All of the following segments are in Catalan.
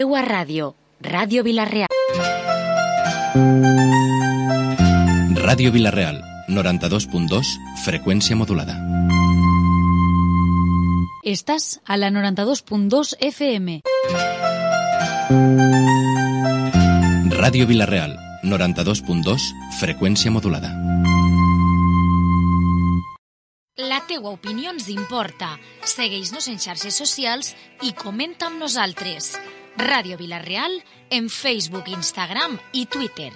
Teua ràdio, Ràdio Vila-real. Ràdio Vila-real, 92.2, freqüència modulada. Estàs a la 92.2 FM. Ràdio Vila-real, 92.2, freqüència modulada. La teua opinió ens importa. Segueix-nos en xarxes socials i comenta amb nosaltres. Ràdio Vila-real en Facebook, Instagram i Twitter.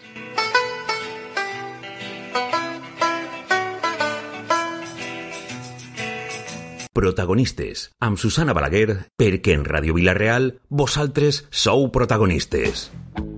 Protagonistes, amb Susana Balaguer, perquè en Ràdio Vila-real vosaltres sou protagonistes.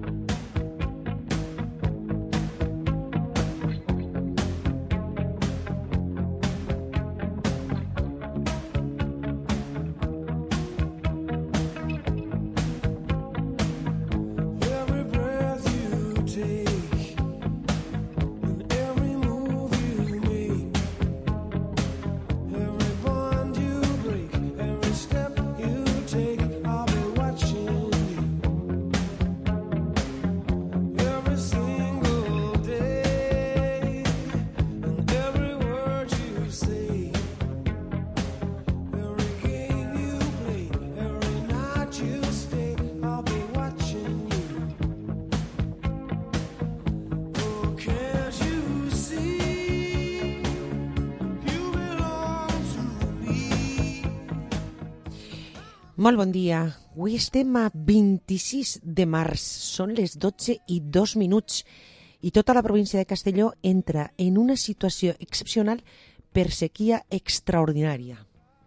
Molt bon dia. Avui estem a 26 de març. Són les 12:02 i tota la província de Castelló entra en una situació excepcional per sequia extraordinària.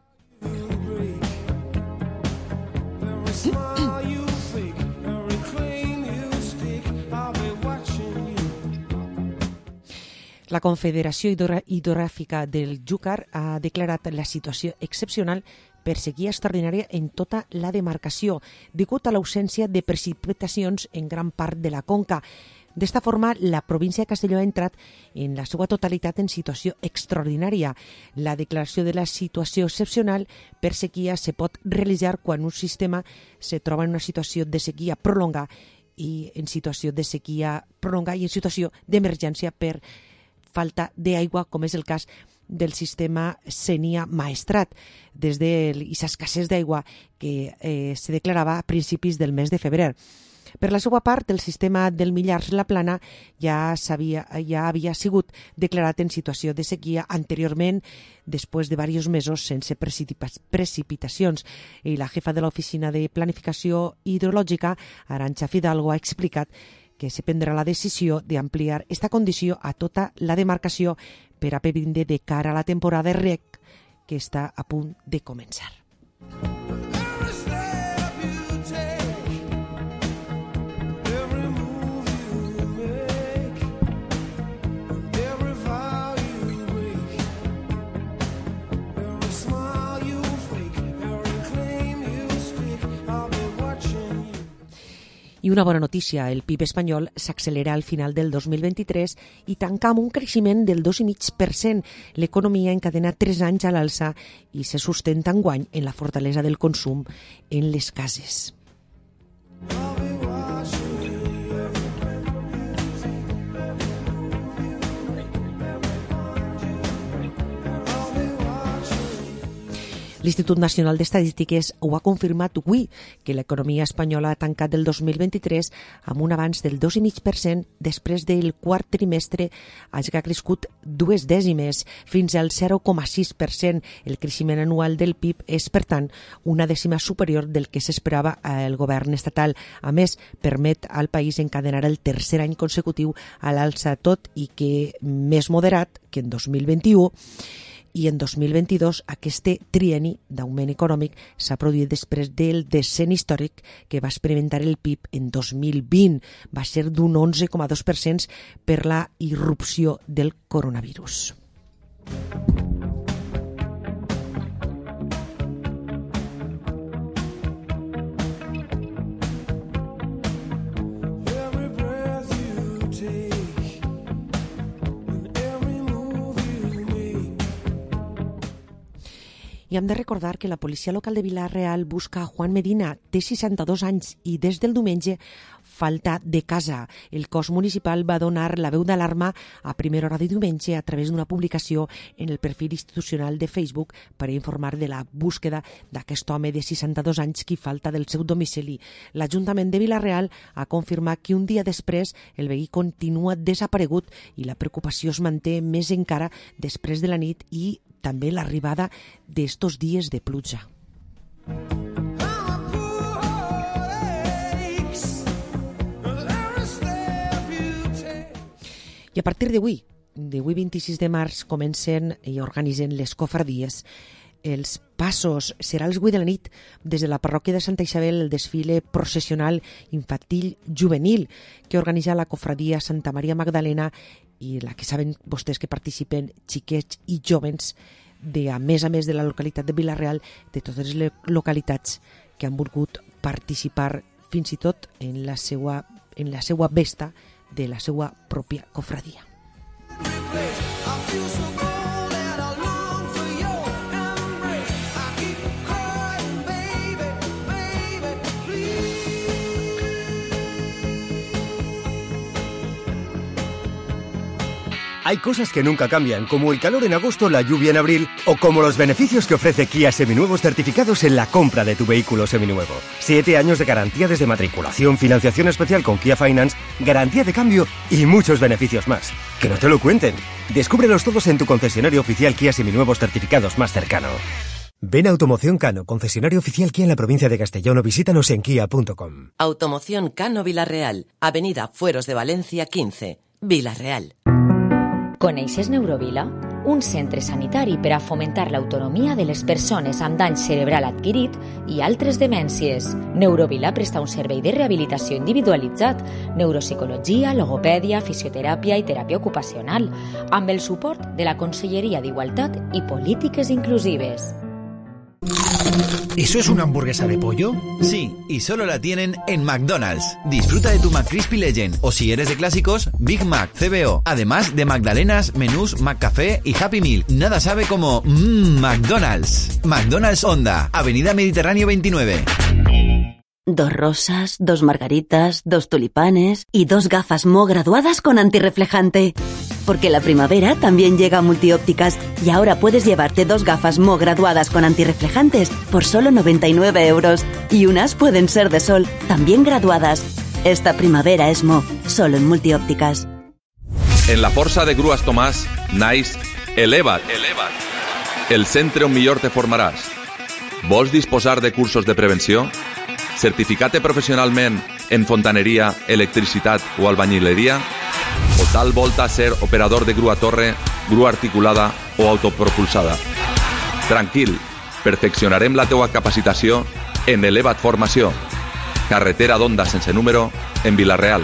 La Confederació Hidrogràfica del Xúquer ha declarat la situació excepcional per sequia extraordinària en tota la demarcació, degut a l'ausència de precipitacions en gran part de la conca. D'esta forma, la província de Castelló ha entrat en la seva totalitat en situació extraordinària. La declaració de la situació excepcional per sequia se pot realitzar quan un sistema se troba en una situació de sequia prolongada i en situació d'emergència per falta d'aigua, com és el cas del sistema Sénia Maestrat, des de l'escassetat d'aigua que se declarava a principis del mes de febrer. Per la seva part, el sistema del Millars-La Plana ja havia sigut declarat en situació de sequia anteriorment, després de diversos mesos sense precipitacions. I la jefa de l'Oficina de Planificació Hidrològica, Arantxa Fidalgo, ha explicat que se prendrà la decisió d'ampliar esta condició a tota la demarcació per a previndre de cara a la temporada de reg que està a punt de començar. I una bona notícia, el PIB espanyol s'accelera al final del 2023 i tanca amb un creixement del 2,5%. L'economia encadena 3 anys a l'alça i se sustenta enguany en la fortalesa del consum en les cases. L'Institut Nacional d'Estadístiques ho ha confirmat avui, que l'economia espanyola ha tancat el 2023 amb un avanç del 2,5% després del quart trimestre hagi crescut 2 dècimes fins al 0,6%. El creixement anual del PIB és, per tant, una dècima superior del que s'esperava el govern estatal. A més, permet al país encadenar el tercer any consecutiu a l'alça, tot i que més moderat que en 2021. I en 2022 aquest trienni d'augment econòmic s'ha produït després del descens històric que va experimentar el PIB en 2020. Va ser d'un 11,2% per la irrupció del coronavirus. I hem de recordar que la policia local de Vila-real busca a Juan Medina, té 62 anys i des del diumenge falta de casa. El cos municipal va donar la veu d'alarma a primera hora de diumenge a través d'una publicació en el perfil institucional de Facebook per a informar de la búsqueda d'aquest home de 62 anys qui falta del seu domicili. L'Ajuntament de Vila-real ha confirmat que un dia després el veí continua desaparegut i la preocupació es manté més encara després de la nit i també l'arribada d'estos dies de pluja. I a partir d'avui 26 de març, comencen i organitzen les cofradies. Els passos serà a les 8 de la nit des de la parròquia de Santa Isabel el desfile processional infantil juvenil que organitza la cofradia Santa Maria Magdalena i la que saben vostès que participen xiquets i jovens a més de la localitat de Vila-real, de totes les localitats que han volgut participar fins i tot en la seva vesta de la seva pròpia cofradia. Hay cosas que nunca cambian, como el calor en agosto, la lluvia en abril, o como los beneficios que ofrece Kia Seminuevos certificados en la compra de tu vehículo seminuevo. 7 años de garantía desde matriculación, financiación especial con Kia Finance, garantía de cambio y muchos beneficios más. ¡Que no te lo cuenten! Descúbrelos todos en tu concesionario oficial Kia Seminuevos certificados más cercano. Ven a Automoción Cano, concesionario oficial Kia en la provincia de Castellón, o visítanos en kia.com. Automoción Cano Vila-real, Avenida Fueros de Valencia 15, Vila-real. Coneixes Neurovila? Un centre sanitari per a fomentar l'autonomia de les persones amb dany cerebral adquirit i altres demències. Neurovila presta un servei de rehabilitació individualitzat, neuropsicologia, logopèdia, fisioteràpia i teràpia ocupacional, amb el suport de la Conselleria d'Igualtat i Polítiques Inclusives. ¿Eso es una hamburguesa de pollo? Sí, y solo la tienen en McDonald's. Disfruta de tu McCrispy Legend o si eres de clásicos, Big Mac, CBO. Además de magdalenas, menús, McCafé y Happy Meal. Nada sabe como McDonald's. McDonald's Honda, Avenida Mediterráneo 29. 2 rosas, 2 margaritas, 2 tulipanes y 2 gafas Mo graduadas con antirreflejante. Porque la primavera también llega a Multiópticas y ahora puedes llevarte 2 gafas Mo graduadas con antirreflejantes por solo 99 euros. Y unas pueden ser de sol, también graduadas. Esta primavera es Mo, solo en Multiópticas. En la Força de Grues Tomàs, naix Eleva't. El centre on millor te formaràs. Vols disposar de cursos de prevenció? Certificat-te professionalment en fontaneria, electricitat o albañileria? O tal volta ser operador de grua torre, grua articulada o autopropulsada? Tranquil, perfeccionarem la teua capacitació en Eleva't Formació. Carretera d'Onda sense número, en Vila-real.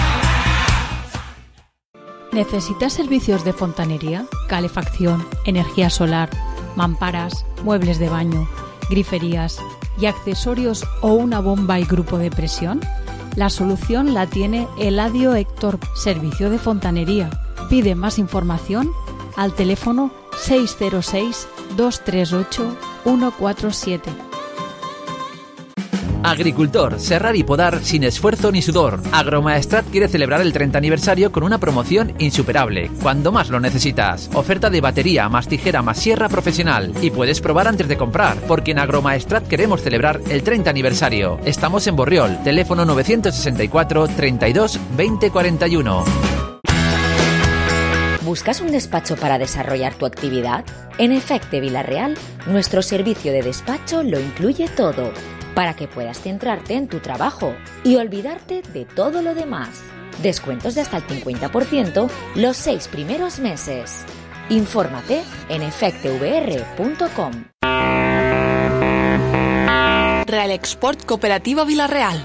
¿Necesitas servicios de fontanería, calefacción, energía solar, mamparas, muebles de baño, griferías y accesorios o una bomba y grupo de presión? La solución la tiene Eladio Héctor, servicio de fontanería. Pide más información al teléfono 606 238 147. Agricultor, serrar y podar sin esfuerzo ni sudor. Agromaestrat quiere celebrar el 30 aniversario con una promoción insuperable, cuando más lo necesitas. Oferta de batería, más tijera, más sierra profesional. Y puedes probar antes de comprar, porque en Agromaestrat queremos celebrar el 30 aniversario. Estamos en Borriol, teléfono 964 32 20 41. ¿Buscas un despacho para desarrollar tu actividad? En Efecte Vila-real, nuestro servicio de despacho lo incluye todo, para que puedas centrarte en tu trabajo y olvidarte de todo lo demás. Descuentos de hasta el 50% los 6 primeros meses. Infórmate en efectevr.com. Real Export Cooperativa Vila-real.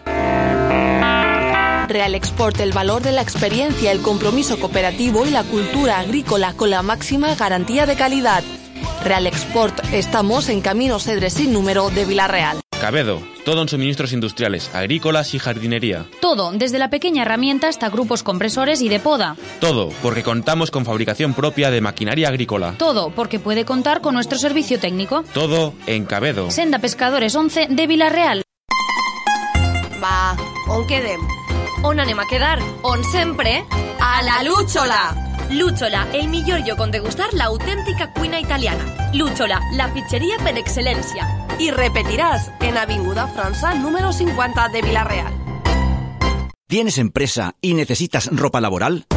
Real Export, el valor de la experiencia, el compromiso cooperativo y la cultura agrícola con la máxima garantía de calidad. Real Export, estamos en Camino Cedres sin número de Vila-real. Cabedo, todo en suministros industriales, agrícolas y jardinería. Todo, desde la pequeña herramienta hasta grupos compresores y de poda. Todo, porque contamos con fabricación propia de maquinaria agrícola. Todo, porque puede contar con nuestro servicio técnico. Todo en Cabedo. Senda Pescadores 11 de Vila-real. Va, on quedem? On anem a quedar? On sempre? A la Lúchola! Lúchola, el millor lloc on degustar l'autèntica cuina italiana. Lúchola, la pizzeria per excel·lència. I repetiràs en Avinguda França, número 50 de Vila-real. ¿Tienes empresa y necesitas ropa laboral?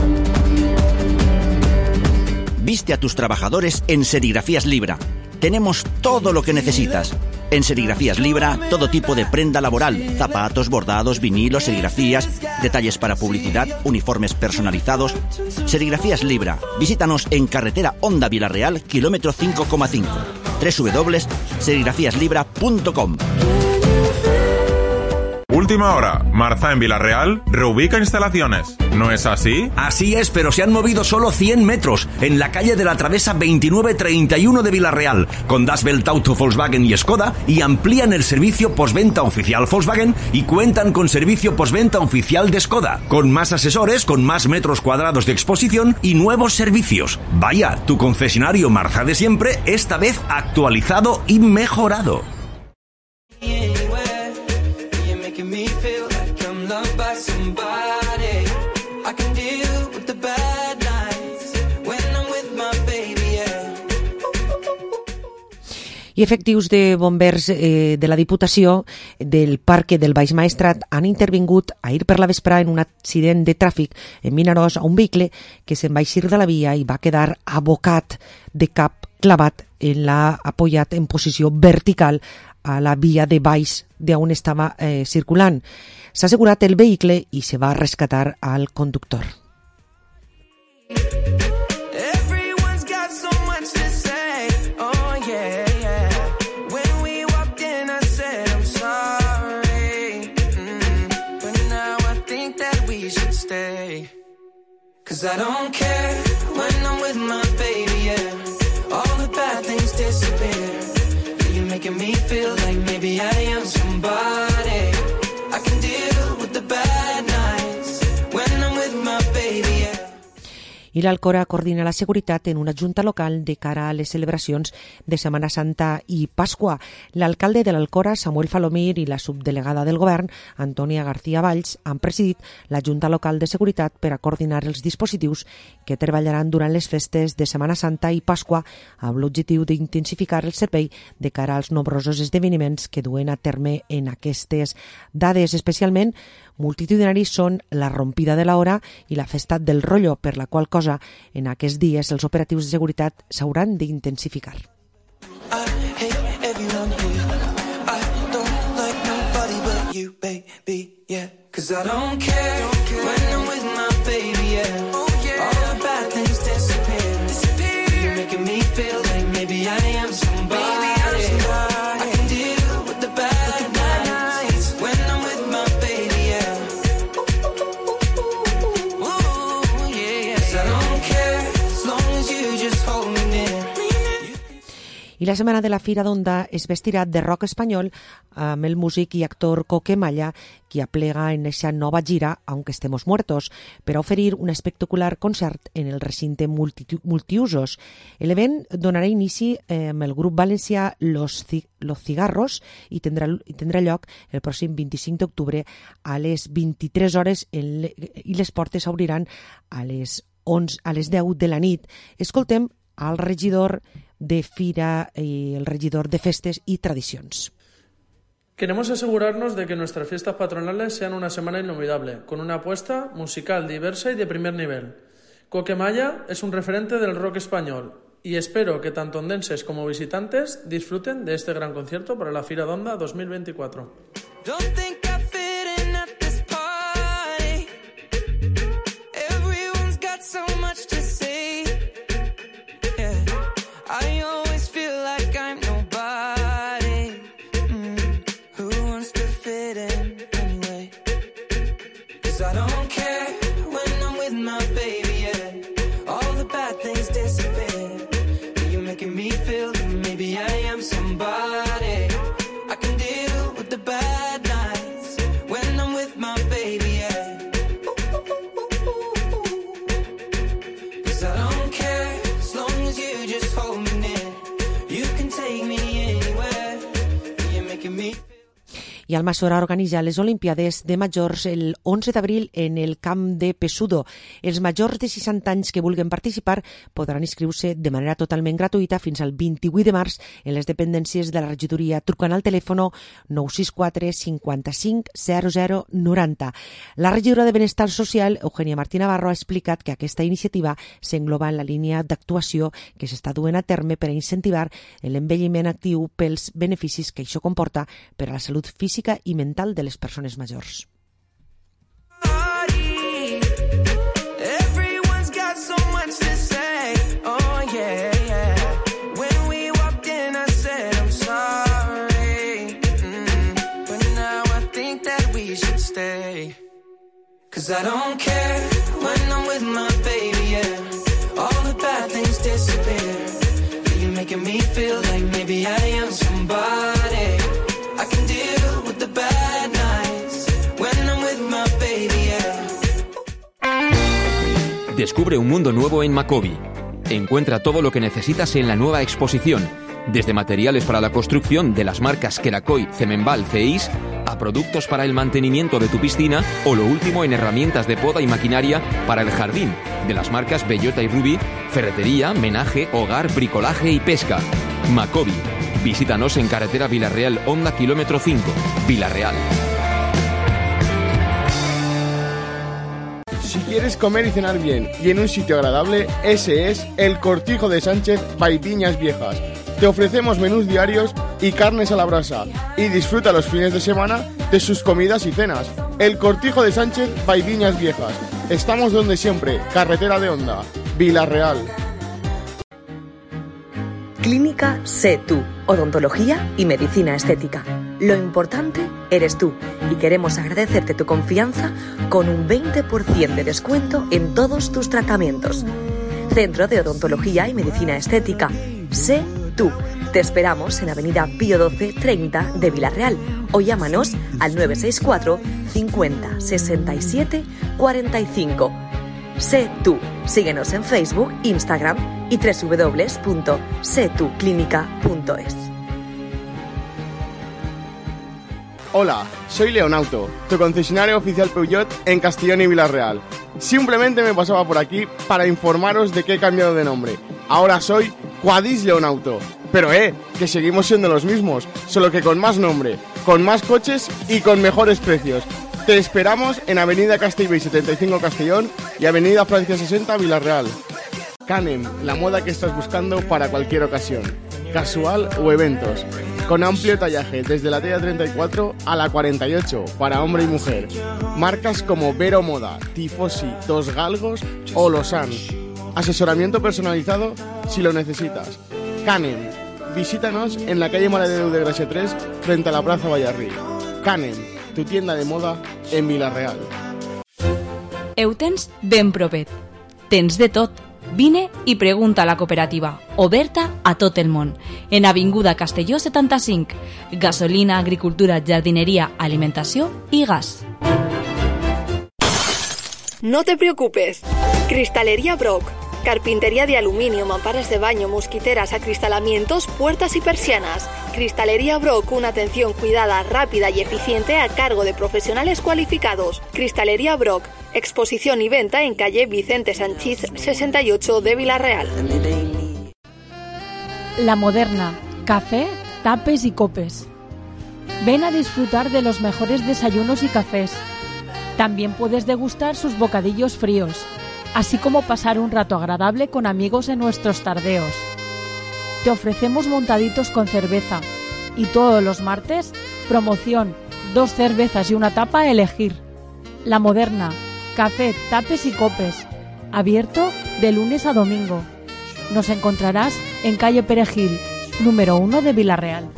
Viste a tus trabajadores en Serigrafías Libra. Tenemos todo lo que necesitas. En Serigrafías Libra, todo tipo de prenda laboral, zapatos, bordados, vinilos, serigrafías, detalles para publicidad, uniformes personalizados. Serigrafías Libra. Visítanos en carretera Honda Vila-real, kilómetro 5,5. www.serigrafiaslibra.com. Última hora. Marza en Vila-real reubica instalaciones. ¿No es así? Así es, pero se han movido solo 100 metros en la calle de la Travesa 2931 de Vila-real, con Das Welt Auto Volkswagen y Skoda, y amplían el servicio postventa oficial Volkswagen y cuentan con servicio postventa oficial de Skoda, con más asesores, con más metros cuadrados de exposición y nuevos servicios. Vaya, tu concesionario Marza de siempre, esta vez actualizado y mejorado. I efectius de bombers de la Diputació del Parc del Baix Maestrat han intervingut ahir per la vesprà en un accident de tràfic en Vinaròs a un vehicle que se'n va eixir de la via i va quedar abocat de cap clavat apoyat en posició vertical a la via de baix d'on estava circulant. S'ha assegurat el vehicle i se va rescatar al conductor. Cause I don't care when I'm with my baby, yeah. All the bad things disappear. You're making me feel like maybe I am somebody. I can deal with the bad nights when I'm with my baby, yeah. I l'Alcora coordina la seguretat en una junta local de cara a les celebracions de Setmana Santa i Pasqua. L'alcalde de l'Alcora, Samuel Falomir, i la subdelegada del govern, Antònia García Valls, han presidit la junta local de seguretat per a coordinar els dispositius que treballaran durant les festes de Setmana Santa i Pasqua amb l'objectiu d'intensificar el servei de cara als nombrosos esdeveniments que duen a terme en aquestes dades. Especialment multitudinaris són la rompida de l'hora i la festa del rotllo, per la qual cosa en aquests dies els operatius de seguretat s'hauran d'intensificar. I la setmana de la Fira d'Onda es vestirà de rock espanyol amb el músic i actor Coque Malla, qui aplega en aquesta nova gira Aunque estemos muertos, per a oferir un espectacular concert en el recinte multiusos. L'event donarà inici amb el grup valencià Los Cigarros i tindrà lloc el pròxim 25 d'octubre a les 23 hores i les portes s'obriran a les 10 de la nit. Escoltem al regidor de Fira y el regidor de Festes y Tradiciones. Queremos asegurarnos de que nuestras fiestas patronales sean una semana inolvidable, con una apuesta musical diversa y de primer nivel. Coque Malla es un referente del rock español y espero que tanto ondenses como visitantes disfruten de este gran concierto para la Fira d'Onda 2024. I always feel like I'm nobody. Who wants to fit in anyway? Cause I don't care when I'm with my baby, yeah. All the bad things disappear. You're making me feel that maybe I am somebody. I can deal I Almassora organitza les Olimpiades de Majors el 11 d'abril en el camp de Pesudo. Els majors de 60 anys que vulguin participar podran inscriure-se de manera totalment gratuïta fins al 28 de març en les dependències de la regidoria trucant al telèfon 964 55 00 90. La regidora de Benestar Social, Eugènia Martí Navarro, ha explicat que aquesta iniciativa s'engloba en la línia d'actuació que s'està duent a terme per a incentivar l'envelliment actiu pels beneficis que això comporta per a la salut física i mental de les persones majors. Cause I don't care when I'm with my baby, yeah. All the bad things disappear. You're making me feel like maybe I am somebody. I can deal with the bad nights when I'm with my baby, yeah. Descubre un mundo nuevo en Macobi. Encuentra todo lo que necesitas en la nueva exposición, desde materiales para la construcción de las marcas Kerakoy, Cemenbal, CEIS, a productos para el mantenimiento de tu piscina o lo último en herramientas de poda y maquinaria para el jardín, de las marcas Bellota y Ruby, ferretería, menaje, hogar, bricolaje y pesca. Macobi. Visítanos en carretera Vilarreal, Honda, kilómetro 5, Vilarreal. Si quieres comer y cenar bien y en un sitio agradable, ese es el Cortijo de Sánchez by Viñas Viejas. Te ofrecemos menús diarios y carnes a la brasa y disfruta los fines de semana de sus comidas y cenas. El Cortijo de Sánchez by Viñas Viejas. Estamos donde siempre, carretera de Honda, Vilarreal. Clínica Sé Tú, odontología y medicina estética. Lo importante eres tú y queremos agradecerte tu confianza con un 20% de descuento en todos tus tratamientos. Centro de Odontología y Medicina Estética. Sé Tú. Te esperamos en Avenida Pío 12 30 de Vilarreal o llámanos al 964 50 67 45. Sé Tú. Síguenos en Facebook, Instagram y www.setuclinica.es. Hola, soy Leonauto, tu concesionario oficial Peugeot en Castellón y Vilarreal. Simplemente me pasaba por aquí para informaros de que he cambiado de nombre. Ahora soy Quadis Leonauto. Pero que seguimos siendo los mismos, solo que con más nombre, con más coches y con mejores precios. Te esperamos en Avenida Castellbell 75 Castellón y Avenida Francia 60 Vilarreal. Canem, la moda que estás buscando para cualquier ocasión, casual o eventos. Con amplio tallaje desde la talla 34 a la 48 para hombre y mujer. Marcas como Vero Moda, Tifosi, Dos Galgos o Lausanne. Asesoramiento personalizado si lo necesitas. Canem. Visítanos en la calle Maredeu de Gracia 3 frente a la Plaza Vallarrí. Canem, tu tienda de moda en Vilarreal. Ho tens ben propet. Tens de tot. Vine i pregunta a la cooperativa, oberta a tot el món, en Avinguda Castelló 75, gasolina, agricultura, jardineria, alimentació i gas. No te preocupes, Cristalería Brock, carpintería de aluminio, mamparas de baño, mosquiteras, acristalamientos, puertas y persianas. Cristalería Brock, una atención cuidada, rápida y eficiente a cargo de profesionales cualificados. Cristalería Brock, exposición y venta en calle Vicente Sanchís 68 de Vilarreal. La Moderna, café, tapes y copes. Ven a disfrutar de los mejores desayunos y cafés. También puedes degustar sus bocadillos fríos, así como pasar un rato agradable con amigos en nuestros tardeos. Te ofrecemos montaditos con cerveza y todos los martes, promoción, 2 cervezas y una tapa a elegir. La Moderna, café, tapes y copes, abierto de lunes a domingo. Nos encontrarás en calle Perejil, número 1 de Vilarreal.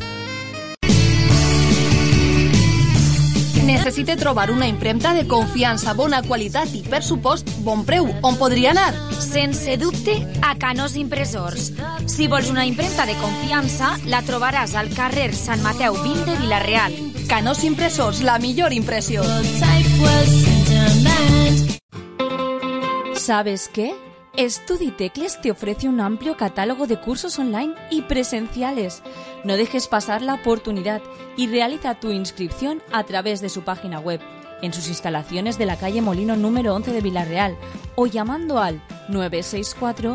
Necessite trobar una impremta de confiança, bona qualitat i, per supost, bon preu. On podria anar? Sense dubte, a Canós Impressors. Si vols una impremta de confiança, la trobaràs al carrer Sant Mateu 20 de Vilarreal. Canós Impressors, la millor impressió. ¿Sabes qué? StudiTecles te ofrece un amplio catálogo de cursos online y presenciales. No dejes pasar la oportunidad y realiza tu inscripción a través de su página web, en sus instalaciones de la calle Molino número 11 de Vila-real o llamando al 964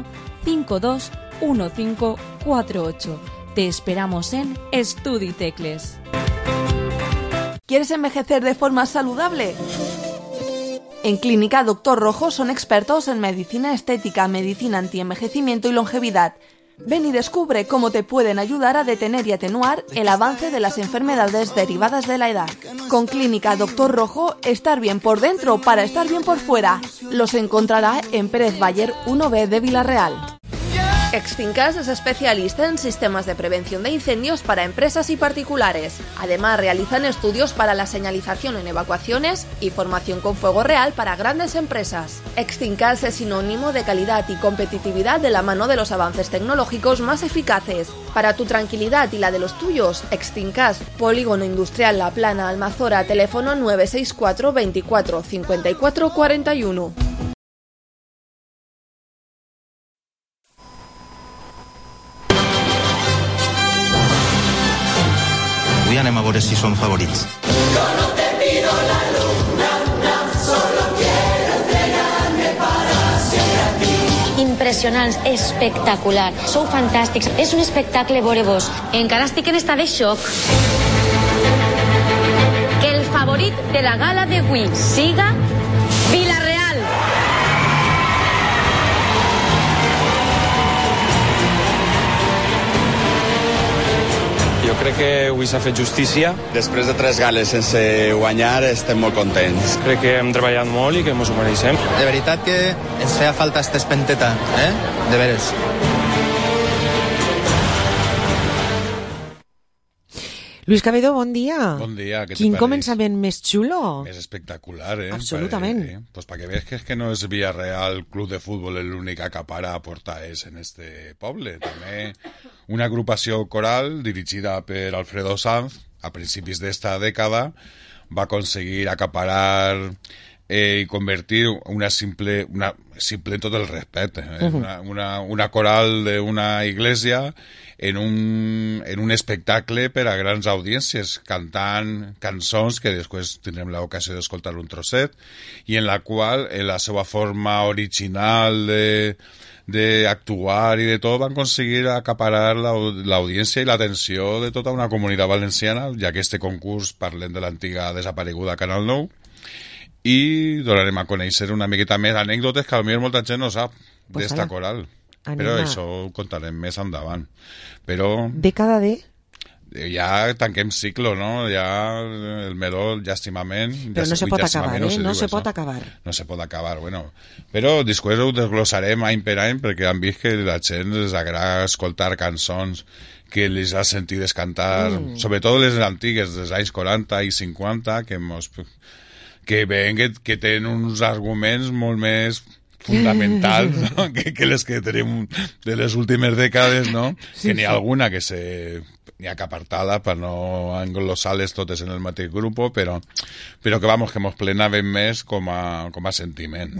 521548. Te esperamos en StudiTecles. ¿Quieres envejecer de forma saludable? En Clínica Dr. Rojo son expertos en medicina estética, medicina antienvejecimiento y longevidad. Ven y descubre cómo te pueden ayudar a detener y atenuar el avance de las enfermedades derivadas de la edad. Con Clínica Dr. Rojo, estar bien por dentro para estar bien por fuera. Los encontrará en Pérez Bayer 1B de Vila-real. Exfincas es especialista en sistemas de prevención de incendios para empresas y particulares. Además, realizan estudios para la señalización en evacuaciones y formación con fuego real para grandes empresas. Exfincas es sinónimo de calidad y competitividad de la mano de los avances tecnológicos más eficaces. Para tu tranquilidad y la de los tuyos, Exfincas, Polígono Industrial La Plana, Almazora, teléfono 964 24 54 41. Avui anem a veure si són favorits. Yo no te pido la luna, solo quiero entregarme para siempre a ti. Impressionants, espectacular. Sou fantàstics. És un espectacle veure-vos. Encara estic en estat de xoc. Que el favorit de la gala d'avui siga Vila-real. Jo crec que avui s'ha fet justícia. Després de 3 gales sense guanyar estem molt contents. Crec que hem treballat molt i que ens ho mereixem. De veritat que ens feia falta esta espenteta, de veres. Luis Cabedo, bon dia. Bon dia, què te Quin pareix? començament més xulo. Més espectacular, Absolutament. Pues para que veas que es que no es Villarreal Club de Fútbol el únic que acapara portaes en este poble. També una agrupació coral dirigida per Alfredo Sanz a principis d'esta dècada va aconseguir acaparar y convertir una simple en tot el respecte, una coral de una iglesia en un espectacle per a grans audiències, cantant cançons que després tindrem l'ocasió d'escoltar un trosset, i en la qual, en la seva forma original d'actuar i de tot, van aconseguir acaparar l'audiència i l'atenció de tota una comunitat valenciana, ja que este concurs parlem de l'antiga desapareguda Canal 9, i donarem a conèixer una miqueta més anècdotes que potser molta gent no sap d'esta coral. Però això ho contarem més endavant. Però dècada de? Ja tanquem ciclo, no? Ja el meló, llàstimament... Però no se pot acabar, no se pot acabar. No se pot acabar, bueno. Però després ho desglossarem any per any perquè han vist que la gent els agrada escoltar cançons que les ha sentides cantar, sobretot les antigues, dels anys 40 i 50, que veuen que tenen uns arguments molt més fundamentals, no? que les que tenim de les últimes dècades, no? Sí, que n'hi ha alguna que n'hi ha que apartar-la per no englossar-les totes en el mateix grup, però que vamos, que mos plenàvem més com a sentiment.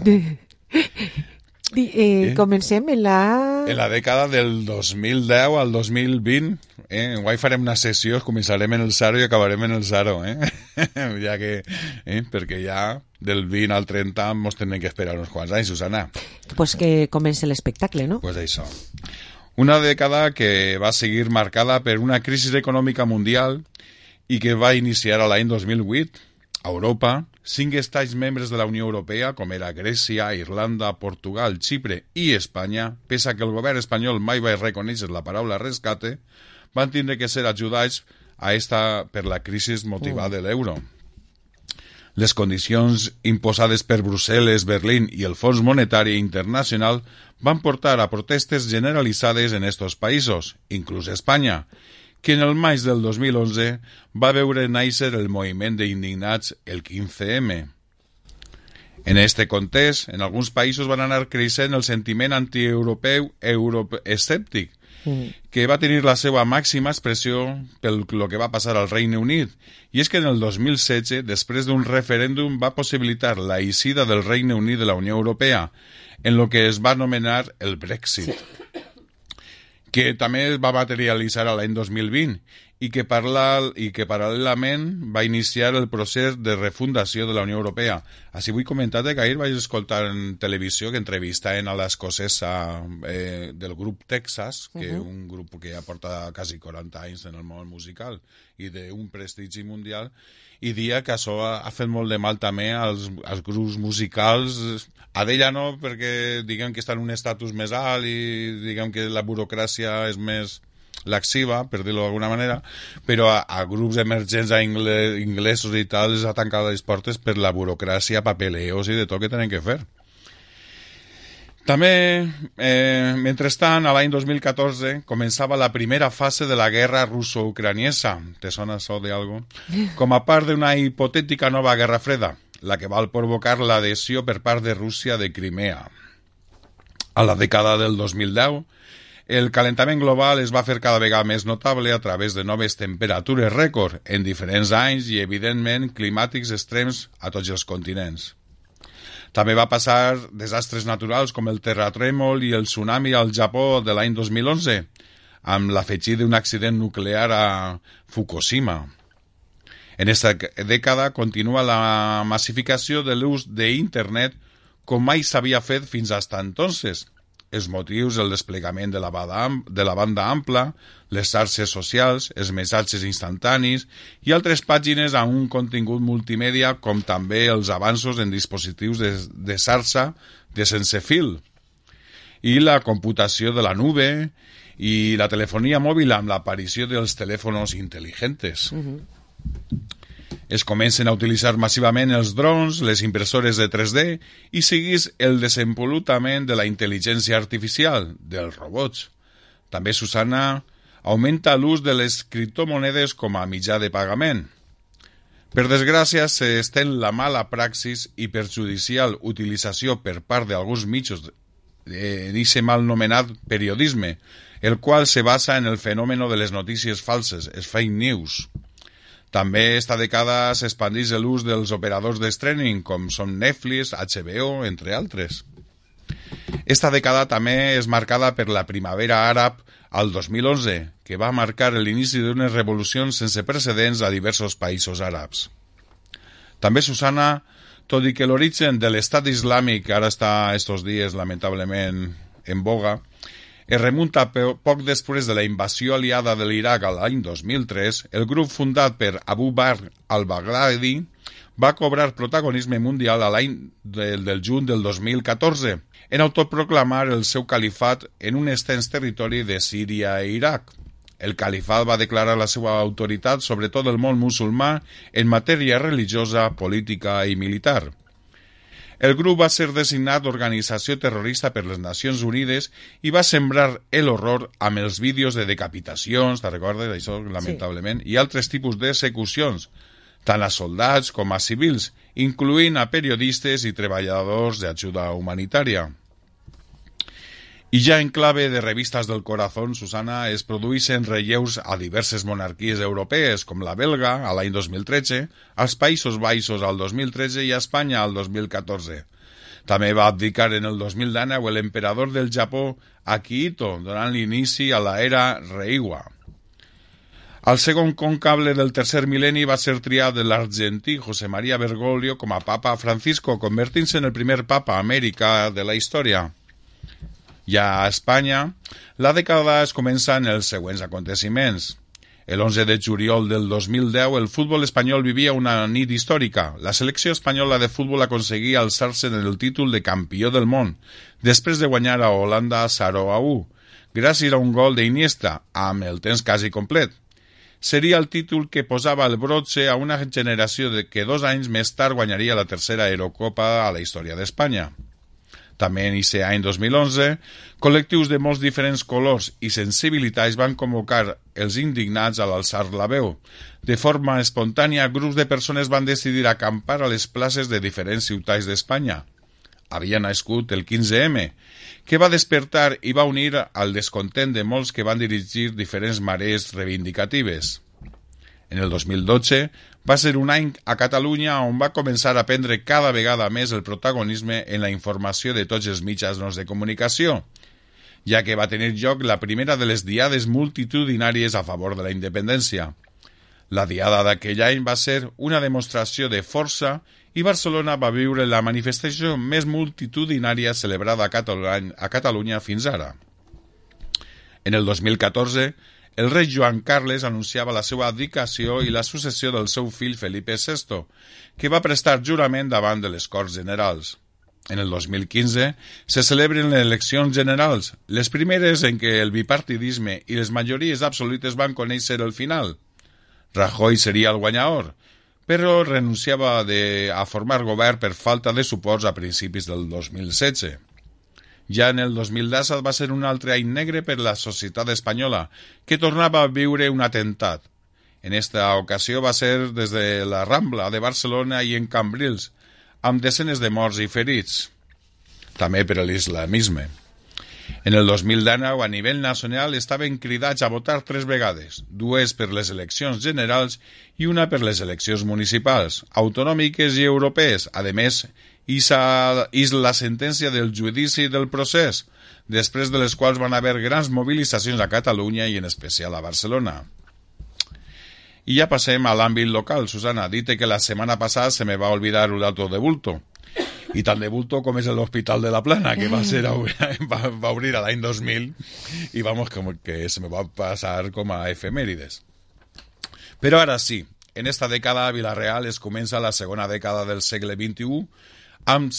Comencem en la dècada del 2010 al 2020. Guai farem una sessió, començarem en el zero i acabarem en el zero, ja que, perquè ja del 20 al 30 mos tenen que esperar uns quants anys, Susana. Pues que comenci l'espectacle, no? Pues això. Una dècada que va seguir marcada per una crisi econòmica mundial i que va iniciar a l'any 2008. A Europa, 5 estats membres de la Unió Europea, com era Grècia, Irlanda, Portugal, Xipre i Espanya, pese a que el govern espanyol mai va reconèixer la paraula rescate, van tindre que ser ajudats per la crisi motivada de l'euro. Les condicions imposades per Brussel·les, Berlín i el Fons Monetari Internacional van portar a protestes generalitzades en estos països, inclús Espanya, que en el maig del 2011 va veure néixer el moviment d'indignats el 15M. En este context, en alguns països van anar creixent el sentiment antieuropeu escèptic que va tenir la seva màxima expressió pel que va passar al Regne Unit. I és que en el 2016, després d'un referèndum, va possibilitar la eixida del Regne Unit de la Unió Europea, en lo que es va anomenar el Brexit, que també es va materialitzar l'any 2020 i que paral·lelament va iniciar el procés de refundació de la Unió Europea. Així vull comentar que ahir vaig escoltar en televisió que entrevistaven a l'escocesa del grup Texas, que és un grup que ja porta quasi 40 anys en el món musical i d'un prestigi mundial, i dia que això ha fet molt de mal també als grups musicals. A d'ella no, perquè diguem que està en un estatus més alt i diguem que la burocràcia és més laxiva, per dir-ho d'alguna manera, però a grups emergents inglesos i tal els ha tancat les portes per la burocràcia, papeleos i de tot que tenen que fer. També, mentrestant, a l'any 2014 començava la primera fase de la guerra russo-ucraniesa. ¿Te sona això d'algo? Com a part d'una hipotètica nova guerra freda, la que va provocar l'adhesió per part de Rússia de Crimea. A la dècada del 2010, el calentament global es va fer cada vegada més notable a través de noves temperatures rècord en diferents anys i, evidentment, climàtics extrems a tots els continents. També va passar desastres naturals com el terratrèmol i el tsunami al Japó de l'any 2011, amb l'afegit d'un accident nuclear a Fukushima. En aquesta dècada continua la massificació de l'ús d'internet com mai s'havia fet fins hasta entonces. Els motius, el desplegament de la banda ampla, les xarxes socials, els missatges instantanis i altres pàgines amb un contingut multimèdia, com també els avanços en dispositius de xarxa de sense fil i la computació de la nube i la telefonia mòbil amb l'aparició dels telèfons intel·ligents. Es comencen a utilitzar massivament els drons, les impressores de 3D i seguís el desenvolupament de la intel·ligència artificial, dels robots. També, Susana, augmenta l'ús de les criptomonedes com a mitjà de pagament. Per desgràcia, s'estén la mala praxis i perjudicial utilització per part d'alguns mitjans d'aquest mal nomenat periodisme, el qual se basa en el fenomen de les notícies falses, els fake news. També esta dècada s'expandeix l'ús dels operadors de streaming, com són Netflix, HBO, entre altres. Esta dècada també és marcada per la primavera àrab al 2011, que va marcar l'inici d'unes revolucions sense precedents a diversos països àrabs. També, Susana, tot i que l'origen de l'estat islàmic, ara està estos dies lamentablement en boga, es remunta poc després de la invasió aliada de l'Iraq a l'any 2003, el grup fundat per Abu Bakr al-Baghdadi va cobrar protagonisme mundial a l'any del juny del 2014 en autoproclamar el seu califat en un extens territori de Síria i Iraq. El califat va declarar la seva autoritat sobre tot el món musulmà en matèria religiosa, política i militar. El grup va ser designat organització terrorista per les Nacions Unides i va sembrar l'horror amb els vídeos de decapitacions, te'n recordes d'això, lamentablement, i altres tipus d'execucions, tant a soldats com a civils, incloent a periodistes i treballadors d'ajuda humanitària. I ja en clave de revistes del corazón, Susana, es produeixen relleus a diverses monarquies europees, com la belga, a l'any 2013, als Països Baixos al 2013 i a Espanya al 2014. També va abdicar en el 2019 l'emperador del Japó, Akihito, donant l'inici a l'era Reiwa. El segon conclave del tercer mil·lenni va ser triat de l'argentí José María Bergoglio com a papa Francisco, convertint-se en el primer papa americà de la història. Ja a Espanya, la dècada es comença en els següents aconteciments. El 11 de juliol del 2010, el futbol espanyol vivia una nit històrica. La selecció espanyola de futbol aconseguia alçar-se en el títol de campió del món, després de guanyar a Holanda 0-1, gràcies a un gol d'Iniesta, amb el temps quasi complet. Seria el títol que posava el broche a una generació que 2 anys més tard guanyaria la tercera Eurocopa a la història d'Espanya. També en aquest any 2011, col·lectius de molts diferents colors i sensibilitats van convocar els indignats a l'alçar la veu. De forma espontània, grups de persones van decidir acampar a les places de diferents ciutats d'Espanya. havia nascut el 15M, que va despertar i va unir al descontent de molts que van dirigir diferents marees reivindicatives. En el 2012 va ser un any a Catalunya on va començar a prendre cada vegada més el protagonisme en la informació de tots els mitjans de comunicació, ja que va tenir lloc la primera de les diades multitudinàries a favor de la independència. La diada d'aquell any va ser una demostració de força i Barcelona va viure la manifestació més multitudinària celebrada a Catalunya fins ara. En el 2014, el rei Joan Carles anunciava la seva abdicació i la successió del seu fill Felipe VI, que va prestar jurament davant de les Corts Generals. En el 2015 se celebren les eleccions generals, les primeres en què el bipartidisme i les majories absolutes van conèixer el final. Rajoy seria el guanyador, però renunciava a formar govern per falta de suports a principis del 2016. Ja en el 2017 va ser un altre any negre per la societat espanyola, que tornava a viure un atemptat. En esta ocasió va ser des de la Rambla de Barcelona i en Cambrils, amb desenes de morts i ferits, també per l'islamisme. En el 2019, a nivell nacional, estaven cridats a votar 3 vegades, 2 per les eleccions generals i una per les eleccions municipals, autonòmiques i europees. A més, és la sentència del judici del procés, després de les quals van haver grans mobilitzacions a Catalunya i en especial a Barcelona. I ja passem a l'àmbit local, Susana. Dite que la setmana passada se me va olvidar un dato de bulto. I tan de bulto com és l'Hospital de la Plana, que va obrir a l'any 2000 i vamos, com que se me va passar com a efemèrides. Però ara sí, en esta dècada a Vila-real es comença la segona dècada del segle XXI amb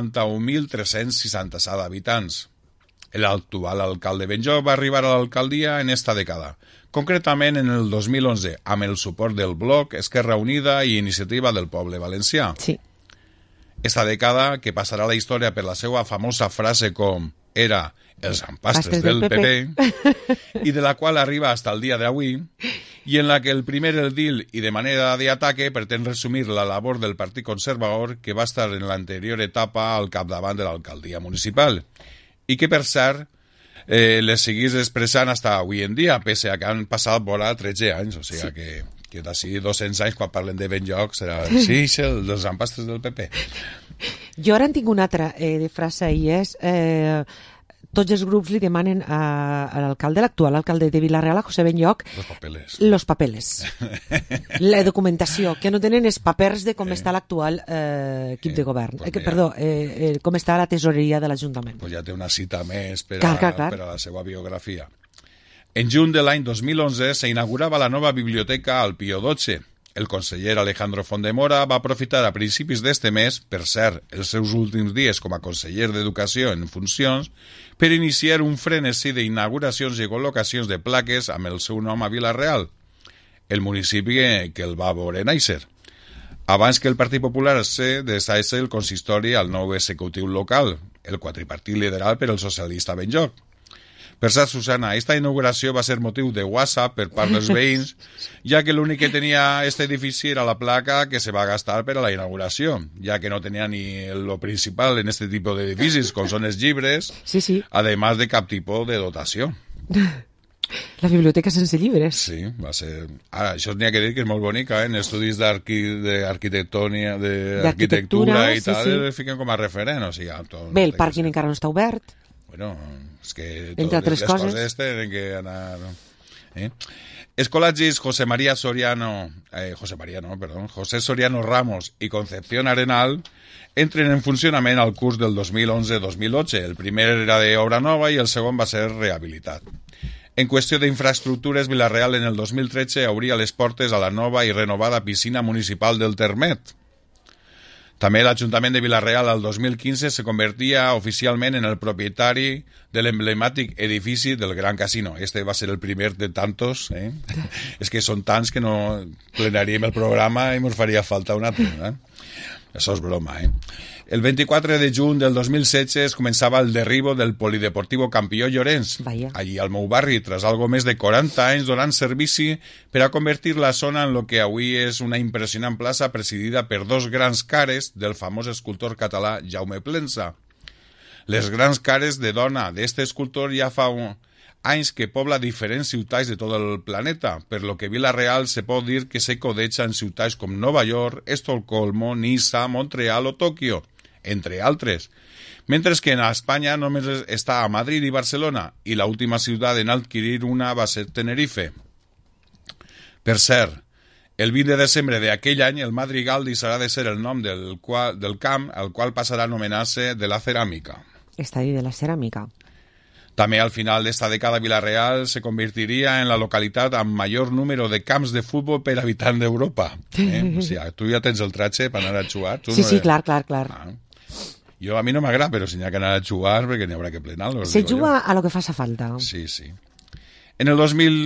51.367 habitants. L'actual alcalde Benlloc va arribar a l'alcaldia en esta dècada, concretament en el 2011, amb el suport del Bloc, Esquerra Unida i Iniciativa del Poble Valencià. Sí. Esta dècada, que passarà a la història per la seva famosa frase com «era els empastres del PP», i de la qual arriba hasta el dia d'avui, i en la que el primer edil i de manera d'ataque pretén resumir la labor del Partit Conservador que va estar en l'anterior etapa al capdavant de l'alcaldia municipal, i que, per cert, les seguís expressant hasta avui en dia, pese a que han passat vora 13 anys, o sigui que d'ací 200 anys, quan parlen de Benlloc, serà sí, dels empastres del PP. Jo ara en tinc una altra de frase i és tots els grups li demanen a l'alcalde, l'actual alcalde de Vila-real, a José Benlloc, los papeles. La documentació, que no tenen els papers de com està l'actual equip de govern. Com està la tesoreria de l'Ajuntament. Pues ja té una cita més per a la seva biografia. En juny de l'any 2011 s'inaugurava la nova biblioteca al Pío XII. El conseller Alejandro Fondemora va aprofitar a principis d'este mes, per cert, els seus últims dies com a conseller d'Educació en funcions, per iniciar un frenesí d'inauguracions i col·locacions de plaques amb el seu nom a Vila-real, el municipi que el va veure néixer. Abans que el Partit Popular se deshagués el consistori al nou executiu local, el quadripartit liderat per el socialista Benlloc. Per cert, Susana, esta inauguració va ser motiu de WhatsApp per part dels veïns, ja que l'únic que tenia este edifici era la placa que se va gastar per a la inauguració, ja que no tenia ni lo principal en este tipus d'edificis, com són els llibres, además de cap tipus de dotació. La biblioteca sense llibres. Sí, va ser... Ara, això n'hi ha que dir que és molt bonica, en estudis d'arquitectura i tal, fiquen com a referent, o sigui... Bé, el pàrquing encara no està obert. Bueno, és que entre altres coses tenen que anar... Escolagis José Soriano Ramos i Concepción Arenal entren en funcionament al curs del 2011-2012. El primer era d'obra nova i el segon va ser rehabilitat. En qüestió d'infraestructures, Vila-real en el 2013 obria les portes a la nova i renovada piscina municipal del Termet. També l'Ajuntament de Vila-real al 2015 se convertia oficialment en el propietari de l'emblemàtic edifici del Gran Casino. Este va ser el primer de tantos, És que són tants que no plenaríem el programa i ens faria falta un altre, Això és broma, El 24 de juny del 2016 es començava el derribo del Polideportivo Campió Llorenç, allí al meu barri, tras algo més de 40 anys donant servici per a convertir la zona en lo que avui és una impressionant plaça presidida per dos grans cares del famós escultor català Jaume Plensa. Les grans cares de dona d'este escultor ja fa anys que pobla diferents ciutats de tot el planeta, per lo que Vila-real se pot dir que se codeja en ciutats com Nova York, Estocolmo, Niça, Montreal o Tòquio, entre altres. Mentre que en Espanya només està a Madrid i Barcelona, i l'última ciutat en adquirir una va ser Tenerife. Per cert, el 20 de desembre d'aquell any, el Madrigal deixarà de ser el nom del camp, al qual passarà a anomenar-se de la Ceràmica. Estadi de la Ceràmica. També al final d'esta dècada Vila-real se convertiria en la localitat amb major número de camps de futbol per habitant d'Europa. O sigui, tu ja tens el tratge per anar a jugar. Sí, clar. Jo a mi no m'agrada, però si n'hi ha que anar a jugar perquè n'hi haurà que plenar-los. Se juga a lo que faça falta. Sí. En el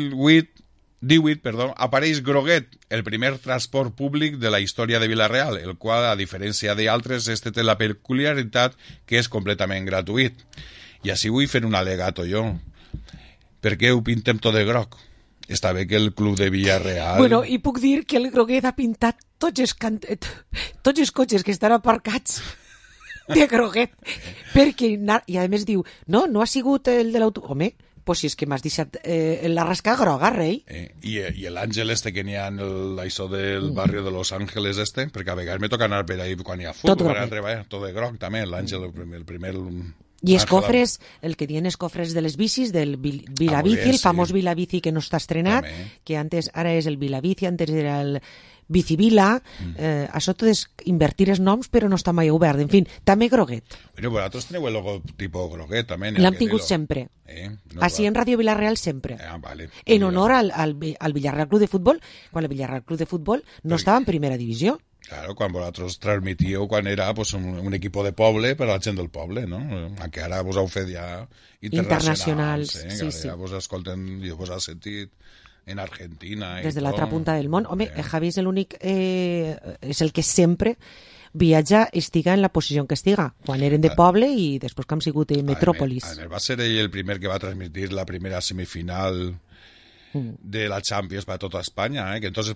2018, apareix Groguet, el primer transport públic de la història de Vila-real, el qual, a diferència d'altres, té la peculiaritat que és completament gratuït. I així vull fer un al·legato jo. Per què ho pintem tot de groc? Està bé que el club de Vila-real... Bueno, i puc dir que el Groguet ha pintat tots els cotxes que estan aparcats de groguet. Perquè, i a més diu, no ha sigut el de l'auto... Home, pues si és que m'has deixat la rasca groga, rei. I l'Àngel que n'hi ha això del barri de Los Ángeles perquè a vegades me toca anar per ahí quan hi ha futbol, per anar a treballar, tot de groc també, l'Àngel, el primer... I escofres, el que diuen escofres de les bicis, del Vilabici, el famós Vilabici que no està estrenat, que ara és el Vilabici, antes era el Bicivila, això tot és invertir els noms però no està mai obert, en fi, també Groguet. Però vosaltres teniu el logotipo Groguet també. L'hem tingut sempre, així en Ràdio Vila-real sempre, en honor al Villarreal Club de Futbol, quan el Villarreal Club de Futbol no estava en primera divisió. Claro, quan vosaltres transmitíeu quan era un equip de poble per a la gent del poble, no? Que ara vos heu fet ja internacionals. Sí. Ja vos escolten, jo vos he sentit en Argentina. Des de l'altra punta del món. Home, Javi és l'únic, és el que sempre viatja, estiga en la posició en què estiga, quan eren de poble i després que hem sigut de metròpolis. A més, va ser ell el primer que va transmitir la primera semifinal de la Champions per a tota Espanya, que entonces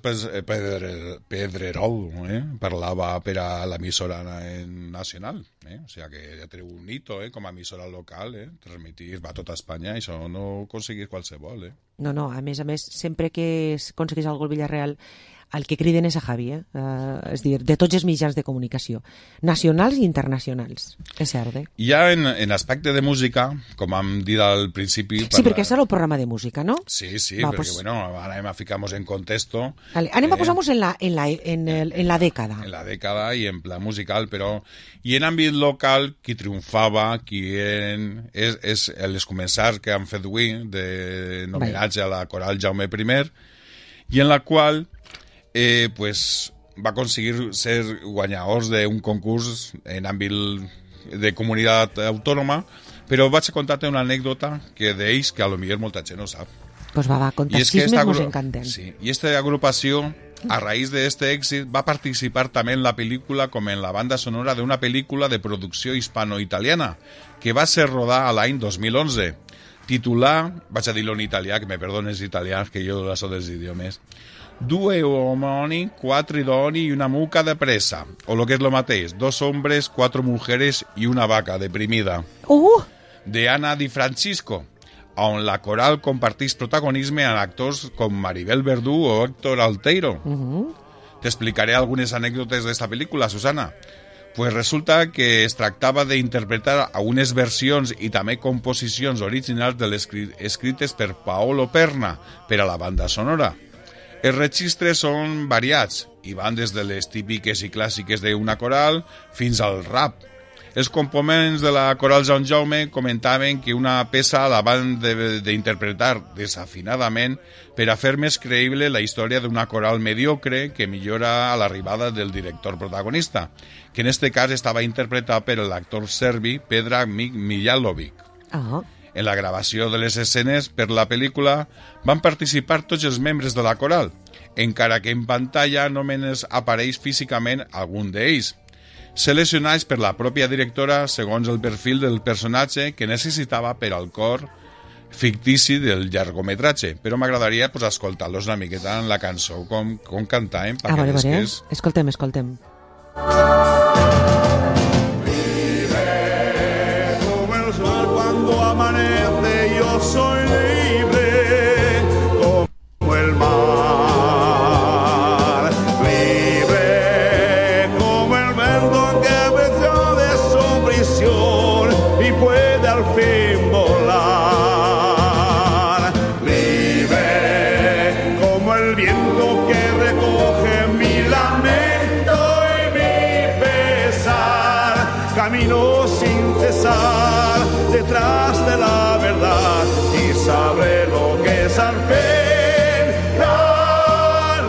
Pedrerol parlava per a l'emissora nacional, o sigui que ja treu un hito com a emissora local, transmitir per a tota Espanya, això no ho aconseguís qualsevol. No, a més, sempre que aconseguís algú al Villarreal, el que criden és a Javi, és dir, de tots els mitjans de comunicació, nacionals i internacionals, és cert. I ja en aspecte de música, com hem dit al principi... Sí, perquè és el programa de música, no? Sí, perquè, ara anem a ficar-nos en contexto. Anem a posar-nos en la dècada. En la dècada i en pla musical, però... I en àmbit local, qui triomfava, és els començars que han fet avui, en homenatge a la coral Jaume I, i en la qual... va aconseguir ser guanyadors d'un concurs en àmbit de comunitat autònoma, però vaig a contar-te una anècdota que d'ells que a lo millor molta gent no sap. Pues va, contar-xismes nos encanten. Sí, i esta agrupació, a raíz de este èxit, va participar també en la pel·lícula com en la banda sonora d'una pel·lícula de producció hispano-italiana que va ser rodada l'any 2011. Titular, vaig a dir-lo en italià, que me perdones italians, que jo so dels idiomes, 2 uomini, 4 doni i una muca de presa. O lo que és lo mateix, 2 hombres, 4 mujeres i una vaca deprimida. De Anna Di Francisco, on la coral compartís protagonisme amb actors com Maribel Verdú o Héctor Alteiro. T'explicaré algunes anècdotes d'esta pel·lícula, Susana. Pues resulta que es tractava d'interpretar algunes versions i també composicions originals de les escrites per Paolo Perna per a la banda sonora. Els registres són variats i van des de les típiques i clàssiques d'una coral fins al rap. Els components de la coral Sant Jaume comentaven que una peça la van d'interpretar desafinadament per a fer més creïble la història d'una coral mediocre que millora a l'arribada del director protagonista, que en este cas estava interpretat per l'actor serbi Predrag Mijalovic. En la gravació de les escenes per la pel·lícula van participar tots els membres de la coral, encara que en pantalla només apareix físicament algun d'ells. seleccionats per la pròpia directora segons el perfil del personatge que necessitava per al cor fictici del llargometratge. Però m'agradaria pues, escoltar-los una miqueta en la cançó, com cantaven. Vale. Escoltem. Vive como el sol cuando amanece, yo soy libre como el mar. Libre como el verdo que venció de su prisión y puede al fin volar. Libre como el viento que recoge mi lamento y mi pesar. Camino sin cesar detrás de la verdad y sabré lo que es al fin la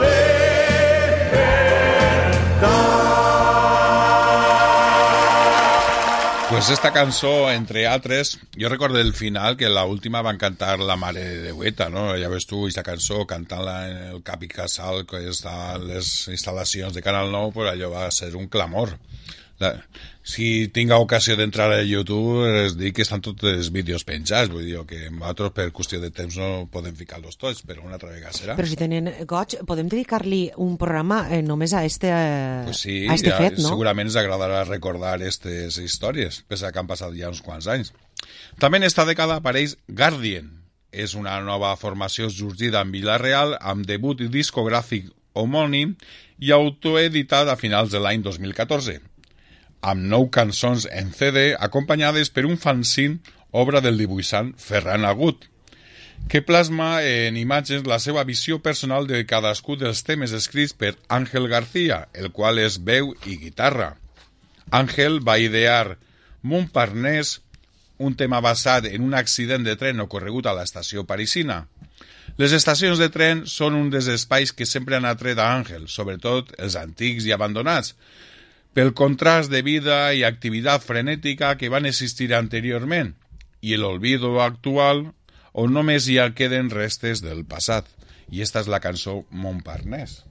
libertad. Pues esta cançó, entre altres, jo recordo el final que la última van cantar la mare de Deueta, no? Ja ves tu, aquesta cançó, cantant-la en el Capi Casal, que està a les instal·lacions de Canal 9, pues allò va ser un clamor. Si tinga ocasió d'entrar a YouTube, es dic que estan tots els vídeos penjats, vull dir que nosaltres per qüestió de temps no podem ficar-los tots, però una altra vegada serà. Però si tenen goig, podem dedicar-li un programa només a este, pues sí, a este ja, fet, no? Segurament ens agradarà recordar aquestes històries, pese que han passat ja uns quants anys. També en esta dècada apareix Guardian. És una nova formació sorgida en Vila-real, amb debut discogràfic homònim i autoeditat a finals de l'any 2014. Amb 9 cançons en CD acompanyades per un fanzine obra del dibuixant Ferran Agut, que plasma en imatges la seva visió personal de cadascú dels temes escrits per Àngel García, el qual és veu i guitarra. Àngel va idear Montparnasse, un tema basat en un accident de tren ocorregut a l'estació parisina. Les estacions de tren són un dels espais que sempre han atret a Àngel, sobretot els antics i abandonats, pel contrast de vida i activitat frenètica que van existir anteriorment i l'olvido actual on només hi queden restes del passat. I esta és la cançó Montparnasse.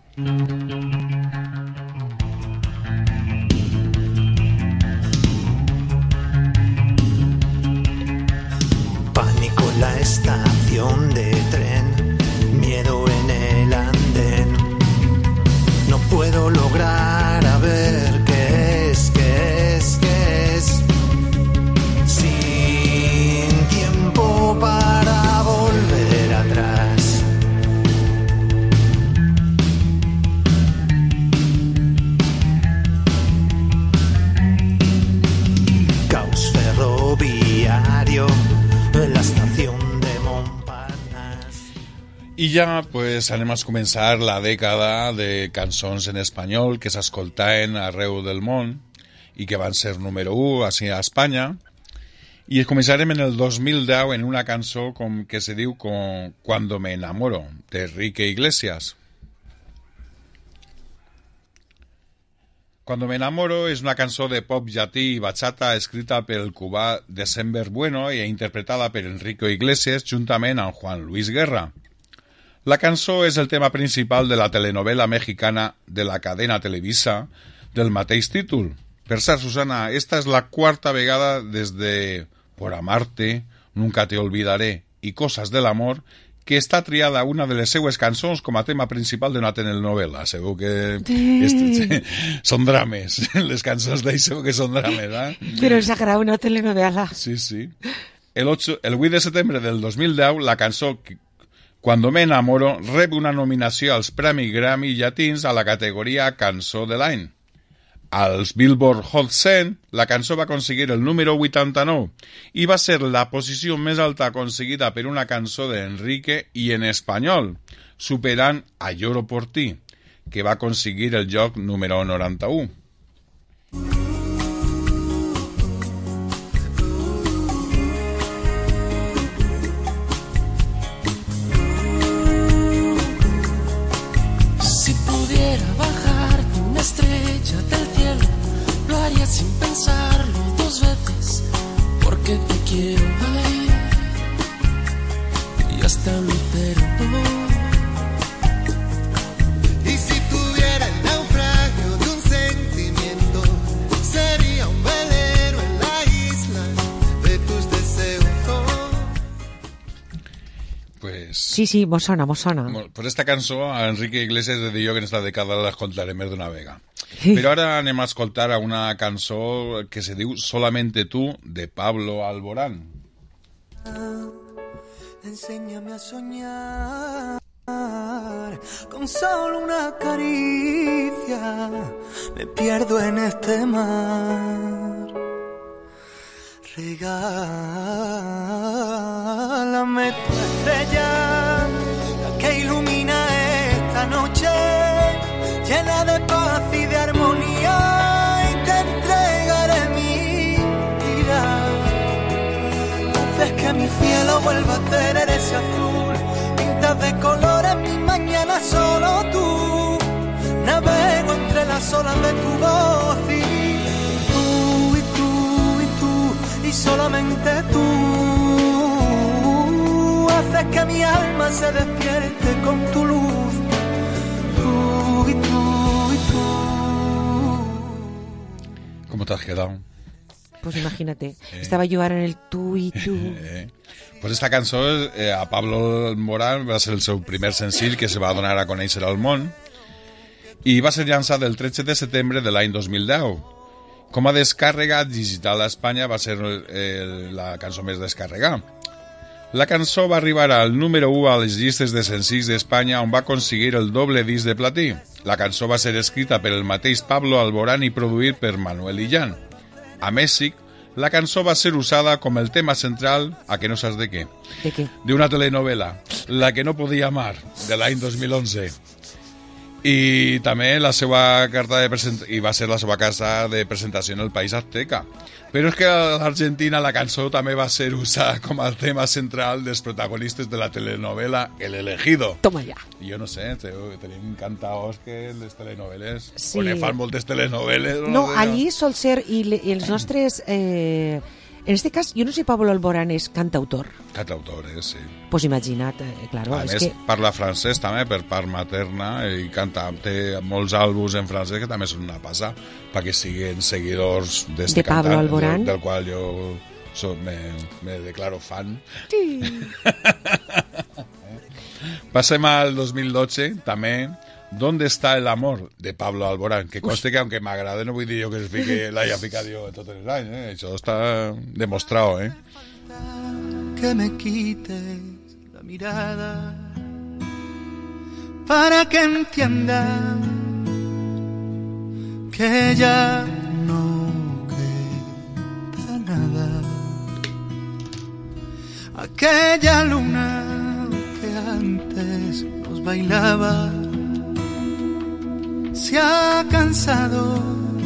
Pánico en la estación de tren, miedo en el andén. No puedo lograr a ver qué es. Sin tiempo para volver atrás. Caos ferroviario en la estación de Montparnasse. I ja pues, anem a començar la dècada de cançons en espanyol que s'escoltaven arreu del món i que van ser número 1 a Espanya. I començarem en el 2010 en una cançó que se diu Cuando me enamoro, de Enrique Iglesias. Cuando me enamoro és una cançó de pop llatí i bachata escrita pel cubà December Bueno i interpretada per Enrique Iglesias juntament amb Juan Luis Guerra. La cançó és el tema principal de la telenovela mexicana de la cadena Televisa del mateix títol. Per cert, Susana, esta és la quarta vegada des de Por amarte, Nunca te olvidaré i Cosas del amor que està triada una de les seues cançons com a tema principal d'una telenovela. Segur que són drames. Les cançons d'ell segur que són drames, eh? Però ens agrada una telenovela. Sí, sí. El 8 de setembre del 2010, la cançó Cuando me enamoro rep una nominació als Premis Grammy llatins a la categoria Cançó de l'any. Als Billboard Hot 100, la cançó va aconseguir el número 89 i va ser la posició més alta aconseguida per una cançó d'Enrique i en espanyol, superant A Lloro por ti, que va aconseguir el lloc número 91. Si pudiera bajar de una estrella del cielo, lo haría sin pensarlo dos veces, porque te quiero, ay, y hasta lucero. Y si tuviera el naufragio de un sí, mos sona. Pues esta cançó a Enrique Iglesias de jo que en esta dècada l'escoltaré més d'una vega. Però ara anem a escoltar a una cançó que se diu Solamente tú, de Pablo Alborán. Enséñame a soñar con solo una caricia, me pierdo en este mar. Regálame tu estrella, la que ilumina esta noche, llena de paz y de armonía, y te entregaré mi vida. Haces que mi cielo vuelva a tener ese azul, pintas de colores mi mañana, solo tú. Navego entre las olas de tu voz y y solamente tú haces que mi alma se despierte con tu luz. Tú y tú y tú. ¿Cómo te has quedado? Pues imagínate, estaba yo ahora en el tú y tú. Pues esta cançó a Pablo Alborán va ser el seu primer senzill que se va donar a conèixer al món i va ser llançat el 13 de setembre de l'any 2010. Com a descàrrega digital a Espanya va ser la cançó més descàrrega. La cançó va arribar al número 1 a les llistes de senzills d'Espanya, on va aconseguir el doble disc de platí. La cançó va ser escrita per el mateix Pablo Alborán i produït per Manuel Illán. A Mèxic, la cançó va ser usada com el tema central, a que no saps de què? De què? D'una telenovela, La que no podia amar, de l'any 2011. I també la seva carta de presentació va ser la seva carta de presentació en el País Azteca. Però és que a l'Argentina la cançó també va ser usada com a tema central dels protagonistes de la telenovela El Elegido. Toma ja. Jo no sé, tenim cantaors que les telenovel·les, sí. O ne fan moltes telenovel·les. No, allí sol ser, i els nostres... en este cas, jo no sé si Pablo Alborán és cantautor. Cantautor, sí. Pues imagina't, claro. A més, parla francès també, per part materna, i té molts àlbums en francès que també són una passa, perquè siguin seguidors d'este cantant, Pablo Alborán, del qual jo me declaro fan. Sí. Passem al 2012, també, ¿Dónde está el amor? De Pablo Alborán, que conste que aunque m'agrada no vull dir jo que es fique, l'haya ficat jo tots els anys, això està demostrado, Que me quites la mirada para que entienda que ya no queda nada. Aquella luna que antes nos bailaba se ha cansado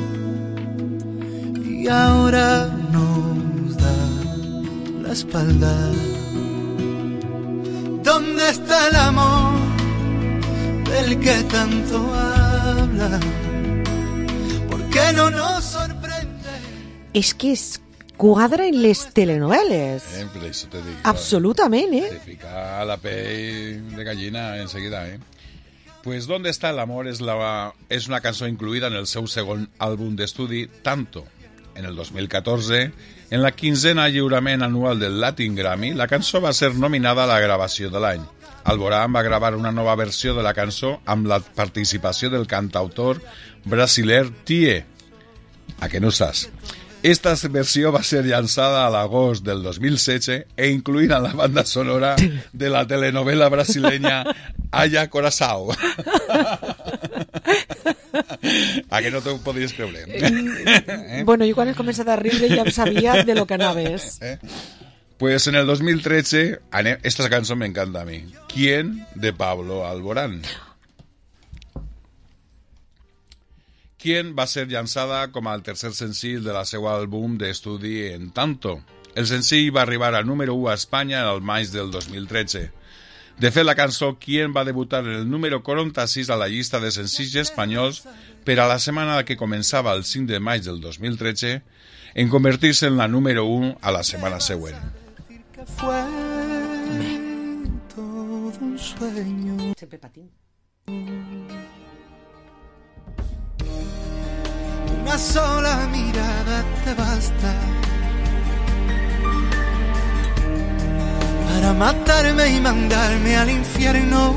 y ahora nos da la espalda. ¿Dónde está el amor del que tanto habla? ¿Por qué no nos sorprende? És que es quadra en les telenoveles. Per això te dic. Absolutament, Te fica la pell de gallina enseguida, Pues ¿Dónde está el amor? Es una cançó incluïda en el seu segon àlbum d'estudi, Tanto. En el 2014, en la 15ª lliurament anual del Latin Grammy, la cançó va ser nominada a la gravació de l'any. Alborán va gravar una nova versió de la cançó amb la participació del cantautor brasiler Tie. A que no saps? Esta versió va ser llançada a l'agost del 2016 e incluïda en la banda sonora de la telenovela brasileña Haya Corazao. A que no t'ho podies creure? Bueno, jo quan he començat a riure ja sabia de lo que anaves. Pues en el 2013, esta canción me encanta a mí. ¿Quién? De Pablo Alborán. ¿Quién? Va ser llançada com el tercer senzill de la seu àlbum d'estudi En Tanto. El senzill va arribar al número 1 a Espanya el maig del 2013. De fet, la cançó ¿Quién? Va debutar en el número 46 a la llista de senzills espanyols per a la setmana que començava el 5 de maig del 2013 en convertir-se en la número 1 a la setmana següent. Fue todo un sueño. Sempre patín. Una sola mirada te basta para matarme y mandarme al infierno.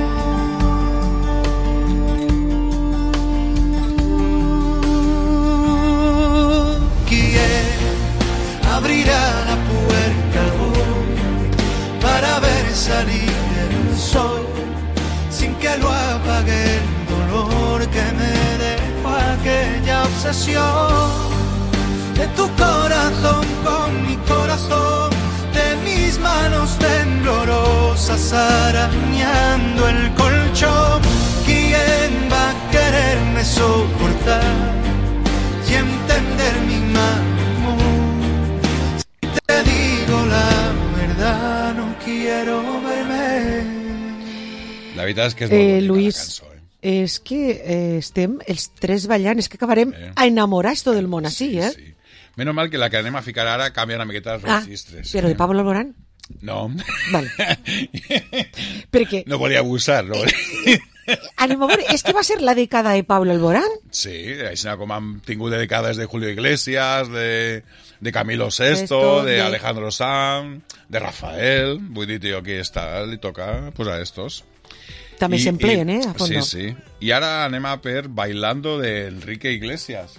¿Quién abrirá la puerta hoy para ver salir el sol sin que lo apague el dolor que me dejó aquella obsesión de tu corazón con mi corazón, de mis manos temblorosas arañando el colchón? ¿Quién va a quererme soportar y entender mi mal humor? Si te digo la verdad, no quiero verme. La veritat és que és molt bonica Luis, la cançó. És que estem els tres ballant, és que acabarem a enamorar tot el món així, eh? Sí. Menos mal que la que anem a ficar ara canvia una miqueta els registres. Però de Pablo Alborán? No. Vale. Perquè... No volia abusar, no volia... Anem a veure, és que va ser la dècada de Pablo Alborán? Sí, així com han tingut dècades de Julio Iglesias, de Camilo Sesto, de Alejandro Sanz, de Rafael. Vull dir, tio, aquí està, li toca posar estos. També s'empleen, a fondo. Sí, sí. I ara anem a per Bailando de Enrique Iglesias.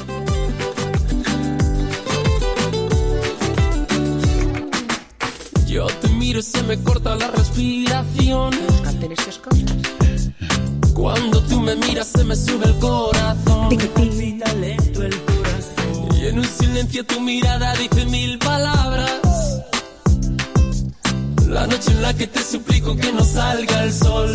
Yo te miro y se me corta la respiración. Canten estas cosas. Cuando tú me miras se me sube el corazón. Palpita lento el corazón. Y en un silencio tu mirada dice 1000 palabras. La noche en la que te suplico que no salga el sol.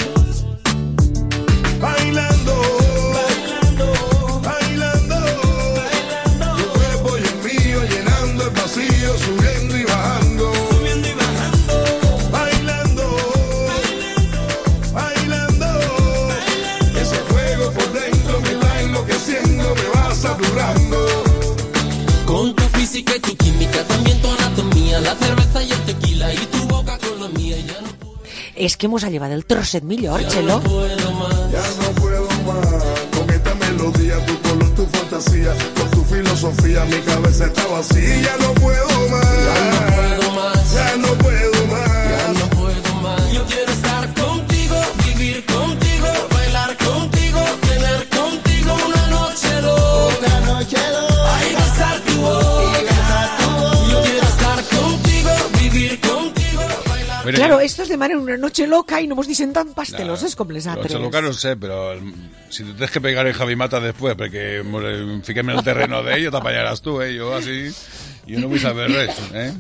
Bailando, bailando, bailando, bailando. Tu cuerpo y el mío llenando el vacío, subiendo y bajando. Subiendo y bajando. Bailando, bailando, bailando, bailando. Ese fuego por dentro me va enloqueciendo, me va saturando. Con tu física y tu química, también tu anatomía, la cerveza y el tequila y tu boca con la mía. Ya no puedo... És que mos ha llevat el trosset millor, Chelo. Ya no puedo más con esta melodía, tu color, tu fantasía, con tu filosofía, mi cabeza está vacía. Ya no puedo más, ya no puedo más, ya no puedo más, ya no puedo más. Yo quiero estar contigo, vivir contigo, bailar contigo, tener contigo una noche loca, ay, besar tu boca. Yo quiero estar contigo, vivir contigo, bailar. Claro, estos demanen una noche loca y no nos dicen tan pasteloses com les altres. Noche loca no sé, pero si te tienes que pegar en Javi Mata después, porque fiquem en el terreno de ello, t'apanyaràs tu, yo así, yo no vull saber res,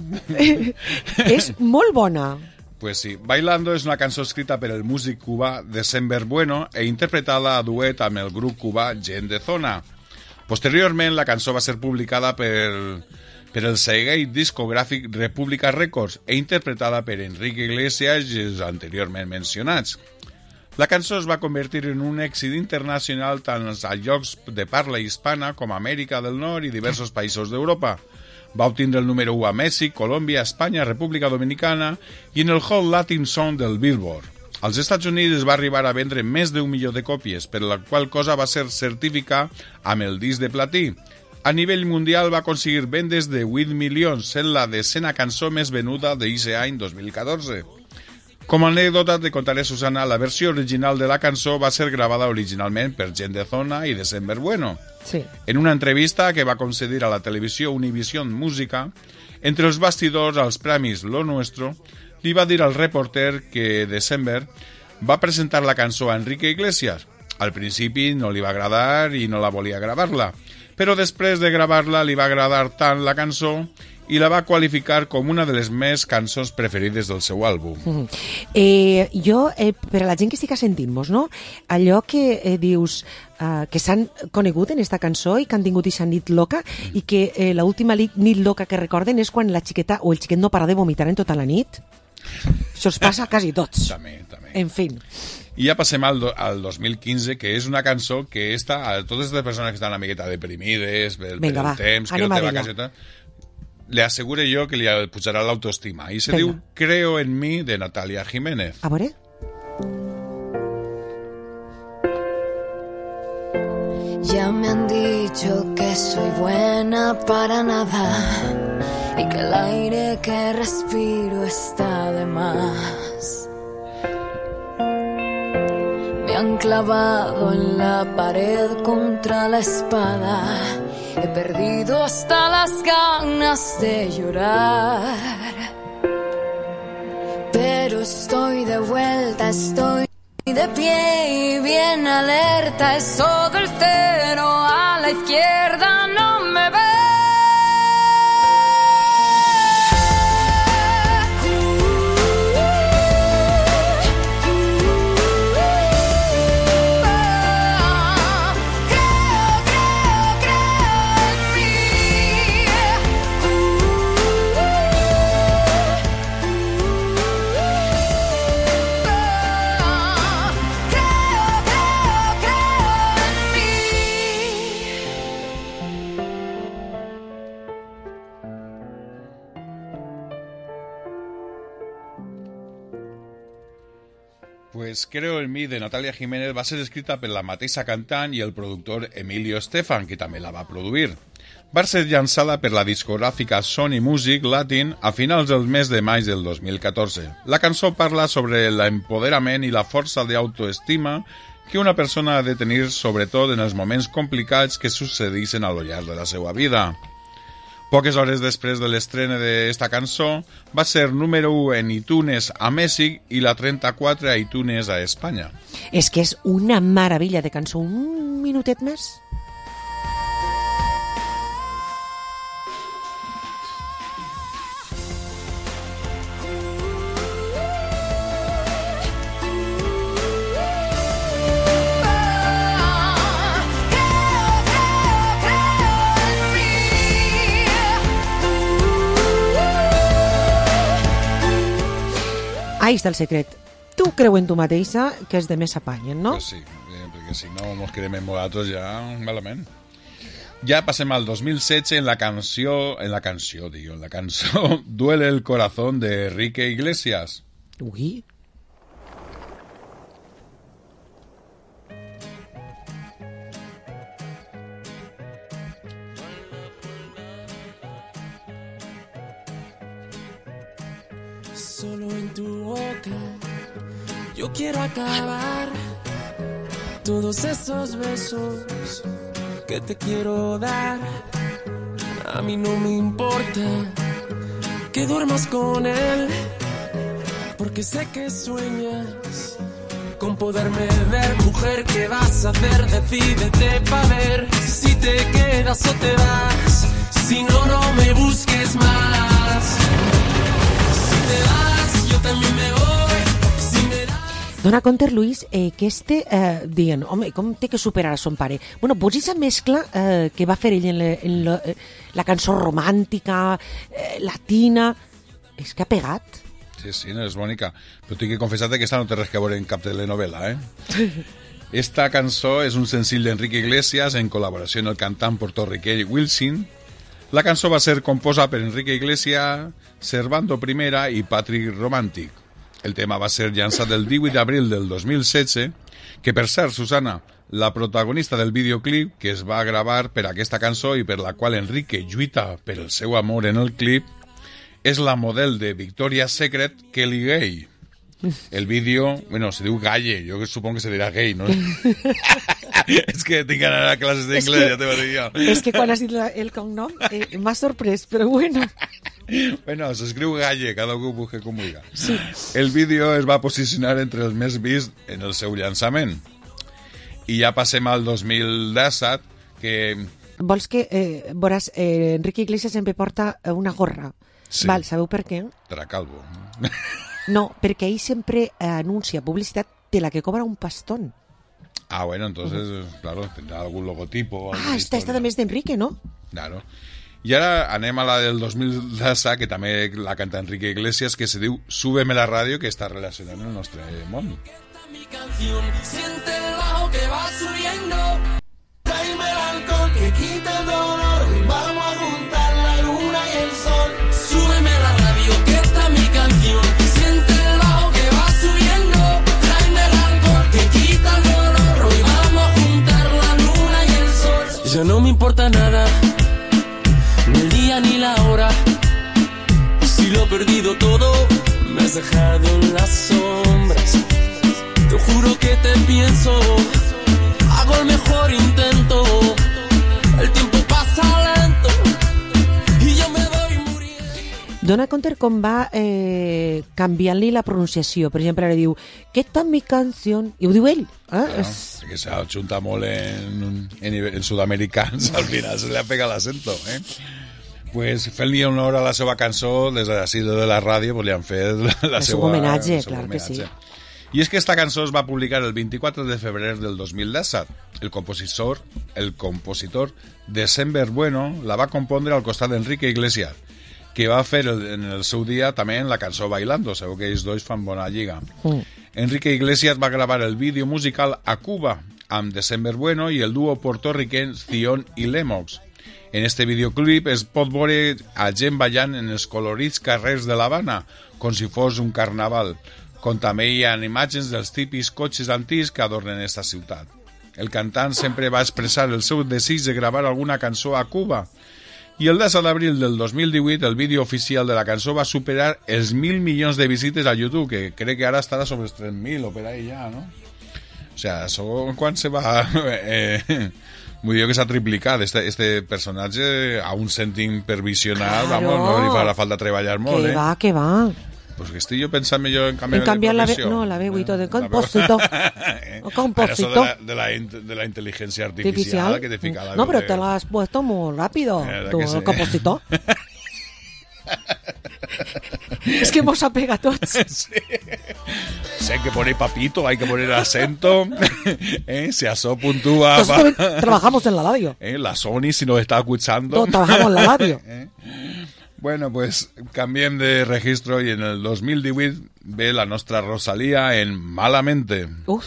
És molt bona. Pues sí, Bailando és una cançó escrita per el músic cubà December Bueno e interpretada a duet amb el grup cubà Gent de Zona. Posteriorment, la cançó va ser publicada per el segell discogràfic República Records e interpretada per Enrique Iglesias i els anteriorment mencionats. La cançó es va convertir en un èxit internacional tant a llocs de parla hispana com a Amèrica del Nord i diversos països d'Europa. Va obtindre el número 1 a Mèxic, Colòmbia, Espanya, República Dominicana i en el Hot Latin Song del Billboard. Als Estats Units va arribar a vendre més d'1 milió de còpies, per la qual cosa va ser certificat amb el disc de platí. A nivell mundial va aconseguir vendes de 8 milions, sent la desena cançó més venuda d'aquest any 2014. Com a anècdota te contaré, Susana, la versió original de la cançó va ser gravada originalment per Gent de Zona i December Bueno. Sí. En una entrevista que va concedir a la televisió Univision Música, entre els bastidors als premis Lo Nuestro, li va dir al reporter que December va presentar la cançó a Enrique Iglesias. Al principi no li va agradar i no la volia gravar-la, però després de gravar-la li va agradar tant la cançó i la va qualificar com una de les més cançons preferides del seu àlbum. Jo, per a la gent que estic sentint-nos, no? Allò que dius que s'han conegut en esta cançó i que han tingut aquesta nit loca i que l'última nit loca que recorden és quan la xiqueta o el xiquet no para de vomitar en tota la nit. Això es passa a quasi tots. També. En fi. I ja passem al 2015, que és una cançó que a totes les persones que estan una miqueta deprimides pel temps, que no té vacaciones, le aseguro yo que le pujarà l'autoestima. I se diu Creo en mí, de Natalia Jiménez. A veure. Ya me han dicho que soy buena para nada y que el aire que respiro está de más. Me han clavado en la pared contra la espada. He perdido hasta las ganas de llorar. Pero estoy de vuelta, estoy de pie y bien alerta. Es todo el cero a la izquierda, no me ve. Pues Creo en mi, de Natalia Jiménez, va ser escrita per la mateixa cantant i el productor Emilio Estefan, que també la va produir. Va ser llançada per la discogràfica Sony Music Latin a finals del mes de maig del 2014. La cançó parla sobre l'empoderament i la força d'autoestima que una persona ha de tenir, sobretot en els moments complicats que succeeixen a lo llarg de la seva vida. Poques hores després de l'estrena d'esta cançó, va ser número 1 en iTunes a Mèxic i la 34 a iTunes a Espanya. És que és una meravella de cançó. Un minutet més? Ahí està el secret. Tu creu en tu mateixa, que és de més s'apanyen, no? Pues sí, perquè si no ens quedem en nosaltres ja malament. Ja passem al 2016 en la cançó Duele el corazón de Enrique Iglesias. Ui. Solo en tu boca yo quiero acabar todos esos besos que te quiero dar. A mí no me importa que duermas con él, porque sé que sueñas con poderme ver. Mujer, ¿qué vas a hacer? Decídete pa' ver si te quedas o te vas. Si no, no me busques más. Si te vas, yo también me voy. Si me das... Dona compte, Luis, que dient, home, com té que superar a son pare? Bueno, pues esa mescla que va fer ell en la cançó romàntica, latina, és que ha pegat. Sí, no és bonica. Però tinc que confessar que esta no té res que veure en cap telenovela, Esta cançó és un senzill d'Enrique Iglesias en col·laboració amb el cantant portorriqueny Wilson. La cançó va ser composa per Enrique Iglesias, Servando Primera i Patrick Romantic. El tema va ser llançat el 18 d'abril del 2016, que per cert, Susana, la protagonista del videoclip que es va gravar per aquesta cançó i per la qual Enrique lluita per el seu amor en el clip, és la model de Victoria's Secret, Kelly Gay. El vídeo, bueno, se diu Galle, jo supongo que se dirà gay, ¿no? És que tinc que anar a classes d'inglès, ja te ho dic jo. És que quan has dit el cognom m'ha sorprès, però bueno. Bueno, s'escriu Galle, cada un ho busca com vulgui. Sí. El vídeo es va posicionar entre els més vists en el seu llançament. I ja passem al 2017, que... Vols que, veuràs, Enrique Iglesias sempre porta una gorra. Sí. Val, sabeu per què? Tracalvo. No, perquè ell sempre anuncia publicitat de la que cobra un pastón. Ah, bueno, entonces, claro, tendrá algún logotipo. Ah, esta també és d'Enrique, ¿no? Claro. I ara anem a la del 2010, que també la canta Enrique Iglesias, que se diu Súbeme la ràdio, que està relacionada amb el nostre món. Mi canción, siente el bajo que va subiendo. Tráeme el alcohol que quita el dolor. Vamos a juntar la luna y el sol. Súbeme la radio, que está mi canción. Siente el bajo que va subiendo. Tráeme el alcohol que quita el dolor. Hoy vamos a juntar la luna y el sol. Ya no me importa nada, ni el día ni la hora. lo he perdido todo, me has dejado en las sombras. Te juro que te pienso, hago el mejor intento. El tiempo pasa lento i jo me voy muriendo. Dona compte com va canviant-li la pronunciació. Per exemple, ara diu, ¿qué tal mi canción? I ho diu ell. Que se ha juntat molt en sud-americans, al final se li ha pegat l'acento, Pues fent-li honor a la seva cançó, des d'ací de la ràdio, pues li han fet el seu homenatge, clar que sí. I és que esta cançó es va publicar el 24 de febrer del 2017. El compositor December Bueno la va compondre al costat d'Enrique Iglesias, que va fer en el seu dia també en la cançó Bailando. Sabeu que ells dos fan bona lliga. Enrique Iglesias va gravar el vídeo musical a Cuba amb December Bueno i el dúo portorriqueny Zion i Lemox. En este videoclip es pot veure a gent ballant en els colorits carrers de l'Havana, com si fos un carnaval, com també hi ha imatges dels típics cotxes antics que adornen esta ciutat. El cantant sempre va expressar el seu desig de gravar alguna cançó a Cuba, i el 10 d'abril del 2018 el vídeo oficial de la cançó va superar els 1.000 milions de visites a YouTube, que crec que ara estarà sobre els 3.000 o per ahí ja, no? O sea, això quan se va... Vull dir que s'ha triplicat este personatge a un cèntim per visionar, claro. Vamos, no li farà falta treballar molt, Que va. Pues que estic jo pensant jo en canviar la professió. No, la veu i tot, de compositor. Compositor. De la inteligencia artificial que te fica la veu. No, pero te la has puesto muy rápido, tú, el compositor. Es que hemos apegado todos. Sí. Si hay que poner papito, hay que poner acento. Si eso puntúa. Nosotros trabajamos en la radio. La Sony, si nos está escuchando. Todos trabajamos en la radio. Bueno, pues canviem de registro y en el 2018 ve la nostra Rosalía en Malamente. Uf.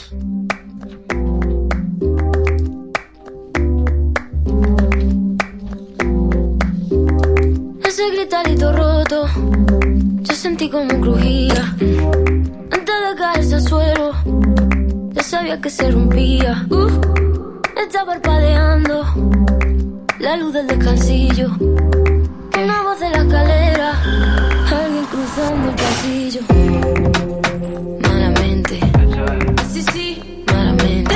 Ese gritarito roto, yo sentí como crujía. Antes de caerse al suelo, ya sabía que se rompía. Está parpadeando la luz del descansillo. Una voz de la escalera, alguien cruzando el pasillo. Malamente, sí, sí, malamente.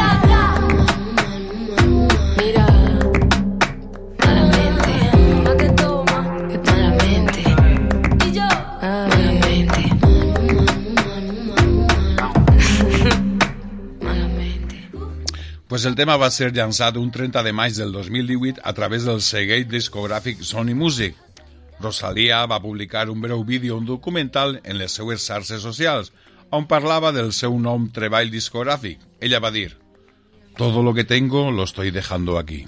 Mira, malamente, pa' que toma, que malamente. Y yo, malamente. Malamente. Pues el tema va ser llançat un 30 de maig del 2018 a través del segell discogràfic Sony Music. Rosalía va publicar un breu vídeo, un documental en les seues xarxes socials, on parlava del seu nou treball discogràfic. Ella va dir, todo lo que tengo lo estoy dejando aquí.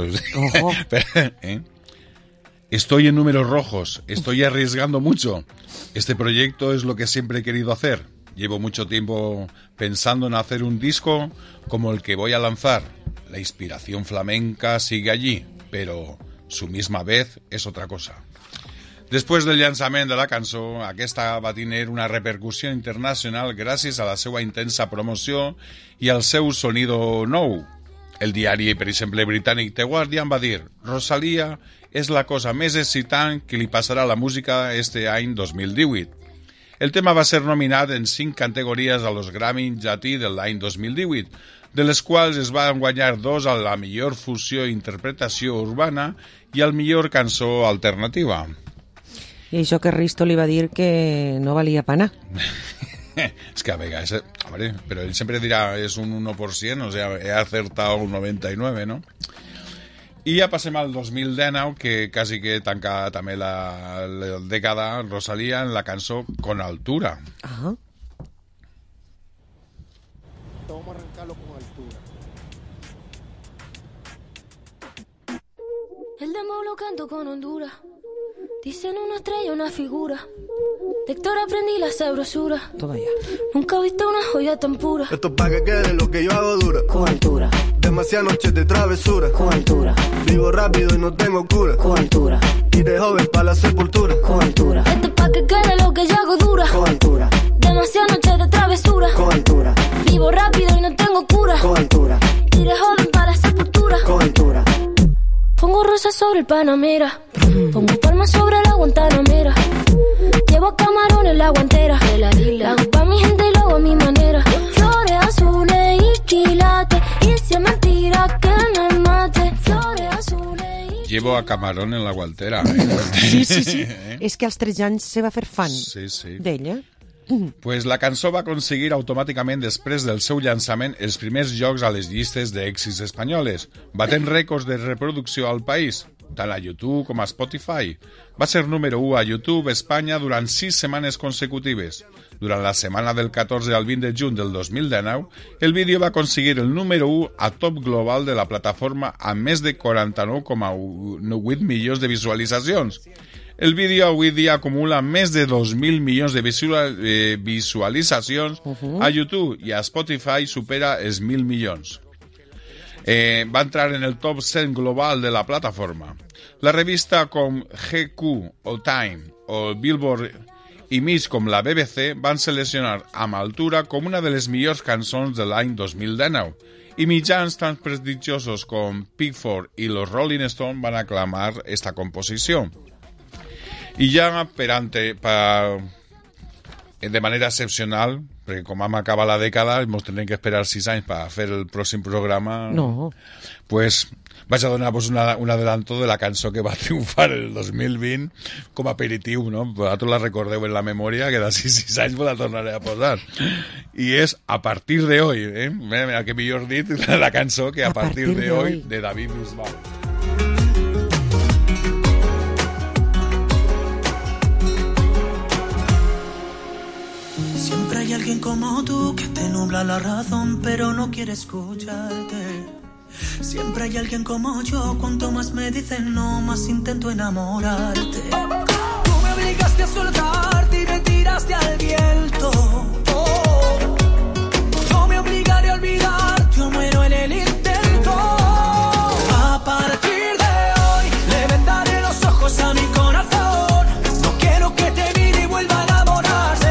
Estoy en números rojos, estoy arriesgando mucho. Este proyecto es lo que siempre he querido hacer. Llevo mucho tiempo pensando en hacer un disco como el que voy a lanzar. La inspiración flamenca sigue allí, pero su misma vez es otra cosa. Després del llançament de la cançó, aquesta va tenir una repercussió internacional gràcies a la seva intensa promoció i al seu sonido nou. El diari, per exemple, britànic The Guardian va dir «Rosalía és la cosa més excitant que li passarà a la música este any 2018». El tema va ser nominat en 5 categories a los Grammy Llatí de l'any 2018, de les quals es van guanyar 2 a la millor fusió i interpretació urbana i al millor cançó alternativa. I això que Risto li va dir que no valia pana. Es que a vegades, hombre, pero él siempre dirá es un 1%, o sea, he acertado un 99%, ¿no? I ja passem al 2019, que quasi que tanca també la dècada Rosalía en la cançó Con Altura. Ajá. Vamos a arrancarlo con altura. El demo lo canto con Honduras. Dicen una estrella, una figura. De Héctor aprendí la sabrosura. Toma ya. Nunca he visto una joya tan pura. Esto es pa' que quede lo que yo hago dura. Con altura. Demasiadas noches de travesura. Con altura. Vivo rápido y no tengo cura. Con altura. Y de joven pa' la sepultura. Con altura. Esto es pa' que quede lo que yo hago dura. Con altura. Demasiadas noches de travesura. Con altura. Vivo rápido y no tengo cura. Con altura. Y de joven pa' la sepultura. Con altura. Pongo rosas sobre el Panamera. Pongo palmas sobre la Guantanamera. Llevo camarón en la guantera. La hago pa' mi gente y lo hago a mi manera. Flores azules y quilates. Y si es mentira que me mate. Flores azules y... Llevo a camarón en la guantera. Sí. És que als 13 anys se va fer fan d'ella. Pues la cançó va aconseguir automàticament després del seu llançament els primers llocs a les llistes d'èxits espanyoles, batent rècords de reproducció al país, tant a YouTube com a Spotify. Va ser número 1 a YouTube Espanya durant 6 setmanes consecutives. Durant la setmana del 14 al 20 de juny del 2019, el vídeo va aconseguir el número 1 a top global de la plataforma amb més de 49,8 milions de visualitzacions. El vídeo avui dia acumula més de 2.000 milions de visualitzacions a YouTube i a Spotify supera els 1.000 milions. Va entrar en el top 100 global de la plataforma. La revista com GQ o Time o Billboard i mig com la BBC van seleccionar amb altura com una de les millors cançons de l'any 2019 i mitjans tan prestigiosos com Pitchfork i los Rolling Stones van aclamar esta composició. I ja de manera excepcional, perquè com vam acabar la dècada ens tindrem que esperar 6 anys per fer el pròxim programa, pues vaig a donar-vos un adelanto de la cançó que va triomfar el 2020 com a aperitiu, no? Vosaltres la recordeu en la memòria, que d'ací 6 anys vos la tornaré a posar. I és A partir de hoy, mira que millor dit la cançó que A partir de hoy de David Bisbal. Siempre hay alguien como tú que te nubla la razón pero no quiere escucharte. Siempre hay alguien como yo, cuanto más me dicen no, más intento enamorarte. Tú me obligaste a soltarte y me tiraste al viento. No me obligaré a olvidarte, yo muero en el intento. A partir de hoy le vendaré los ojos a mi corazón. No quiero que te mire y vuelva a enamorarse.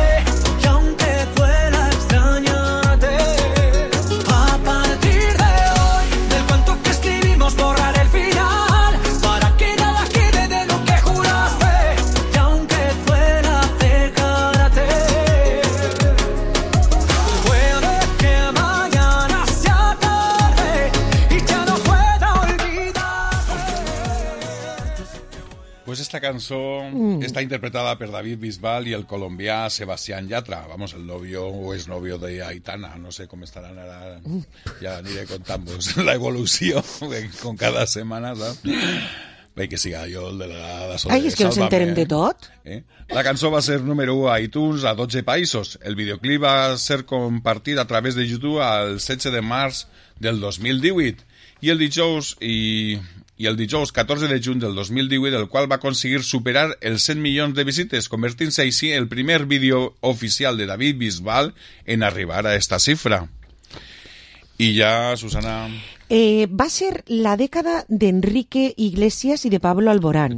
Pues esta canción está interpretada por David Bisbal y el colombià Sebastián Yatra. Vamos, el novio o exnovio de Aitana. No sé cómo estarán ahora. Ya aniré contando-vos la evolució con cada setmana, saps? Bé, que siga jo el de la Soler. Ai, és que ens enterem de tot. La cançó va ser número 1 a iTunes a 12 països. El videoclip va ser compartit a través de YouTube el 16 de març del 2018 i el dijous 14 de juny del 2018, el qual va aconseguir superar els 100 milions de visites, convertint-se així el primer vídeo oficial de David Bisbal en arribar a esta cifra. I ja, Susana... va ser la dècada d'Enrique Iglesias i de Pablo Alborán.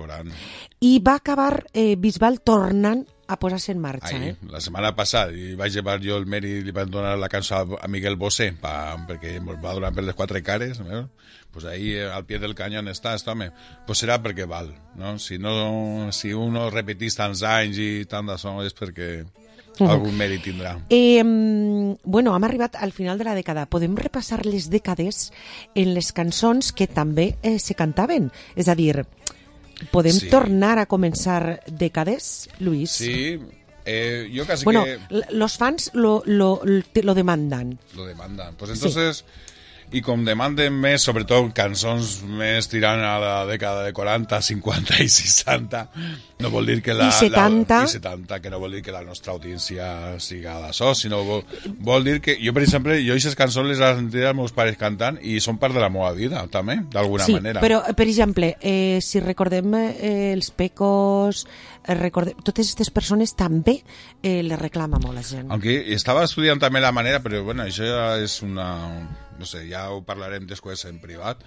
I va acabar Bisbal tornant a posar-se en marxa. La setmana passada vaig llevar jo el mèrit i li van donar la cançó a Miguel Bosé perquè ens va donar per les 4 cares, pues ahí al pie del cañón està, home. Pues serà perquè val, no? Si uno repetís tants anys i tant d'això és perquè algun mèrit tindrà. Bueno, hem arribat al final de la dècada. Podem repassar les dècades en les cançons que també se cantaven. És a dir, podem tornar a començar dècades, Luis? Sí, yo casi bueno, que... los fans lo demandan. Lo demandan. Pues entonces... I com demanden més, sobretot cançons més tirant a la dècada de 40, 50 i 60, no vol dir que I 70, que no vol dir que la nostra audiència siga d'això, sinó vol dir que jo, per exemple, aquestes cançons les he sentit als meus pares cantant i són part de la meva vida, també, d'alguna manera. Sí, però, per exemple, si recordem els Pecos, totes aquestes persones també les reclama molt la gent. Aunque estava estudiant també la manera, però bueno, això ja és una... no sé, ja ho parlarem després en privat,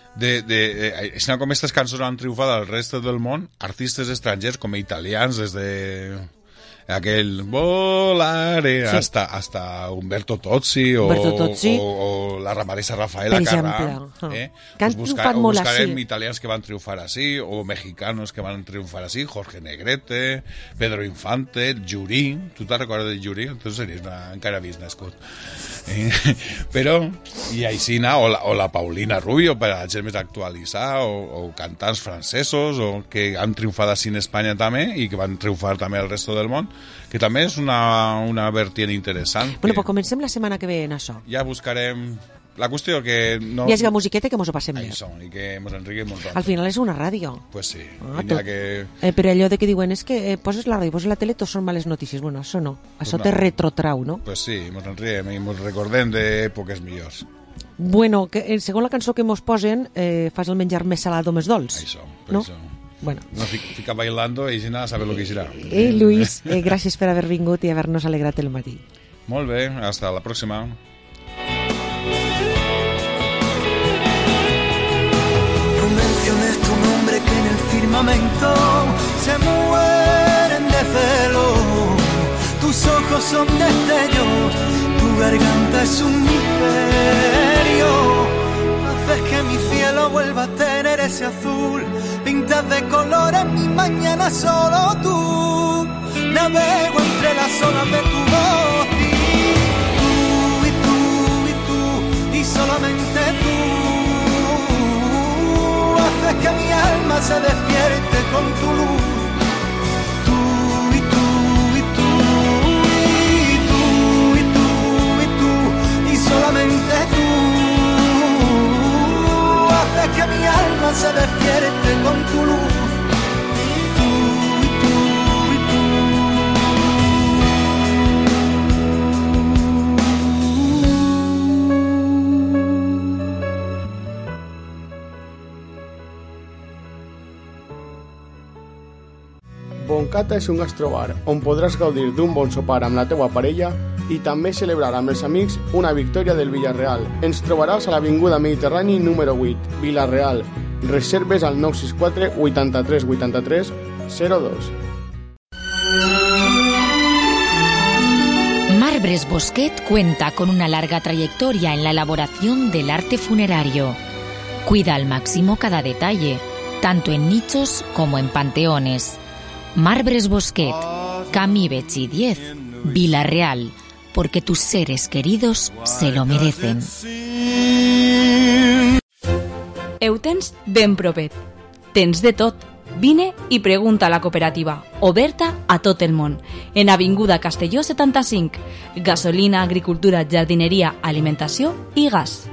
com aquestes cançons han triomfat al reste del món, artistes estrangers com italians des de aquel volaré, sí. hasta Humberto Tozzi o la ramadesa Rafaela Carrà. Pues buscarem italians que van triomfar així, o mexicanos que van triomfar així, Jorge Negrete, Pedro Infante, Jurí. Tu te'n recordes de Jurí? Tu series encara vist nascut. Però, i aixina, o la Paulina Rubio, per a la gent més actualitzada, o cantants francesos, o que han triomfat així en Espanya també, i que van triomfar també al resto del món, que també és una vertiente interessant. Bueno, pues comencem la setmana que ve en això. Ja buscarem... La qüestió que no... Hi hagi la musiqueta que mos ho passem bé. Això, i que mos enriquem molt. Al final és una ràdio. Pues sí. Però allò de que diuen és que poses la ràdio, poses la tele, tot són males notícies. Bueno, això no. Això te retrotrau, no? Pues sí, mos enriem i mos recordem d'èpoques millors. Bueno, que segons la cançó que mos posen, fas el menjar més salat o més dolç. Això, no? Això. Bueno. No, fica bailando i a saber lo que serà. Lluís, gràcies per haver vingut i haver-nos alegrat el matí. Molt bé, hasta la pròxima. Menciones tu nombre que en el firmamento se mueren de celo. Tus ojos son destellos, tu garganta es un misterio. Haces que mi cielo vuelva a tener ese azul. Pintas de colores mi mañana solo tú. Navego entre las olas de tu voz y tú, y solamente tú. Haces que mi alma se despierte con tu luz. Tú y tú y tú y tú y tú y tú y solamente tú. Haces que mi alma se despierte con tu luz. Boncata és un gastrobar on podràs gaudir d'un bon sopar amb la teua parella i també celebrar amb els amics una victòria del Villarreal. Ens trobaràs a l'Avinguda Mediterrani número 8, Villarreal. Reserves al 964 83 83 02. Marbres Bosquet cuenta con una larga trayectoria en la elaboración del arte funerario. Cuida al máximo cada detalle, tanto en nichos como en panteones. Marbres Bosquet, Camí Betxí 10, Villarreal, porque tus seres queridos se lo merecen. Ho tens ben propet. Tens de tot. Vine i pregunta a la cooperativa, oberta a tot el món. En Avinguda Castelló 75, gasolina, agricultura, jardineria, alimentació i gas.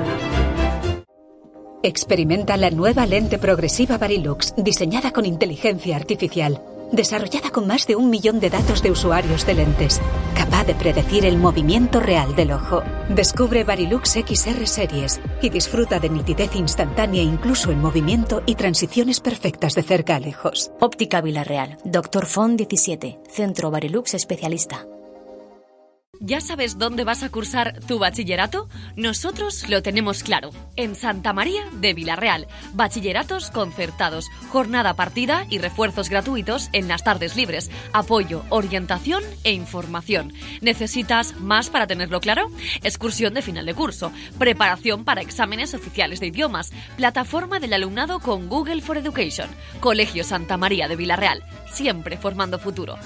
Experimenta la nueva lente progresiva Varilux, diseñada con inteligencia artificial, desarrollada con más de 1 millón de datos de usuarios de lentes, capaz de predecir el movimiento real del ojo. Descubre Varilux XR Series y disfruta de nitidez instantánea incluso en movimiento y transiciones perfectas de cerca a lejos. Óptica Villarreal, Dr. Font 17, Centro Varilux Especialista. ¿Ya sabes dónde vas a cursar tu bachillerato? Nosotros lo tenemos claro. En Santa María de Villarreal. Bachilleratos concertados, jornada partida y refuerzos gratuitos en las tardes libres. Apoyo, orientación e información. ¿Necesitas más para tenerlo claro? Excursión de final de curso. Preparación para exámenes oficiales de idiomas. Plataforma del alumnado con Google for Education. Colegio Santa María de Villarreal. Siempre formando futuro.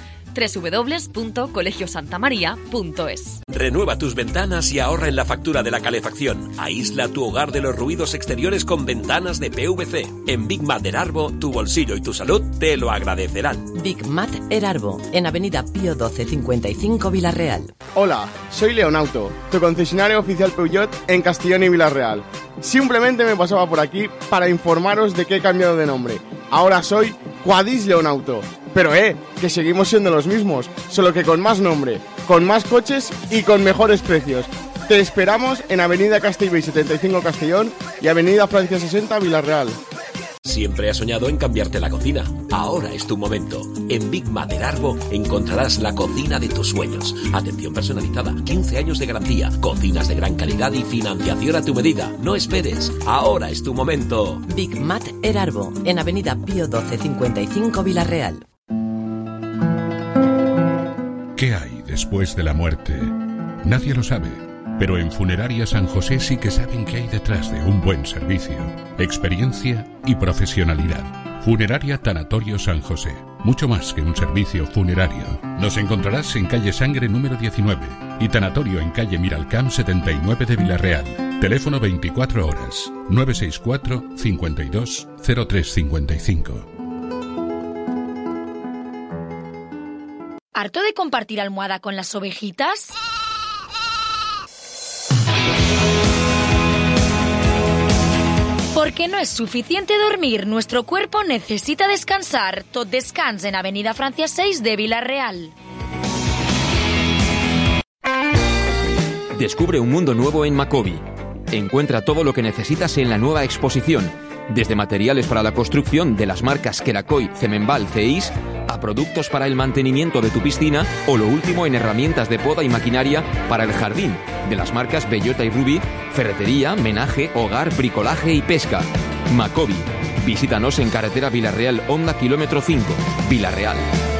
www.colegiosantamaria.es. Renueva tus ventanas y ahorra en la factura de la calefacción. Aísla tu hogar de los ruidos exteriores con ventanas de PVC. En Big Mat Erarbo, tu bolsillo y tu salud te lo agradecerán. Big Mat Erarbo, en Avenida Pío 12 55 Villarreal. Hola, soy Leonauto, tu concesionario oficial Peugeot en Castellón y Villarreal. Simplemente me pasaba por aquí para informaros de que he cambiado de nombre. Ahora soy Quadis Leonauto. Pero que seguimos siendo los mismos, solo que con más nombre, con más coches y con mejores precios. Te esperamos en Avenida Castellbell 75 Castellón y Avenida Francia 60 Villarreal. Siempre has soñado en cambiarte la cocina. Ahora es tu momento. En Big Mat Erarbo encontrarás la cocina de tus sueños. Atención personalizada, 15 años de garantía, cocinas de gran calidad y financiación a tu medida. No esperes. Ahora es tu momento. Big Mat Erarbo, en Avenida Pío 12 55 Villarreal. ¿Qué hay después de la muerte? Nadie lo sabe, pero en Funeraria San José sí que saben qué hay detrás de un buen servicio, experiencia y profesionalidad. Funeraria Tanatorio San José, mucho más que un servicio funerario. Nos encontrarás en calle Sangre número 19 y Tanatorio en calle Miralcamp 79 de Villarreal. Teléfono 24 horas, 964 52 0355. ¿Harto de compartir almohada con las ovejitas? Porque no es suficiente dormir, nuestro cuerpo necesita descansar. Tot Descans en Avenida Francia 6 de Villarreal. Descubre un mundo nuevo en Macobi. Encuentra todo lo que necesitas en la nueva exposición, desde materiales para la construcción de las marcas Kerakoy, Cemenbal, CEIS, a productos para el mantenimiento de tu piscina o lo último en herramientas de poda y maquinaria para el jardín, de las marcas Bellota y Ruby, ferretería, menaje, hogar, bricolaje y pesca. Macobi. Visítanos en carretera Villarreal Honda kilómetro 5, Villarreal.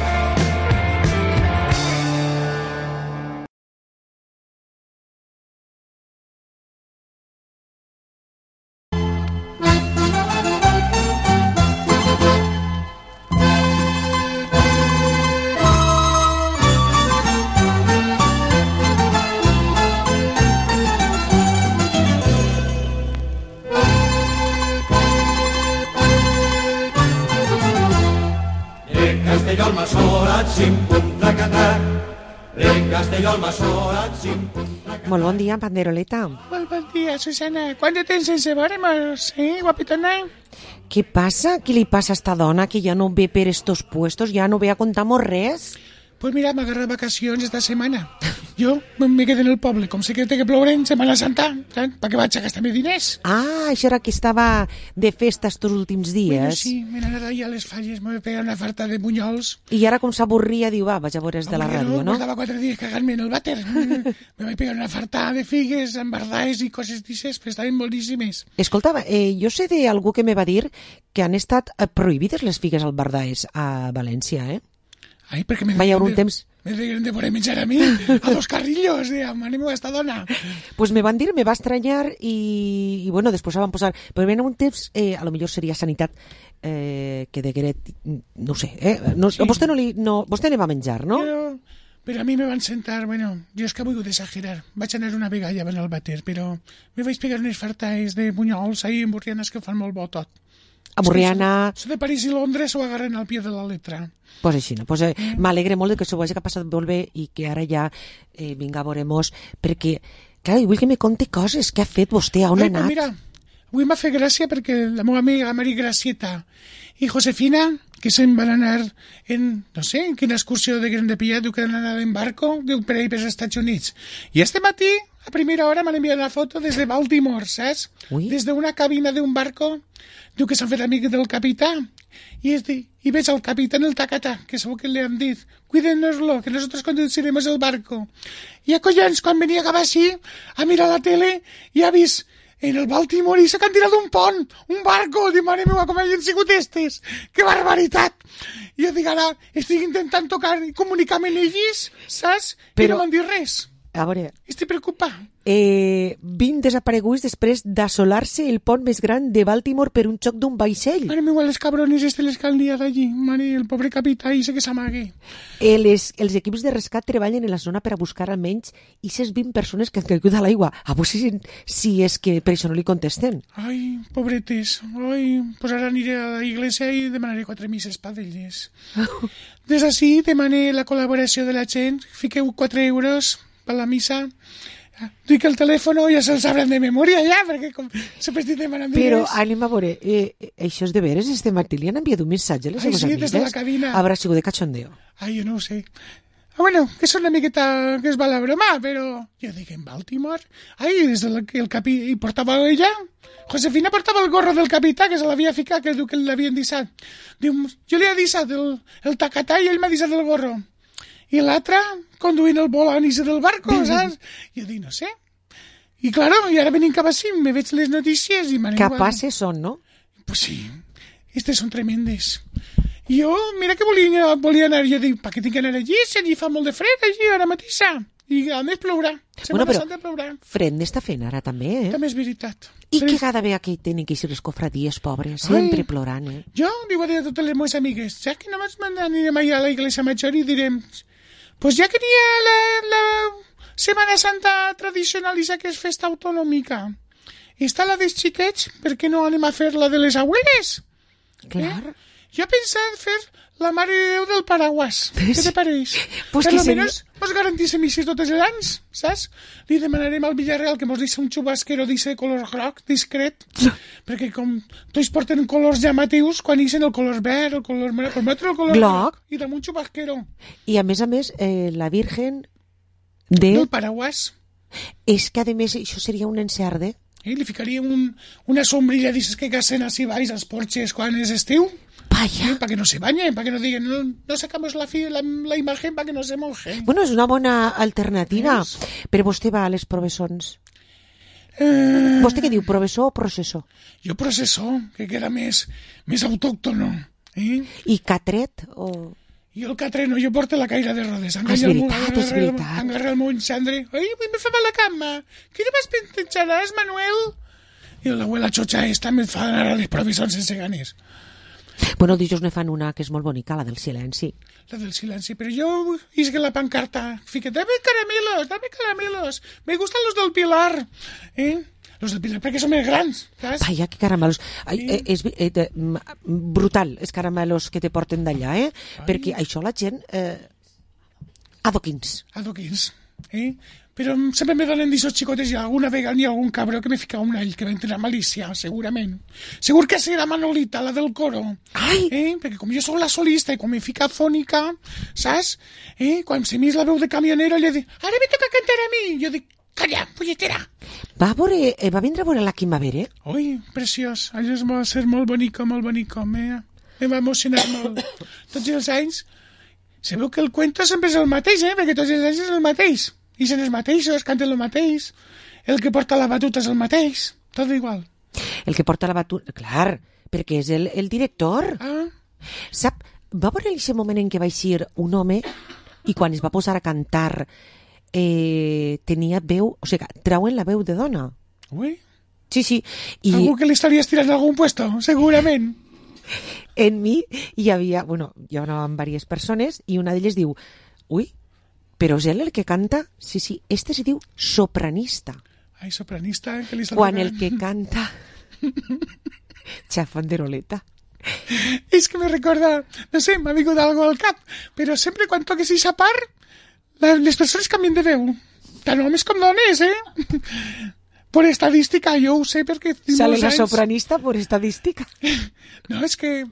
Molt bon dia, Panderoleta. Molt bon dia, Susana. Quant de temps sense veuremos, guapitona? Què passa? Què li passa a esta dona que ja no ve per estos puestos, ja no ve a contar-nos res? Pues mira, m'agarra vacacions esta setmana. Jo me quedo en el poble, com sé que té que ploure en Setmana Santa, saps? Per què vaig a gastar-me diners? Ah, això era que estava de festa estos últims dies. Bueno, sí, m'he anat allà a les falles, m'he pegat una farta de bunyols. I ara com s'avorria, diu, vaig a veure de la ràdio, no? Portava 4 dies cagant-me en el vàter. Me vaig pegar una farta de figues, embardades i coses d'aixes, però estaven boníssimes. Escolta, jo sé d'algú que me va dir que han estat prohibides les figues albardaes a València, eh? Ai, perquè me deien de poder menjar a mi, a dos carrillos, anem a esta dona. Pues me van dir, me va estranyar i bueno, després la van posar. Però en un temps, a lo millor seria sanitat que degueret, no sé, no, sí. Vostè ne va menjar, no? Però a mi me van sentar, bueno, jo és que he volgut exagerar. Vaig anar una vegada al vàter, però me vaig pegar unes fartaes de bunyols ahí en Borrianes que fan molt bo tot. A Borriana... Això de París i Londres ho agarren al pie de la letra. Pues així, no? Pues, m'alegre molt que s'ho hagi passat molt bé i que ara ja vinga, veuremos, perquè, clar, vull que me conti coses que ha fet vostè, on ha anat. Mira, avui m'ha fet gràcia perquè la meva amiga Maria Gracieta i Josefina, que se'n van anar en, no sé, en quina excursió de Gran de Pillat, diu que han anat en barco, diu per ahí per als Estats Units. I este matí, a primera hora, m'han enviat una foto des de Baltimore, saps? Des d'una cabina d'un barco, diu que s'han fet amics del capità, i veig al capità en el tacatà, que segur que li han dit, cuídenoslo, que nosotros conduciremos el barco. I a collons, quan venia cap així, a mirar la tele, i ha vist en el Baltimore i s'ha tirat un pont, un barco, diu, mare meva, com hagin sigut estes, que barbaritat. I jo dic, ara, estic intentant tocar i comunicar-me amb ells, saps? I no m'han dit res. A veure... Estic preocupat. 20 desapareguts després d'assolar-se el pont més gran de Baltimore per un xoc d'un vaixell. Mare meva, les cabrones les que han liat allí. Mare, el pobre capità, i sé que s'amague. Els equips de rescat treballen en la zona per a buscar almenys aquestes 20 persones que han caigut a l'aigua. A veure si és que per això no li contesten. Ai, pobretes. Ai, pues ara aniré a la iglesia i demanaré 4 misses per d'elles. Des d'ací demané la col·laboració de la gent. Fiqueu 4 euros per la missa. Dic que el telèfon ja se'l sabran de memòria ja, perquè com sempre estic demanant diners. Però anem a veure, això és de veres, este Martí li han enviat un missatge a les seves amigues? Des de la cabina. Habrà sigut de cachondeo. Ai, jo no ho sé. Bueno, que és una miqueta que es va la broma, però jo dic, en Baltimore? Ai, des del que el capí... I portava ella? Josefina portava el gorro del capità, que se l'havia ficat, que diu que l'havien dissat. Diu, jo li he dissat el tacatà i ell m'ha dissat el gorro. I l'altre conduint el volant del barco, saps? Jo dic, no sé. I claro, i ara venim cap així, me veig les notícies i m'anem... Capaces són, no? Pues sí, estes són tremendes. Jo, mira que volia anar, jo dic, per què tinc que anar allí? Si allí fa molt de fred, allí, ara mateixa. I a més plourà. Però fred n'està fent ara també, eh? També és veritat. I que cada vegada que tenen que ser les cofradies, pobres, sempre plorant, eh? Jo diu a dir a totes les meves amigues, ja que només anirem allà a la iglesia major i direm, pues ja que n'hi ha la Setmana Santa tradicional i que és festa autonòmica, i està la dels xiquets, per què no anem a fer la de les abueles? Clar. Jo he pensat fer la Mare de Déu del Paraguas. Què te pareix? Pues per que almenys mos garantissem així tots els anys, saps? Li demanarem al Villarreal que mos deixi un xubasquero de color groc, discret, perquè com tots porten colors llamatius, quan ixen el color verd, el color color groc, i damunt xubasquero. I a més, la Virgen del Paraguas. És que, a més, això seria un encerde. Li ficaria una sombrilla d'aquestes que gasten així baix als porxes quan és estiu. Vaya. Para que no se bañen, para que no digan, no sacamos la imagen para que no se mojen. Bueno, és una bona alternativa. Però vostè va a les provessons. Vostè què diu, professor o processó? Jo processó, que queda més autòctono. I catret o... Jo el catret no, jo porto la caire de rodes. És veritat. Engarra el meu enxandre. Ai, me fa mal la cama. ¿Qué te vas pensaràs, Manuel? I l'abuela xocha esta me fa anar a les provessons sense ganes. Bueno, dijous ne fan una que és molt bonica, la del silenci. La del silenci, però jo isque la pancarta. Fica, dame caramelos. Me gustan los del Pilar. Los del Pilar perquè són més grans, saps? Vaya, que caramelos. És brutal, els caramelos que te porten d'allà, perquè això la gent... Adoquins. Però sempre me donen d'aixòs xicotes i alguna vegada n'hi ha algun cabró que me fica un all que va entrar a malícia, segurament. Segur que serà Manolita, la del coro. Ai! Perquè com jo sóc la solista i quan me fica fònica, saps? Quan se m'és la veu de camionero, ella diu, ara me toca cantar a mi. Jo dic, calla, polletera. Va vindre a veure la Quimavere? Ui, preciós. Allò va ser molt bonico. Me va emocionar molt. Tots els anys, sabeu que el cuento sempre és el mateix, perquè tots els anys és el mateix. I són els mateixos, canten el mateix. El que porta la batuta és el mateix. Tot igual. El que porta la batuta... Clar, perquè és el director. Sap, va veure aquest moment en què va eixir un home i quan es va posar a cantar tenia veu... O sigui, trauen la veu de dona. Ui. Sí. Algú que li estaria estirant en algun puesto, segurament. En mi hi havia... Bueno, hi havia diverses persones i una d'elles diu... Ui, però és ell el que canta? Sí, este se diu sopranista. Ai, sopranista, que li està quan el que canta xafanderoleta. És que me recorda, no sé, m'ha vingut algo al cap, però sempre quan toques aquesta part, les persones canvien de veu. Tant homes com dones, Per estadística, jo ho sé perquè... Sale la sopranista per estadística. No, és que...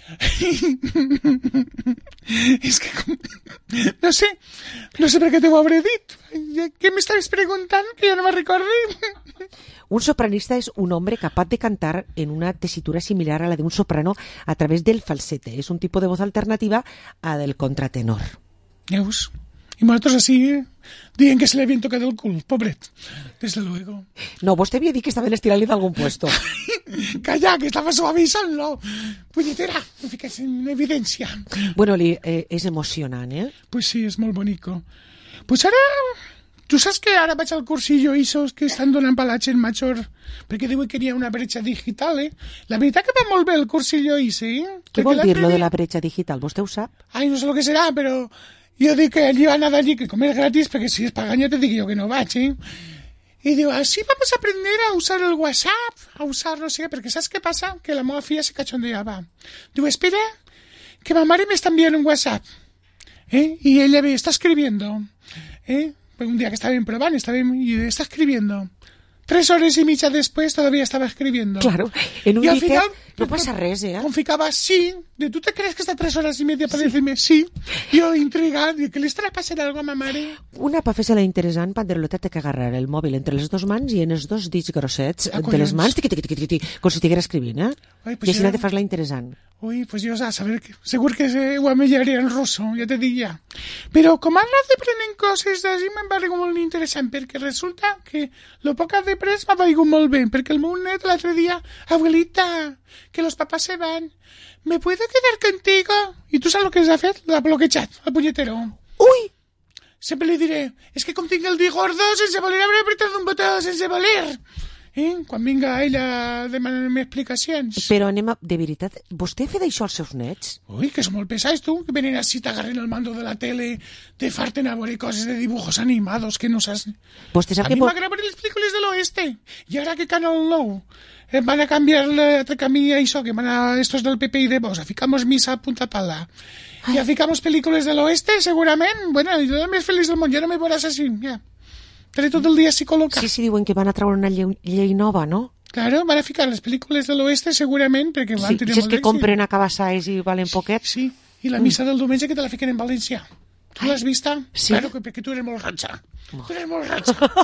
és que no sé per què t'ho hauré dit. Què m'estaves preguntant que ja no me'n recordo? Un sopranista és un home capaç de cantar en una tessitura similar a la d'un soprano a través del falsete. És un tipus de voz alternativa a del contratenor. Veus? Y nosotros así digan que se le habían tocado el culo, pobret, desde luego. No, vos te había dicho que estaba en estirarle de algún puesto. Calla, que estaba suavizando. Puñetera, me fiques en evidencia. Bueno, és emocionant, Pues sí, és molt bonico. Pues ara, tu saps que ara vaig al cursillo esos que estan donant pelatge en Major, perquè diuen que hi ha una bretxa digital, La veritat que va molt bé el cursillo ese, Què vol dir lo de la bretxa digital? Vostè ho sap? Ai, no sé lo que serà, però... Jo dic que allí van a dar allí que comer gratis, porque si es pagan ya te digo yo que no vaig, Y digo, así vamos a aprender a usar el WhatsApp, a usar no sé qué, porque ¿sabes qué pasa? Que la meva filla se cachondeaba. Digo, espera, que mamá me está enviando un WhatsApp, Y ella me está escribiendo, Un día que estaba probando, y está escribiendo. 3 horas y media después todavía estaba escribiendo. Claro, en un y al día final no pasa res, Com ficava sí, de ¿tú te crees que está 3 horas y media para decirme sí? Jo intrigada, que li estarà passant alguna cosa a ma mare? Una pa fer-se-la interessant, Panderoleta té que agarrar el mòbil entre les dues mans i en els 2 dits grossets de les mans, com si estiguera escrivint, Ai, pues i així ja... te fas la interessant. Uy, pues yo a saber, segur que ho amellaria en russo, ja te dic ja. Però com ara de prenen coses d'ací me'n va molt interessant, perquè resulta que lo poc de he pres m'ha vaigut molt bé, perquè el meu net l'altre dia, abuelita, que los papás se van, ¿me puedo quedar contigo? I tu saps el que s'ha fet? L'ha bloquejat, el punyetero. Ui! Sempre li diré, és que com tinc el dit gordo, sense voler haver apretat un botó, sense voler. Quan vinga ella a demanar-me explicacions. Però de veritat, vostè ha fet això als seus nets? Ui, que són molt pesats, tu, que venen així, t'agarren el mando de la tele, te farten a veure coses de dibujos animados que no saps... A mi m'agrada veure les pel·lícules de l'oeste, i ara que Canal 9 van a canviar l'altre camí a això, que van a estos del PP y de Vox, a ficamos misa a punta pala, i a ficamos pel·lícules de l'oeste, segurament, bueno, jo el més feliç del món, ja no me veuràs així, ja. Estaré tot el dia així col·locat. Sí, diuen que van a treure una llei nova, no? Claro, van a ficar les pel·lícules de l'oeste segurament, perquè van tenir molt d'èxit. Si és que compren a cabassaes i valen poquet. Sí, i la missa del diumenge que te la fiquen en valencià. Tu l'has vista? Sí. Claro, perquè tu eres molt ratxa. Tu eres molt ratxa.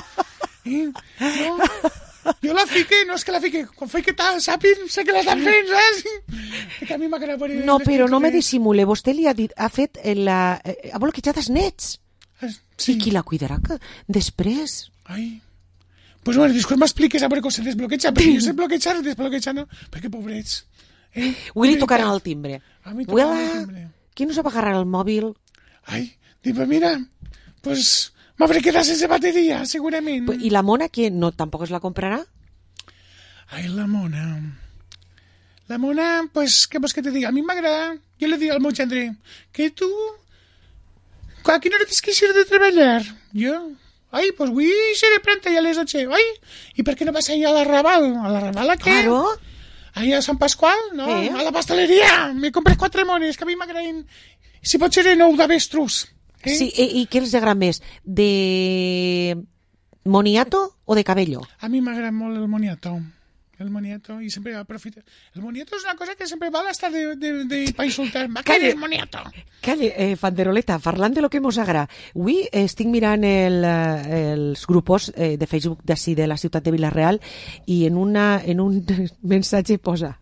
No, jo la fique, no és que la fique, quan faig que tal, sàpim, sé que l'estan fent, saps? Que a mi m'agrada veure... No, però no me dissimule, vostè li ha dit, ha fet ha bloquejat els nets. Sí. I qui la cuidarà després? Ai, pues bueno, després m'expliques a veure com se desbloqueja, perquè jo sé bloquejar i desbloquejar no, perquè pobrets. Avui li tocaran el timbre. A mi tocaran el timbre. Qui no sap agarrar el mòbil? Ai, dic, pues mira, pues m'hauré quedat sense bateria, segurament. I la mona, que no, tampoc es la comprarà? Ai, la mona... La mona, pues, què vols que te diga? A mi m'agrada, jo li dic al meu gendre, que tu... ¿A qué hora tienes que ir de trabajar? Yo, ay, pues voy a ser de pronto ya a las 8. Ay, ¿y por qué no vas ahí a la Raval? ¿A la Raval a qué? Claro. Ahí a San Pascual? No, a la pastelería. Me compres 4 mones, que a mi m'agraden. Si pot ser en ou d'avestruz. Sí, i què els agrada més? De moniato o de cabello? A mi m'agrada molt el moniato. El moniato, y siempre aprofita. El moniato es una cosa que siempre vale hasta para insultar. ¿Qué es moniato? Calle, Fanderoleta, parlant de lo que mos agrada. Avui estic mirant els grupos de Facebook d'ací de la ciutat de Vila-real i en un mensatge posa: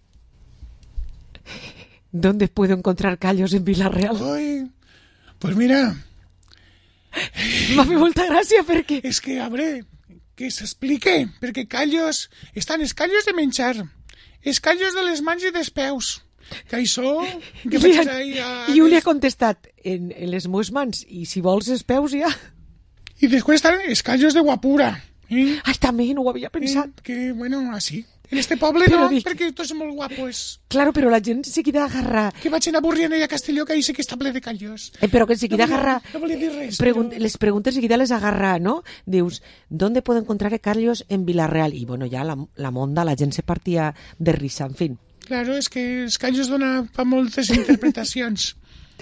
¿dónde puedo encontrar callos en Vila-real? Ay, pues mira... M'ha fet molta gràcia perquè... És que, a veure... que s'explique, perquè callos... Estan els callos de menjar, els callos de les mans i dels peus. Que això... I un li ha contestat en les meves mans, i si vols els peus ja... I després estan els callos de guapura. Ai, també, no ho havia pensat. Que, bueno, així. En este poble però no, perquè tots són molt guapos. Claro, però la gent seguida agarra... Que vaig anar a Burriana i a Castelló, que ahí sí que està ple de callos. Però que seguida agarra... No volia dir res. Les preguntes seguida les agarra, ¿no? Dius, ¿dónde puedo encontrar callos en Vila-real? I, bueno, ja la monda, la gent se partia de risa, en fin. Claro, és que els callos dona pa moltes interpretacions.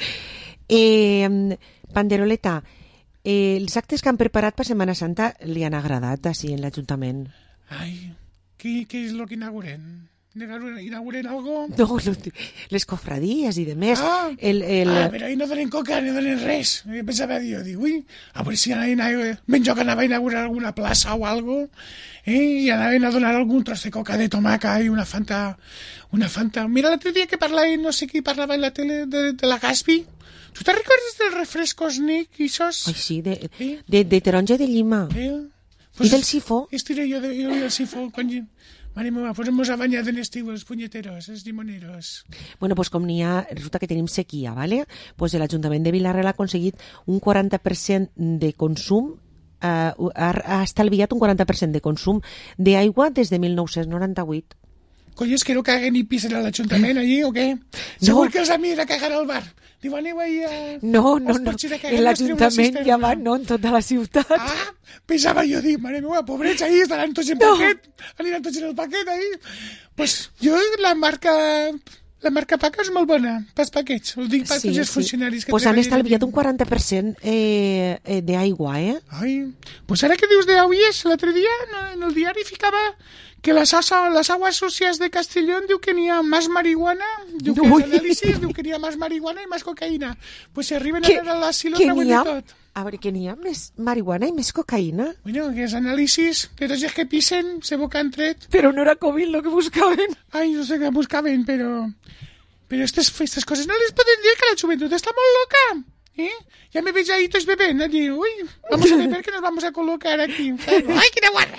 Panderoleta, els actes que han preparat per Setmana Santa li han agradat, així, en l'Ajuntament? Ai... ¿Qué es lo que inauguren? ¿Inauguren algo? No, les cofradías y demás. Pero ahí no donen coca, no donen res. Yo pensaba, digo, uy, a ver si ven yo que anava a inaugurar alguna plaza o algo, y anaven a donar algun tros de coca de tomaca y una Fanta. Mira l'altre dia que parlava, no sé qui parlava en la tele de la Gaspi. ¿Tú te recordes dels refrescos, Nick, i esos? Ai, sí, de taronja i de llima. Pues I del sifó? Estiré jo del sifó, cony. Mare meva, posem-nos a banyar en estiu, els punyeteros, els llimoneros. Bueno, pues com n'hi ha, resulta que tenim sequia, ¿vale? Pues l'Ajuntament de Vila-real ha aconseguit un 40% de consum, ha estalviat un 40% de consum d'aigua des de 1998. Coi, és que no caguen i pisen a l'Ajuntament allí, o què? Segur que els amics a cagar al bar. Diu, aneu ahir a... No, en l'Ajuntament ja van, no, en tota la ciutat. Ah, pensava jo, dic, mare meva, pobrets, ahir estaran tots en paquet, aniran tots en el paquet, ahir. Pues jo, la marca Paca és molt bona, pels paquets, ho dic per tots els funcionaris que pues han estalviat un 40% d'aigua, Ai, pues ara que dius d'aigües, l'altre dia en el diari ficava que las aguas sucias de Castellón diu que n'hi ha més marihuana, diu que els anàlisis diu que n'hi ha més marihuana i més cocaïna. Pues si arriben a l'asilo treuen de tot. A veure, que n'hi ha més marihuana i més cocaïna? Bueno, que els anàlisis de tots els que pisen se bocan tret. Però no era COVID lo que buscaven. Ai, no sé què buscaven, però estas coses no les poden dir, que la joventut està molt loca. Ya me veis ahí todos bebent allí. Uy, vamos a beber que nos vamos a colocar aquí. Ay, quina guarra.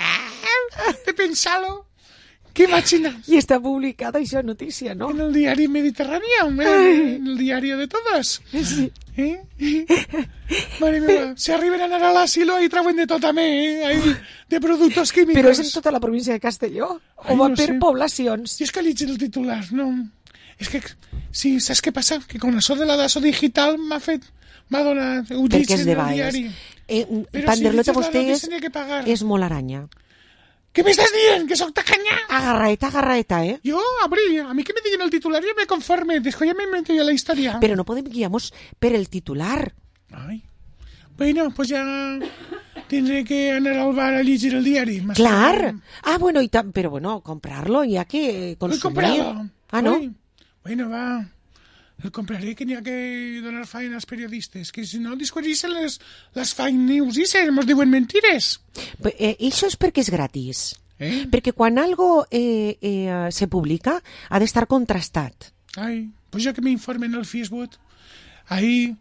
de pensar-lo. Qué machina. Y está publicada esa noticia, ¿no? En el diario Mediterráneo, en el diario de todos. Sí. Mare meva, si arriben a anar a l'asilo ahí trauen de tot també, de productos químicos. Però és en tota la província de Castelló? O va per poblacions? I és que llegit el titular, no... És que, sí, saps què passa? Que con això de la DASO digital m'ha donat... Perquè és de baix. Panderleta, vostè és molt aranya. ¿Qué me estás diciendo? ¿Que soy tacaña? Agarraeta, ¿eh? Yo, a mí que me digan el titular, yo me conforme, después ya me invento yo la historia. Pero no podemos guiarnos por el titular. Ay. Bueno, pues ya tendré que anar al bar a llegir el diario. Clar. Ah, bueno, pero bueno, comprarlo ya que consumir. Comprado. Ah, ¿no? Uy. Bueno, va. El compraré, que n'hi ha que donar feina als periodistes, que si no discutixen les fake news i mos diuen mentires. Això és perquè és gratis. Perquè quan algo se publica ha d'estar contrastat. Ai, pues jo que m'informen al Facebook, ahí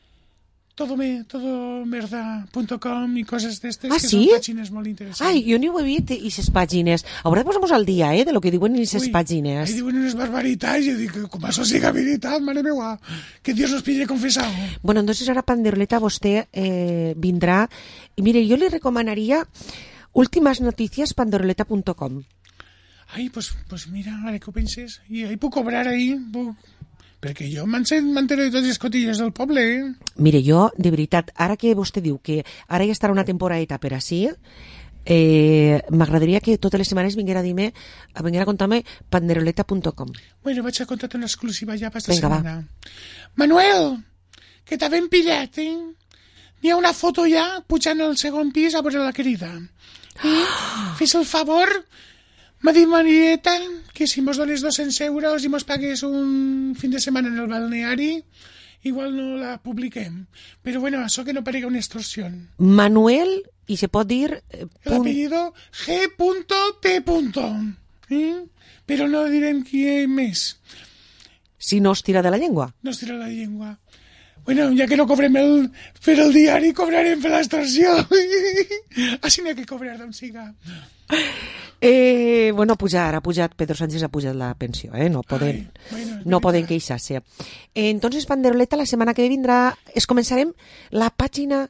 todomerda.com i coses d'estes, que són pàgines molt interessants. Ai, jo ni ho he vist, aquestes pàgines. Haurà de posar-nos al dia, de lo que diuen aquestes pàgines. Ahí diuen unes barbaritats, i jo dic, com això siga veritat, mare meua, que Dios nos pille confesado. Bueno, entonces ara, Panderleta, vostè vindrà, i mire, jo li recomanaria ultimasnoticias.panderleta.com. Ai, pues mira, ara que ho penses, i ahí puc cobrar ahí, perquè jo m'entero de totes les cotilles del poble, Mire, jo, de veritat, ara que vostè diu que ara ja estarà una temporadeta per ací, m'agradaria que totes les setmanes vinguera a contar-me panderoleta.com. Bueno, vaig a contar-te una exclusiva ja per esta setmana. Manuel, que t'ha ben pillat, N'hi ha una foto ja pujant al segon pis a veure la querida. Fes el favor... M'ha dit Marieta que si mos dones 200 euros i mos pagues un fin de setmana en el balneari, igual no la publiquem. Però bueno, això que no parega una extorsió. Manuel, i se pot dir... El apellido G.T. Però no direm qui més. Si no es tira de la llengua. No es tira de la llengua. Bueno, ja que no cobrem per el diari, cobrarem per l'extorsió. Així n'hi ha que cobrar, doncs siga. Bueno, ha pujat, Pedro Sánchez ha pujat la pensió, no poden queixar-se. Entonces, Panderoleta, la setmana que ve vindrà, començarem la pàgina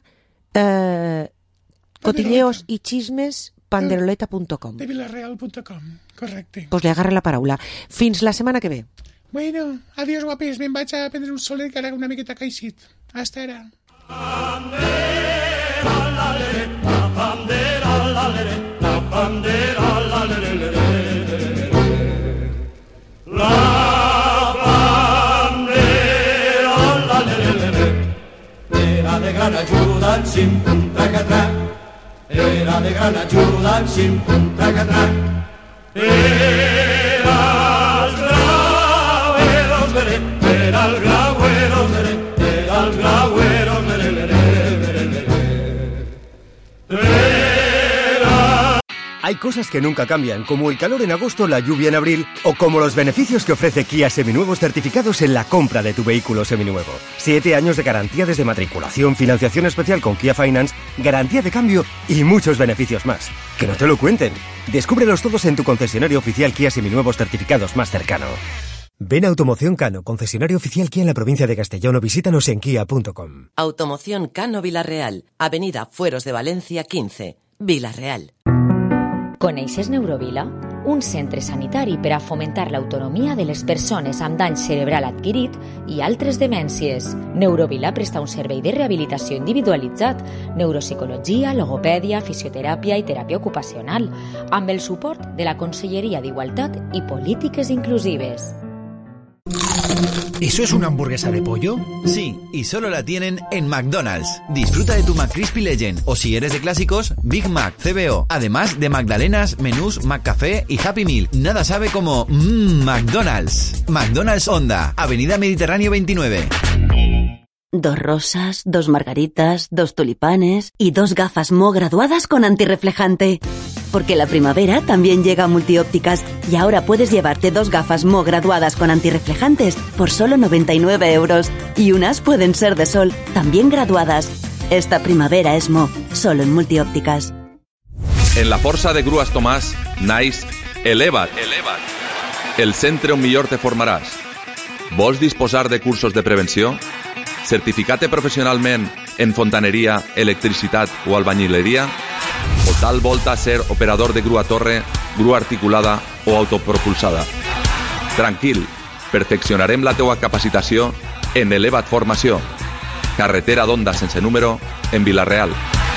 cotilleos i chismes panderoleta.com. De vilareal.com, correcte. Pues li agarra la paraula. Fins la setmana que ve. Bueno, adiós guapes, me'n vaig a prendre un solet que ara una miqueta caixit. Hasta ara. Era de gran ajuda en xim-pum-tracatrac. Era de gran ajuda en xim-pum-tracatrac. Era el grauero, era el grauero, era el grauero, Hay cosas que nunca cambian, como el calor en agosto, la lluvia en abril, o como los beneficios que ofrece Kia Seminuevos certificados en la compra de tu vehículo seminuevo. 7 años de garantía desde matriculación, financiación especial con Kia Finance, garantía de cambio y muchos beneficios más. Que no te lo cuenten. Descúbrelos todos en tu concesionario oficial Kia Seminuevos certificados más cercano. Ven a Automoción Cano, concesionario oficial Kia en la provincia de Castellón, o visítanos en kia.com. Automoción Cano Vilareal, Avenida Fueros de Valencia 15, Vilareal. Coneixes Neurovila? Un centre sanitari per a fomentar l'autonomia de les persones amb dany cerebral adquirit i altres demències. Neurovila presta un servei de rehabilitació individualitzat, neuropsicologia, logopèdia, fisioteràpia i teràpia ocupacional, amb el suport de la Conselleria d'Igualtat i Polítiques Inclusives. ¿Eso es una hamburguesa de pollo? Sí, y solo la tienen en McDonald's. Disfruta de tu McCrispy Legend, o si eres de clásicos, Big Mac, CBO. Además de magdalenas, menús, McCafé y Happy Meal. Nada sabe como McDonald's. McDonald's Honda, Avenida Mediterráneo 29. 2 rosas, 2 margaritas, 2 tulipanes y 2 gafas Mo graduadas con antirreflejante. Porque la primavera también llega a Multiópticas y ahora puedes llevarte 2 gafas Mo graduadas con antirreflejantes por solo 99 euros. Y unas pueden ser de sol, también graduadas. Esta primavera es Mo, solo en Multiópticas. En la força de Grues Tomàs naix Eleva't, el centre on millor te formaràs. Vols disposar de cursos de prevenció? Certificat professionalment en fontaneria, electricitat o albañileria? O tal volta ser operador de grua torre, grua articulada o autopropulsada? Tranquil, perfeccionarem la teua capacitació en Eleva't Formació. Carretera d'Onda sense número en Vila-real.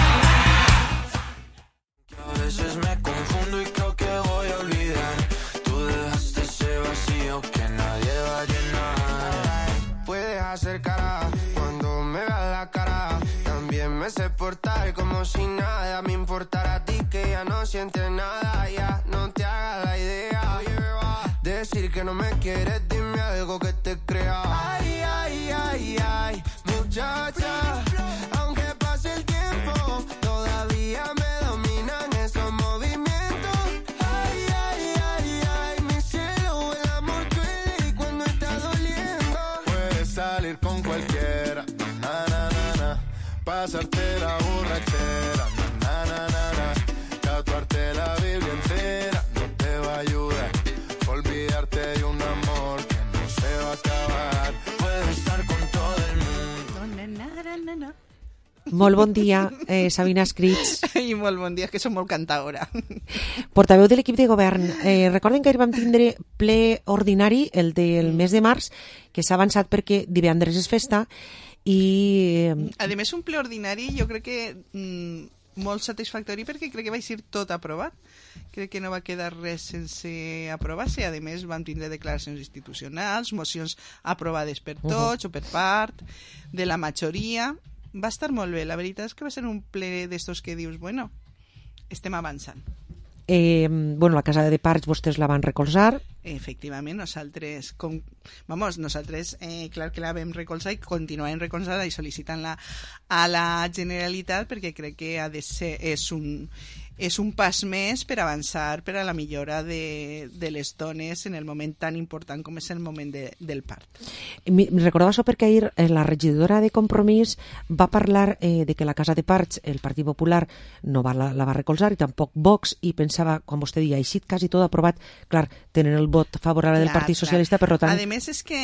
Como si nada me importara a ti, que ya no sientes nada, ya no te hagas la idea. Decir que no me quieres, dime algo que te crea. Ay, ay, ay, ay, muchacha, aunque pase el tiempo, todavía me dominan esos movimientos. Ay, ay, ay, ay, mi cielo, el amor duele y cuando está doliendo. Puedes salir con cualquiera, na, na, na, na. Pasarte la borrachera, na, na, na, na. Tatuarte la Biblia entera no te va a ayudar. Olvidarte de un amor que no se va a acabar. Puedo estar con todo el mundo. Molt bon dia, Sabina Escrits. I molt bon dia, que som molt cantadora. Portaveu de l'equip de govern. Recorden que ahir vam tindre ple ordinari, el del mes de març, que s'ha avançat perquè divendres és festa, i... A més, un ple ordinari jo crec que molt satisfactori perquè crec que va ser tot aprovat. Crec que no va quedar res sense aprovar-se. A més, vam tindre declaracions institucionals, mocions aprovades per tots o per part de la majoria. Va estar molt bé. La veritat és que va ser un ple d'estos que dius, bueno, estem avançant. La Casa de Parcs vostès la van recolzar. Efectivament, nosaltres clar que la vam recolzar i continuarem recolzant i sol·licitant-la a la Generalitat perquè crec que ha de ser, és un pas més per avançar per a la millora de les dones en el moment tan important com és el moment del part. Recordava això perquè ahir la regidora de Compromís va parlar de que la Casa de Parcs, el Partit Popular, no la va recolzar i tampoc Vox, i pensava, com vostè deia, així quasi tot aprovat, clar, tenen el vot favorable del Partit Socialista, per tant... A més, és que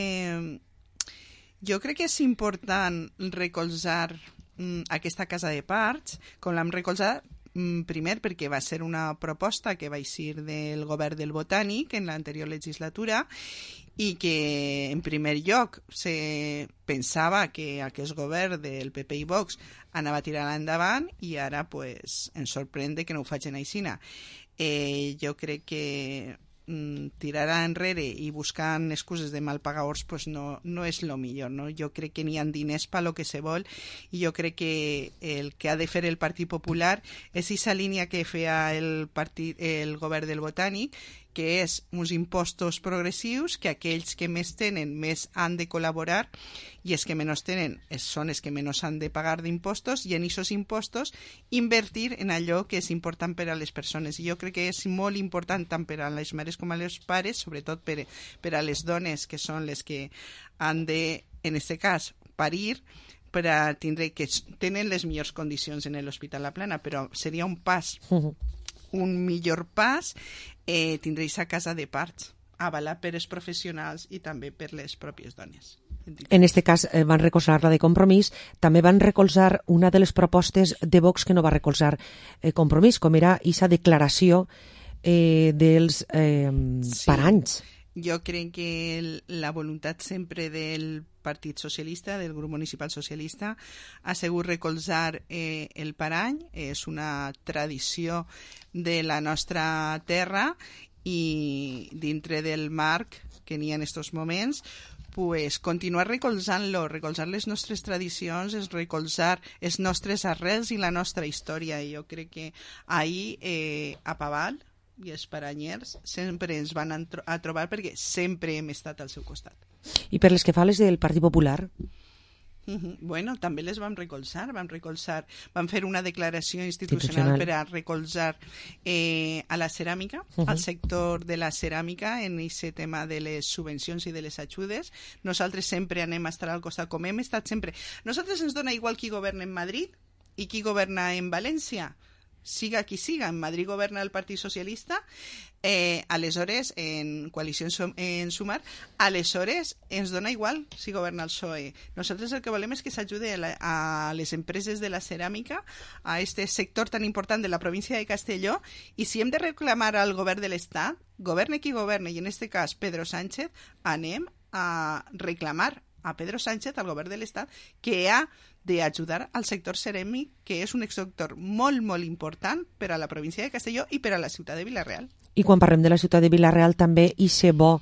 jo crec que és important recolzar aquesta Casa de Parcs, com l'hem recolzat primer perquè va ser una proposta que va eixir del govern del Botànic en l'anterior legislatura i que en primer lloc se pensava que aquest govern del PP i Vox anava a tirar endavant i ara pues, ens sorprèn que no ho facin aixina. Jo crec que tirar enrere i buscant excuses de mal pagadors pues no és el millor, no? Jo crec que n'hi ha diners per lo que se vol i jo crec que el que ha de fer el Partit Popular és aquesta línia que feia el govern del Botànic, que és uns impostos progressius que aquells que més tenen més han de col·laborar i els que menys tenen són els que menys han de pagar d'impostos i en aquests impostos invertir en allò que és important per a les persones. I jo crec que és molt important tant per a les mares com a les pares, sobretot per a les dones que són les que han de, en aquest cas, parir, per a tindre que tenen les millors condicions en l'Hospital La Plana, però seria un pas un millor pas tindre aquesta Casa de Parcs avalat per els professionals i també per les pròpies dones. En aquest cas van recolzar la de Compromís, també van recolzar una de les propostes de Vox que no va recolzar Compromís, com era aquesta declaració dels paranys. Jo crec que la voluntat sempre del Partit Socialista, del grup municipal socialista, ha sigut recolzar el parany. És una tradició de la nostra terra i dintre del marc que n'hi ha en aquests moments, pues, continuar recolzant-lo, recolzar les nostres tradicions, és recolzar els nostres arrels i la nostra història. I jo crec que ahir a Paval i els paranyers sempre ens van a trobar perquè sempre hem estat al seu costat. I per les que fa les del Partit Popular? Bueno, també les vam recolzar, vam fer una declaració institucional per a recolzar a la ceràmica, al sector de la ceràmica en aquest tema de les subvencions i de les ajudes. Nosaltres sempre anem a estar al costat, com hem estat sempre. Nosaltres ens dona igual qui governa en Madrid i qui governa en València. siga qui siga, en Madrid governa el Partit Socialista, aleshores, en coalició en Sumar, aleshores ens dona igual si governa el PSOE. Nosaltres el que volem és que s'ajude a les empreses de la ceràmica, a este sector tan important de la província de Castelló, i si hem de reclamar al govern de l'Estat, governe qui governe, i en este cas Pedro Sánchez, anem a reclamar a Pedro Sánchez, al govern de l'Estat, que ha d'ajudar al sector ceràmic, que és un sector molt, molt important per a la província de Castelló i per a la ciutat de Vila-real. I quan parlem de la ciutat de Vila-real també hi ser bo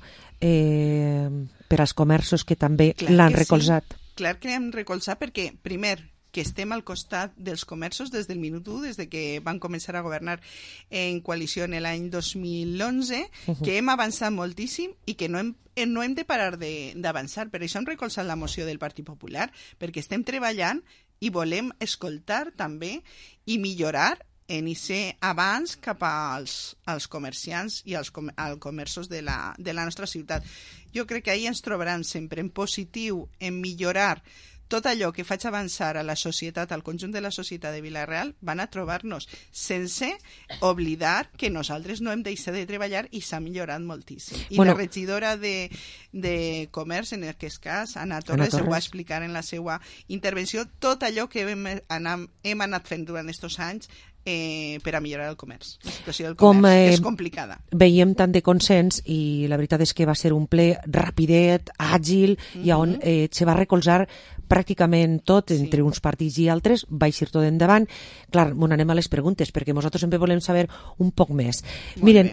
per als comerços que també l'han recolzat. Sí. Clar que l'hem recolzat perquè, primer, que estem al costat dels comerços des del minut 1, des de que van començar a governar en coalició en l'any 2011, que hem avançat moltíssim i que no hem de parar d'avançar. Per això hem recolzat la moció del Partit Popular, perquè estem treballant i volem escoltar també i millorar en ser abans cap als comerciants i als comerços de la nostra ciutat. Jo crec que ahir ens trobaran sempre en positiu, en millorar tot allò que faig avançar a la societat, al conjunt de la societat de Vila-real, van a trobar-nos, sense oblidar que nosaltres no hem deixat de treballar i s'ha millorat moltíssim. I la regidora de Comerç, en aquest cas, Anna Torres, ho va explicar en la seva intervenció, tot allò que hem anat fent durant aquests anys per a millorar el comerç. La situació del comerç és complicada. Veiem tant de consens i la veritat és que va ser un ple rapidet, àgil, i on se va recolzar pràcticament tot, entre uns partits i altres, va eixir tot endavant. Clar, anem a les preguntes, perquè nosaltres sempre volem saber un poc més. Miren,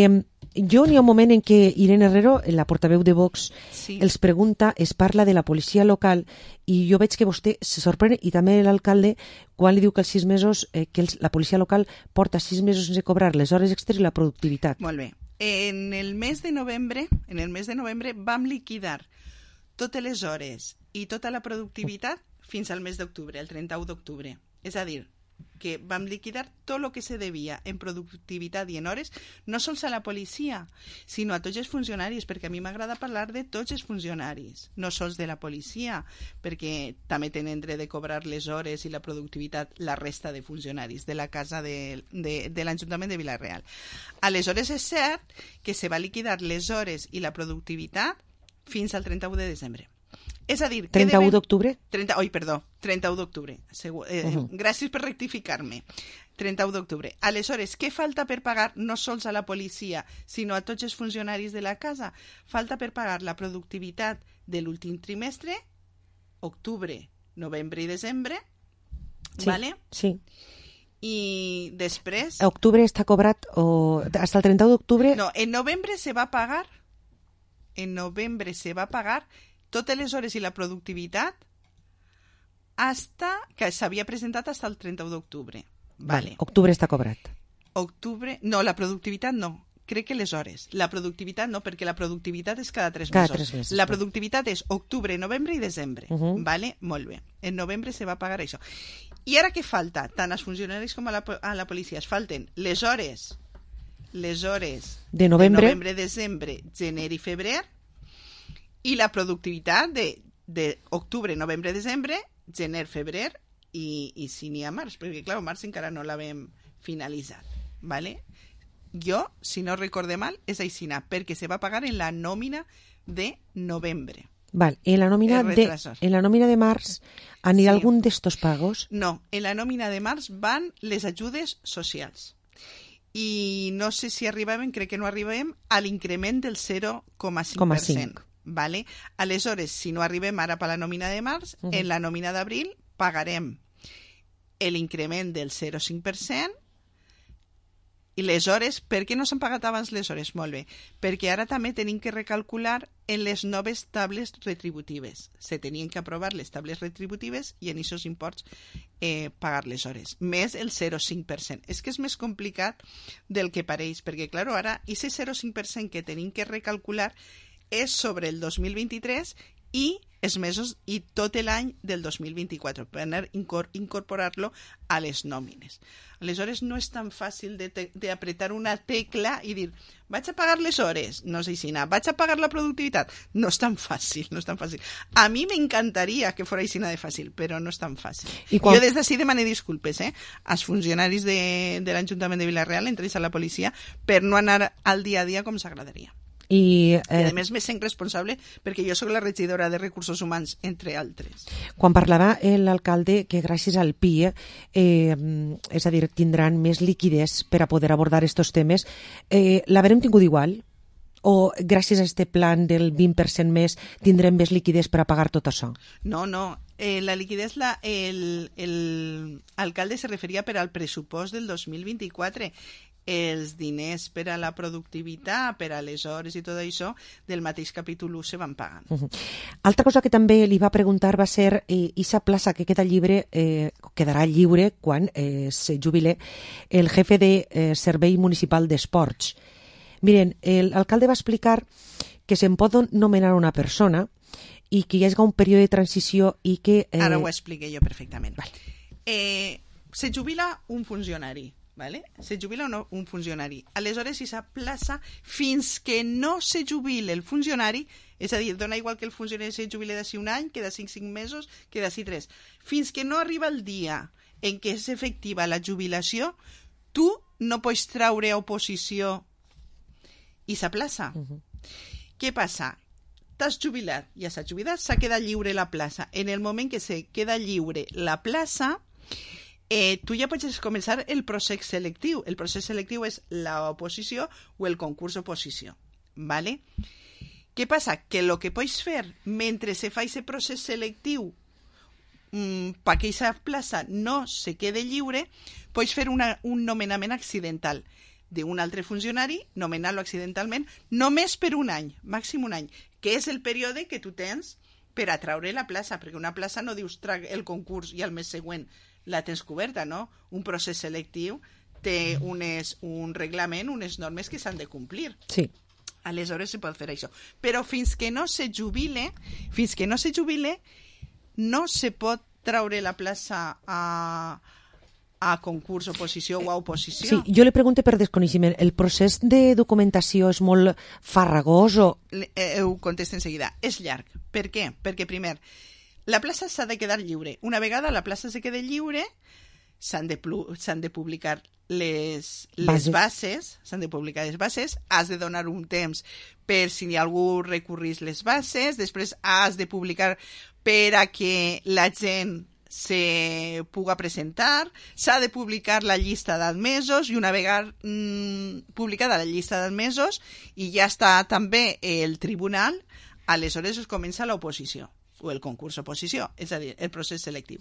jo n'hi ha un moment en què Irene Herrero, la portaveu de Vox, els pregunta, es parla de la policia local, i jo veig que vostè se sorprèn, i també l'alcalde, quan li diu que els 6 mesos, que la policia local porta 6 mesos sense cobrar les hores extres i la productivitat. Molt bé. En el mes de novembre vam liquidar totes les hores i tota la productivitat fins al mes d'octubre, el 31 d'octubre. És a dir, que vam liquidar tot el que se devia en productivitat i en hores, no sols a la policia, sinó a tots els funcionaris, perquè a mi m'agrada parlar de tots els funcionaris, no sols de la policia, perquè també tenen dret de cobrar les hores i la productivitat la resta de funcionaris de la casa de l'Ajuntament de Vila-real. Aleshores és cert que se va liquidar les hores i la productivitat fins al 31 de desembre. És a dir, 31 d'octubre? 31 d'octubre. Gràcies per rectificar-me. 31 d'octubre. Aleshores, què falta per pagar no sols a la policia, sinó a tots els funcionaris de la casa? Falta per pagar la productivitat de l'últim trimestre, octubre, novembre i desembre, ¿vale? Sí. I després... Octubre està cobrat hasta el 31 d'octubre? No, en novembre se va pagar totes les hores i la productivitat que s'havia presentat fins al 31 d'octubre. Vale. Octubre està cobrat. No, la productivitat no. Crec que les hores. La productivitat no, perquè la productivitat és cada 3 mesos. Cada 3 mesos. La productivitat és octubre, novembre i desembre. Vale? Molt bé. En novembre se va pagar això. I ara què falta? Tant als funcionaris com a la policia. Es falten les hores de novembre, desembre, gener i febrer, i la productivitat d'octubre, novembre, desembre, gener, febrer i si n'hi ha març, perquè clar, març encara no l'havem finalitzat. ¿Vale? Jo, si no recorde mal, és aixina, perquè se va pagar en la nòmina de novembre. Val. En la nòmina de març anirà algun d'estos pagos? No, en la nòmina de març van les ajudes socials. I no sé si arribem, crec que no arribem, a l'increment del 0,5%. Vale? Aleshores, si no arribem ara per la nòmina de març, en la nòmina d'abril pagarem l'increment del 0,5%. I les hores, per què no s'han pagat abans les hores? Molt bé, perquè ara també tenim que recalcular en les noves tables retributives. Se tenien que aprovar les tables retributives i en aquests imports pagar les hores, més el 0,5%. És que és més complicat del que pareix, perquè, clar, ara, aquest 0,5% que tenim que recalcular és sobre el 2023 i els mesos i tot l'any del 2024 per anar incorporar-lo a les nòmines. Aleshores, no és tan fàcil d'apretar una tecla i dir, vaig a pagar les hores, no sé si vaig a pagar la productivitat. No és tan fàcil, no és tan fàcil. A mi m'encantaria que fos així de fàcil, però no és tan fàcil. Jo des d'ací demane disculpes als funcionaris de l'Ajuntament de Vila-real, entre ells a la policia, per no anar al dia a dia com s'agradaria. I a més me sent responsable perquè jo sóc la regidora de Recursos Humans, entre altres. Quan parlava l'alcalde que gràcies al PIE, és a dir, tindran més liquidez per a poder abordar aquests temes, l'haurem tingut igual? O gràcies a aquest plan del 20% més tindrem més liquidez per a pagar tot això? No, la liquidez, l'alcalde se referia per al pressupost del 2024. Els diners per a la productivitat, per a les hores i tot això, del mateix capítol 1 se van pagant. Altra cosa que també li va preguntar va ser aquesta plaça que quedarà lliure quan se jubile el jefe de Servei Municipal d'Esports. Miren, l'alcalde va explicar que se'n pot nomenar una persona i que hi hagi un període de transició i que... Ara ho expliqué jo perfectament. Se jubila un funcionari. ¿Vale? Se jubila un funcionari. Aleshores, si s'aplaça fins que no se jubile el funcionari, és a dir, dona igual que el funcionari se jubile d'ací un any, que d'ací 5 mesos, que d'ací 3. Fins que no arriba el dia en què és efectiva la jubilació, tu no pots traure oposició i s'aplaça. Què passa? T'has jubilat, ja s'ha jubilat, s'ha quedat lliure la plaça. En el moment que se queda lliure la plaça, tu ja pots començar el procés selectiu. El procés selectiu és l'oposició o el concurs oposició. ¿Vale? Què passa? Que el que pots fer mentre se fa aquest procés selectiu perquè aquesta plaça no se quede lliure, pots fer un nomenament accidental d'un altre funcionari, nomenar-lo accidentalment, només per un any, màxim un any, que és el període que tu tens per atraure la plaça, perquè una plaça no dius trag el concurs i al mes següent la tens coberta, no? Un procés selectiu té un reglament, unes normes que s'han de complir. Sí. Aleshores se pot fer això. Però fins que no se jubile, no se pot traure la plaça a concurs, oposició o a oposició. Sí, jo le pregunto per desconeixement, ¿el procés de documentació és molt farragós o...? Ho contesto en seguida. És llarg. Per què? Perquè, primer, la plaça s'ha de quedar lliure. Una vegada la plaça se quede lliure, s'han de publicar les bases, s'han de publicar les bases, has de donar un temps per si algú recurrís les bases, després has de publicar per a que la gent se puga presentar, s'ha de publicar la llista d'admesos i una vegada publicada la llista d'admesos i ja està també el tribunal, aleshores es comença l'oposició o el concurs oposició, és a dir, el procés selectiu.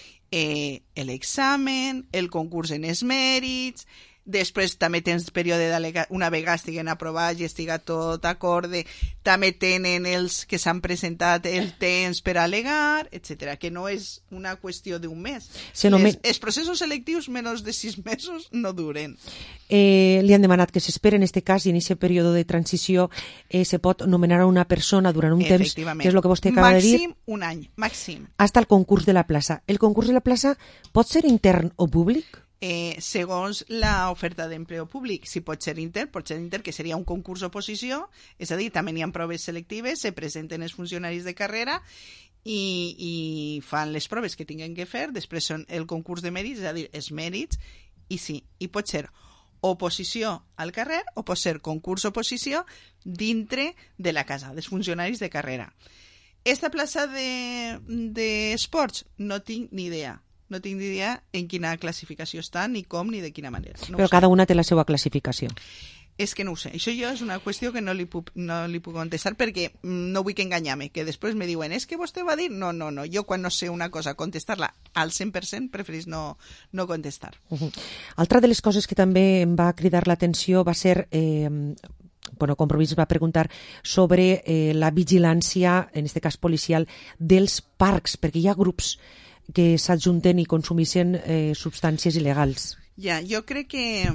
L'examen, el concurs en els mèrits, després també tens període una vegada estiguen aprovats i estiga tot acorde, també tenen els que s'han presentat el temps per al·legar, etc. Que no és una qüestió d'un mes. Els processos selectius menys de 6 mesos no duren. Li han demanat que s'espera en aquest cas i en aquest període de transició se pot nomenar a una persona durant un temps, que és el que vostè acaba de dir. Màxim un any, màxim. Hasta el concurs de la plaça. El concurs de la plaça pot ser intern o públic? Segons l'oferta d'empleo públic, si pot ser intern, que seria un concurs oposició, és a dir, també hi ha proves selectives, se presenten els funcionaris de carrera i fan les proves que tinguin que fer, després són el concurs de mèrits, és a dir, els mèrits, i sí, i pot ser oposició al carrer o pot ser concurs oposició dintre de la casa, dels funcionaris de carrera. Esta plaça d'esports no tinc ni idea. No tinc ni idea en quina classificació està, ni com, ni de quina manera. Però cada una té la seva classificació. És que no ho sé. Això jo és una qüestió que no li puc contestar perquè no vull que enganyar-me, que després me diuen, és que vostè va dir... No. Jo quan no sé una cosa, contestar-la al 100%, preferís no contestar. Altra de les coses que també em va cridar l'atenció va ser... Compromís va preguntar sobre la vigilància, en aquest cas policial, dels parcs, perquè hi ha grups que s'adjunten i consumissin substàncies il·legals. Ja, jo crec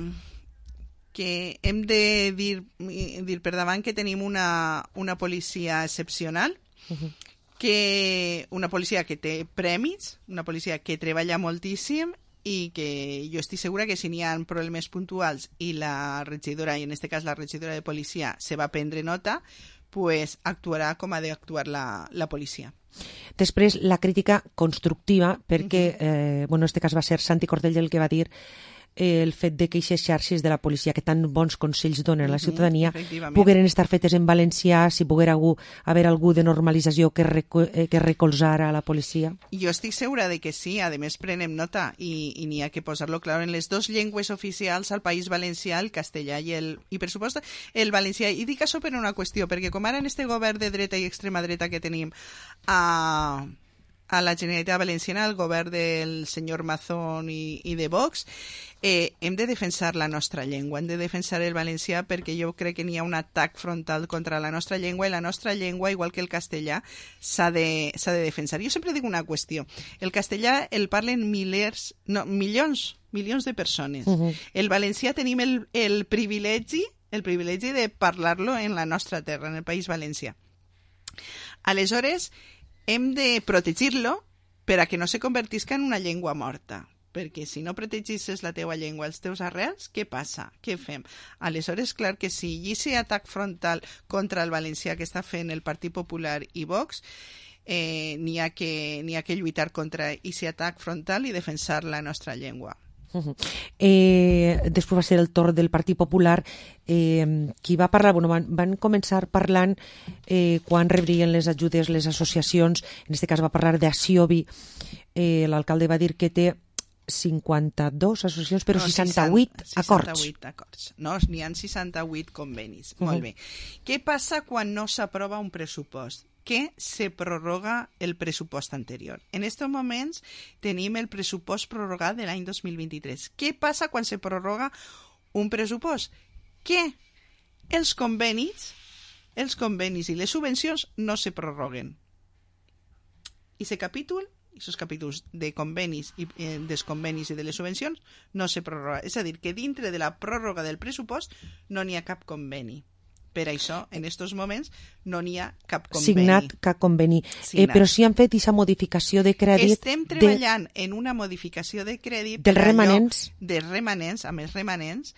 que hem de dir per davant que tenim una policia excepcional, que una policia que té premis, una policia que treballa moltíssim i que jo estic segura que si n'hi ha problemes puntuals i la regidora, i en aquest cas la regidora de policia, se va prendre nota, pues actuarà com ha d'actuar la policia. Després, la crítica constructiva, perquè, en aquest cas va ser Santi Cordell el que va dir el fet de que aquestes xarxes de la policia que tan bons consells donen a la ciutadania pogueren estar fetes en valencià, si poguera haver algú de normalització que recolzara a la policia. Jo estic segura de que sí, a més prenem nota i n'hi ha que posar-lo clar en les dues llengües oficials al País Valencià, el castellà i per supost el valencià. I dic això per una qüestió, perquè com ara en este govern de dreta i extrema dreta que tenim a la Generalitat Valenciana, el govern del senyor Mazón i de Vox, hem de defensar la nostra llengua, hem de defensar el valencià, perquè jo crec que n'hi ha un atac frontal contra la nostra llengua, i la nostra llengua, igual que el castellà, s'ha de defensar. Jo sempre dic una qüestió. El castellà el parlen milions de persones. El valencià tenim el privilegi de parlar-lo en la nostra terra, en el País Valencià. Aleshores, hem de protegir-lo per a que no se convertisca en una llengua morta. Perquè si no protegisses la teua llengua, els teus arrels, què passa? Què fem? Aleshores, clar que sí, i aquest atac frontal contra el valencià que està fent el Partit Popular i Vox, n'hi ha que lluitar contra aquest atac frontal i defensar la nostra llengua. Després va ser el torn del Partit Popular. Qui va parlar? Van començar parlant quan rebrien les ajudes les associacions. En aquest cas va parlar d'Aciobi. L'alcalde va dir que té 52 associacions, però 68 acords. 68 acords. No, n'hi ha 68 convenis. Molt bé. Què passa quan no s'aprova un pressupost? Que se prorroga el pressupost anterior. En estos moments tenim el pressupost prorrogat de l'any 2023. Què passa quan se prorroga un pressupost? Que els convenis i les subvencions no se prorroguen. I aquests capítols de convenis i dels convenis i de les subvencions no se prorroga. És a dir, que dintre de la pròrroga del pressupost no n'hi ha cap conveni. Per això, en aquests moments, no n'hi ha cap conveni. Signat cap conveni. Però si han fet aquesta modificació de crèdit... Estem treballant en una modificació de crèdit... Dels remanents. Dels remanents, amb els remanents.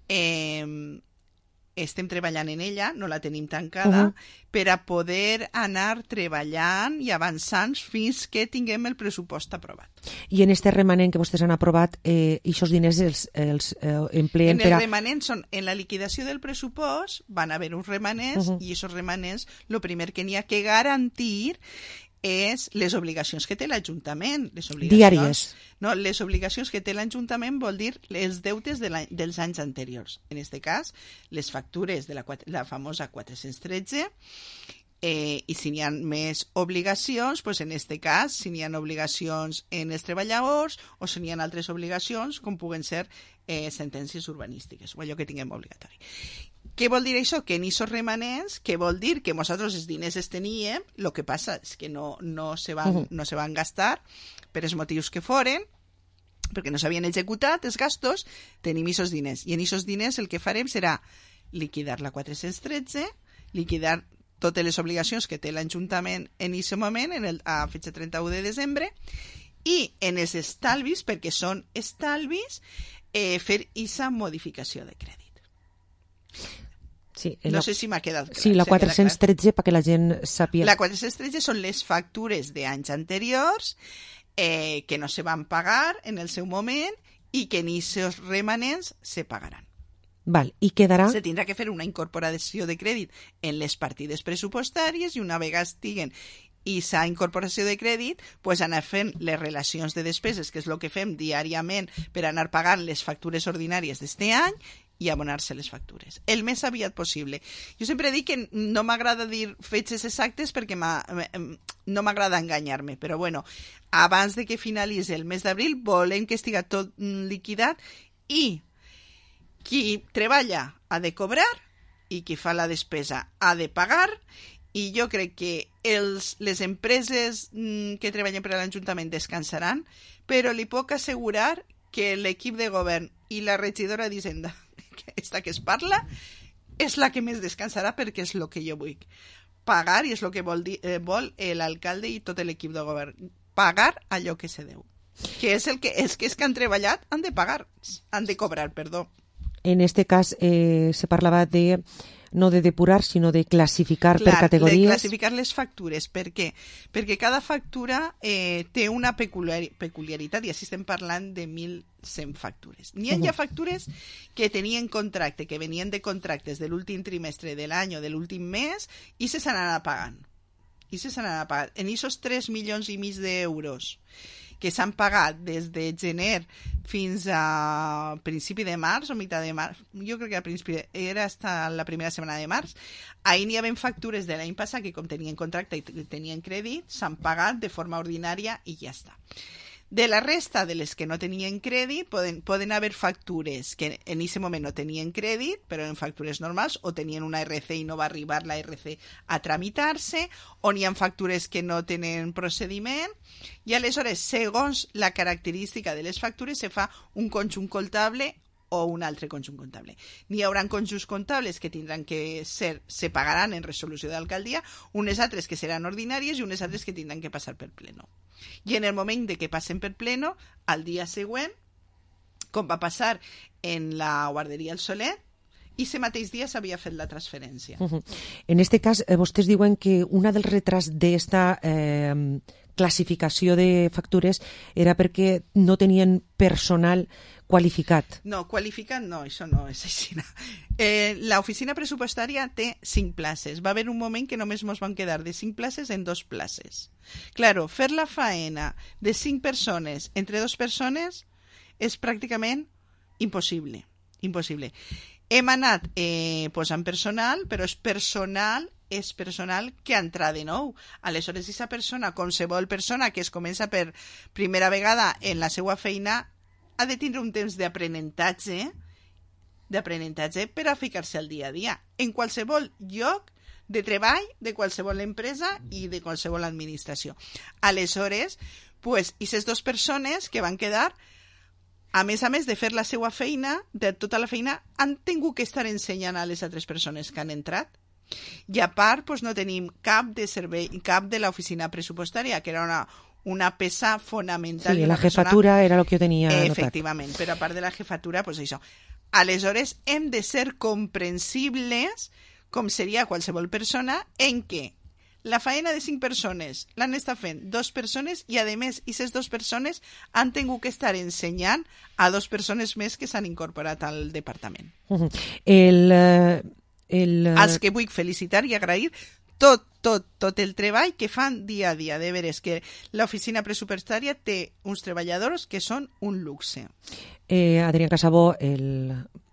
Estem treballant en ella, no la tenim tancada, per a poder anar treballant i avançant fins que tinguem el pressupost aprovat. I en este remanent que vostès han aprovat, aquests diners els empleen per a... En els remanents són, en la liquidació del pressupost van haver uns remanents i aquests remanents, el primer que n'hi ha que garantir és les obligacions que té l'Ajuntament. Diàries. No, les obligacions que té l'Ajuntament vol dir els deutes dels anys anteriors. En aquest cas, les factures de la famosa 413, i si n'hi ha més obligacions, doncs en aquest cas, si n'hi ha obligacions en els treballadors o si n'hi ha altres obligacions, com puguen ser sentències urbanístiques o allò que tinguem obligatori. Què vol dir això? Que en aquests remanents, què vol dir? Que nosaltres els diners els teníem, el que passa és que no se van gastar per els motius que foren, perquè no s'havien executat els gastos, tenim aquests diners. I en aquests diners el que farem serà liquidar la 413, liquidar totes les obligacions que té l'Ajuntament en aquest moment, a fetge 31 de desembre, i en els estalvis, perquè són estalvis, fer aquesta modificació de crèdit. Sí, no sé si m'ha quedat clar. Sí, la 413, perquè la gent sàpiga. La 413 són les factures d'anys anteriors que no se van pagar en el seu moment i que en aquests remanents se pagaran. Val, i quedarà... Se tindrà que fer una incorporació de crèdit en les partides pressupostàries i una vegada estiguen i s'ha incorporació de crèdit, pues anar fent les relacions de despeses, que és el que fem diàriament per anar pagant les factures ordinàries d'este any i abonar-se les factures. El més aviat possible. Jo sempre dic que no m'agrada dir fetges exactes perquè no m'agrada enganyar-me, però bueno, abans de que finalitzi el mes d'abril volem que estigui tot liquidat i qui treballa ha de cobrar i qui fa la despesa ha de pagar. I jo crec que les empreses que treballen per a l'Ajuntament descansaran, però li puc assegurar que l'equip de govern i la regidora d'Hisenda, esta que es parla, és la que més descansarà perquè és el que jo vull. pagar, i és el que vol l'alcalde i tot l'equip de govern, pagar allò que se deu. Que és el que els que han treballat han de pagar, han de cobrar, perdó. En este cas se parlava de no de depurar, sinó de classificar per categories. De classificar les factures. Per què? Perquè cada factura té una peculiaritat, i així estem parlant de 1.100 factures. N'hi ha factures que tenien contracte, que venien de contractes de l'últim trimestre de l'any o de l'últim mes, i se s'han anat pagant. En aquests 3,5 milions d'euros que s'han pagat des de gener fins a principi de març o meitat de març, jo crec que era hasta la primera setmana de març, ahir n'hi havia factures de l'any passat que com tenien contracte i tenien crèdit, s'han pagat de forma ordinària i ja està. De la resta de les que no tenien crèdit, poden haver factures que en aquest moment no tenien crèdit, però eren factures normals, o tenien una RC i no va arribar la RC a tramitar-se, o n'hi ha factures que no tenen procediment, i aleshores, segons la característica de les factures, se fa un conjunt comptable o un altre conjunt comptable. N'hi haurà conjunts comptables que tindran que se pagaran en resolució d'alcaldia, unes altres que seran ordinàries i unes altres que tindran que passar per pleno. I en el moment de que passen per pleno, al dia següent, com va passar en la guarderia El Solet, i ese mateix dia s'havia fet la transferència. En este cas, vostès diuen que una dels retrats d'esta classificació de factures era perquè no tenien personal qualificat. No, qualificat no, això no és així. L'oficina pressupostària té 5 places. Va haver un moment que només ens van quedar de 5 places en 2 places. Claro, fer la faena de 5 persones entre 2 persones és pràcticament impossible. Hem anat posant personal, però és personal que entra de nou. Aleshores, aquesta persona, qualsevol persona que es comença per primera vegada en la seva feina, ha de tindre un temps d'aprenentatge per a ficar-se al dia a dia. En qualsevol lloc de treball, de qualsevol empresa i de qualsevol administració. Aleshores, aquestes 2 persones que van quedar, a més de fer la seva feina, de tota la feina, han tingut que estar ensenyant a les altres persones que han entrat. I a part, no tenim cap de servei, cap de l'oficina pressupostària, que era una peça fonamental. Sí, la jefatura era el que jo tenia notat. Efectivament, però a part de la jefatura, això. Aleshores, hem de ser comprensibles, com seria qualsevol persona, en què la feina de 5 persones l'han estat fent 2 persones i, a més, aquestes 2 persones han tingut que estar ensenyant a 2 persones més que s'han incorporat al departament. Els que vull felicitar i agrair tot el treball que fan dia a dia. De veres que l'oficina pressupostària té uns treballadors que són un luxe. Adrián Casabó, el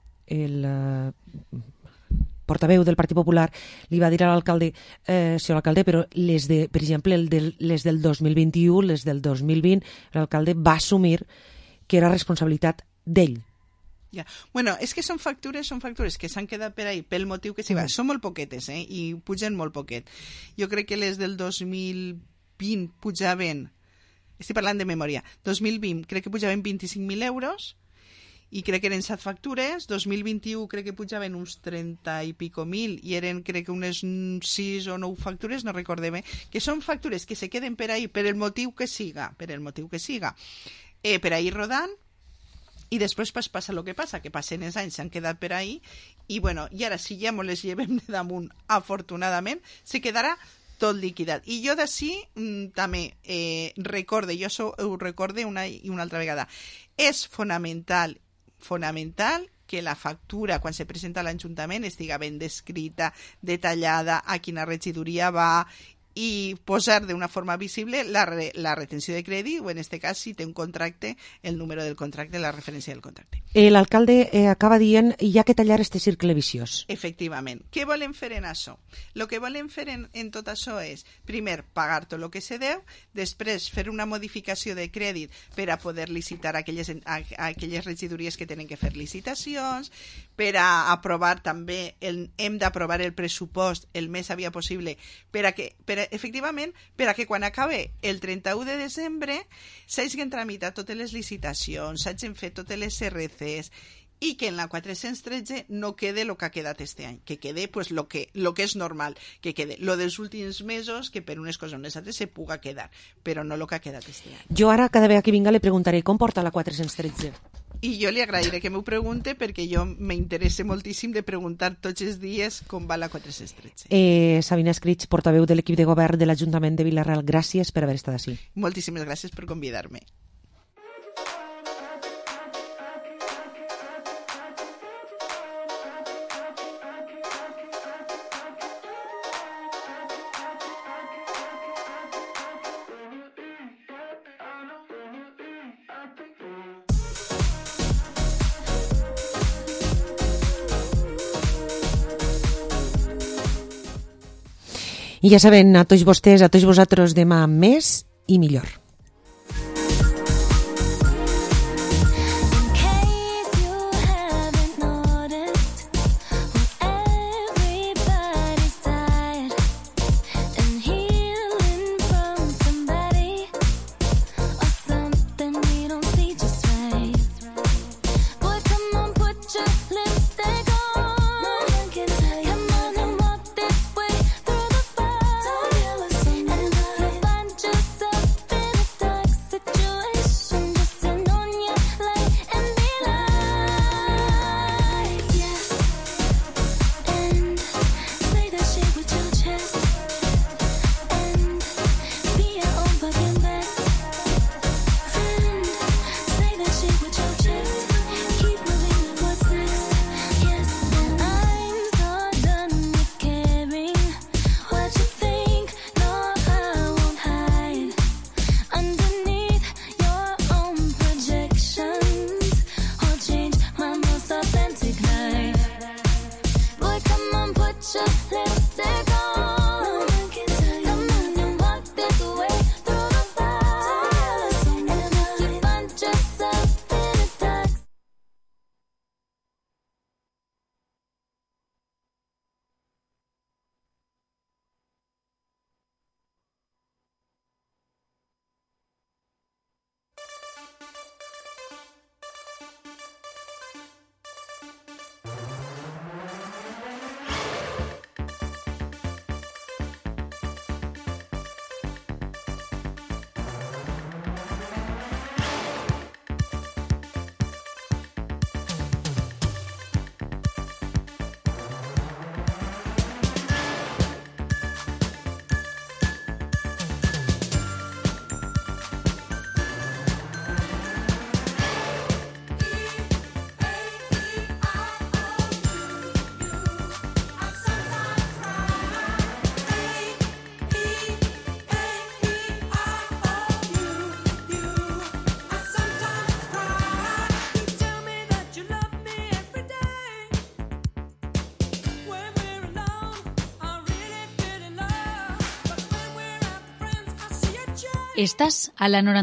portaveu del Partit Popular, li va dir a l'alcalde, senyor alcalde, però per exemple, les del 2021, les del 2020, l'alcalde va assumir que era responsabilitat d'ell. Ja. Bueno, és que són factures que s'han quedat per ahí pel motiu que s'hi va. Són molt poquetes, i pugen molt poquet. Jo crec que les del 2020 pujaven, estic parlant de memòria, 2020 crec que pujaven 25.000 euros, i crec que eren 7 factures, 2021 crec que pujaven uns 30 i pico mil, i eren crec que unes 6 o 9 factures, no recordé bé, que són factures que se queden per ahí per el motiu que siga, per ahí rodant, i després passa el que passa, que passen els anys, s'han quedat per ahí, i ara si ja ens les llevem de damunt, afortunadament, se quedarà tot liquidat. I jo d'ací també recorde, jo ho recorde una i una altra vegada, és fonamental que la factura, quan se presenta a l'Ajuntament, estiga ben descrita, detallada, a quina regidoria va, i posar d'una forma visible la retenció de crèdit, o en aquest cas, si té un contracte, el número del contracte, la referència del contracte. L'alcalde acaba dient hi ha que tallar este cercle viciós. Efectivament. Què volen fer en això? El que volen fer en tot això és, primer, pagar tot el que se deu, després fer una modificació de crèdit per a poder licitar aquelles regidories que tenen que fer licitacions, per a aprovar també, hem d'aprovar el pressupost el més aviat possible, efectivament, per a que quan acabe el 31 de desembre s'hagin tramitat totes les licitacions, s'hagin fet totes les RCs i que en la 413 no quede el que ha quedat este any, que quede pues, lo que és normal, que quede lo dels últims mesos, que per unes coses o unes altres se puga quedar, però no el que ha quedat este any. Jo ara, cada vegada que vinga, le preguntaré com porta la 413. I jo li agrairé que m'ho pregunte perquè jo m'interessa moltíssim de preguntar tots els dies com va la 413. Sabina Escrig, portaveu de l'equip de govern de l'Ajuntament de Vila-real, gràcies per haver estat així. Moltíssimes gràcies per convidar-me. I ja saben, a tots vostès, a tots vosaltres, demà més i millor. Estás a la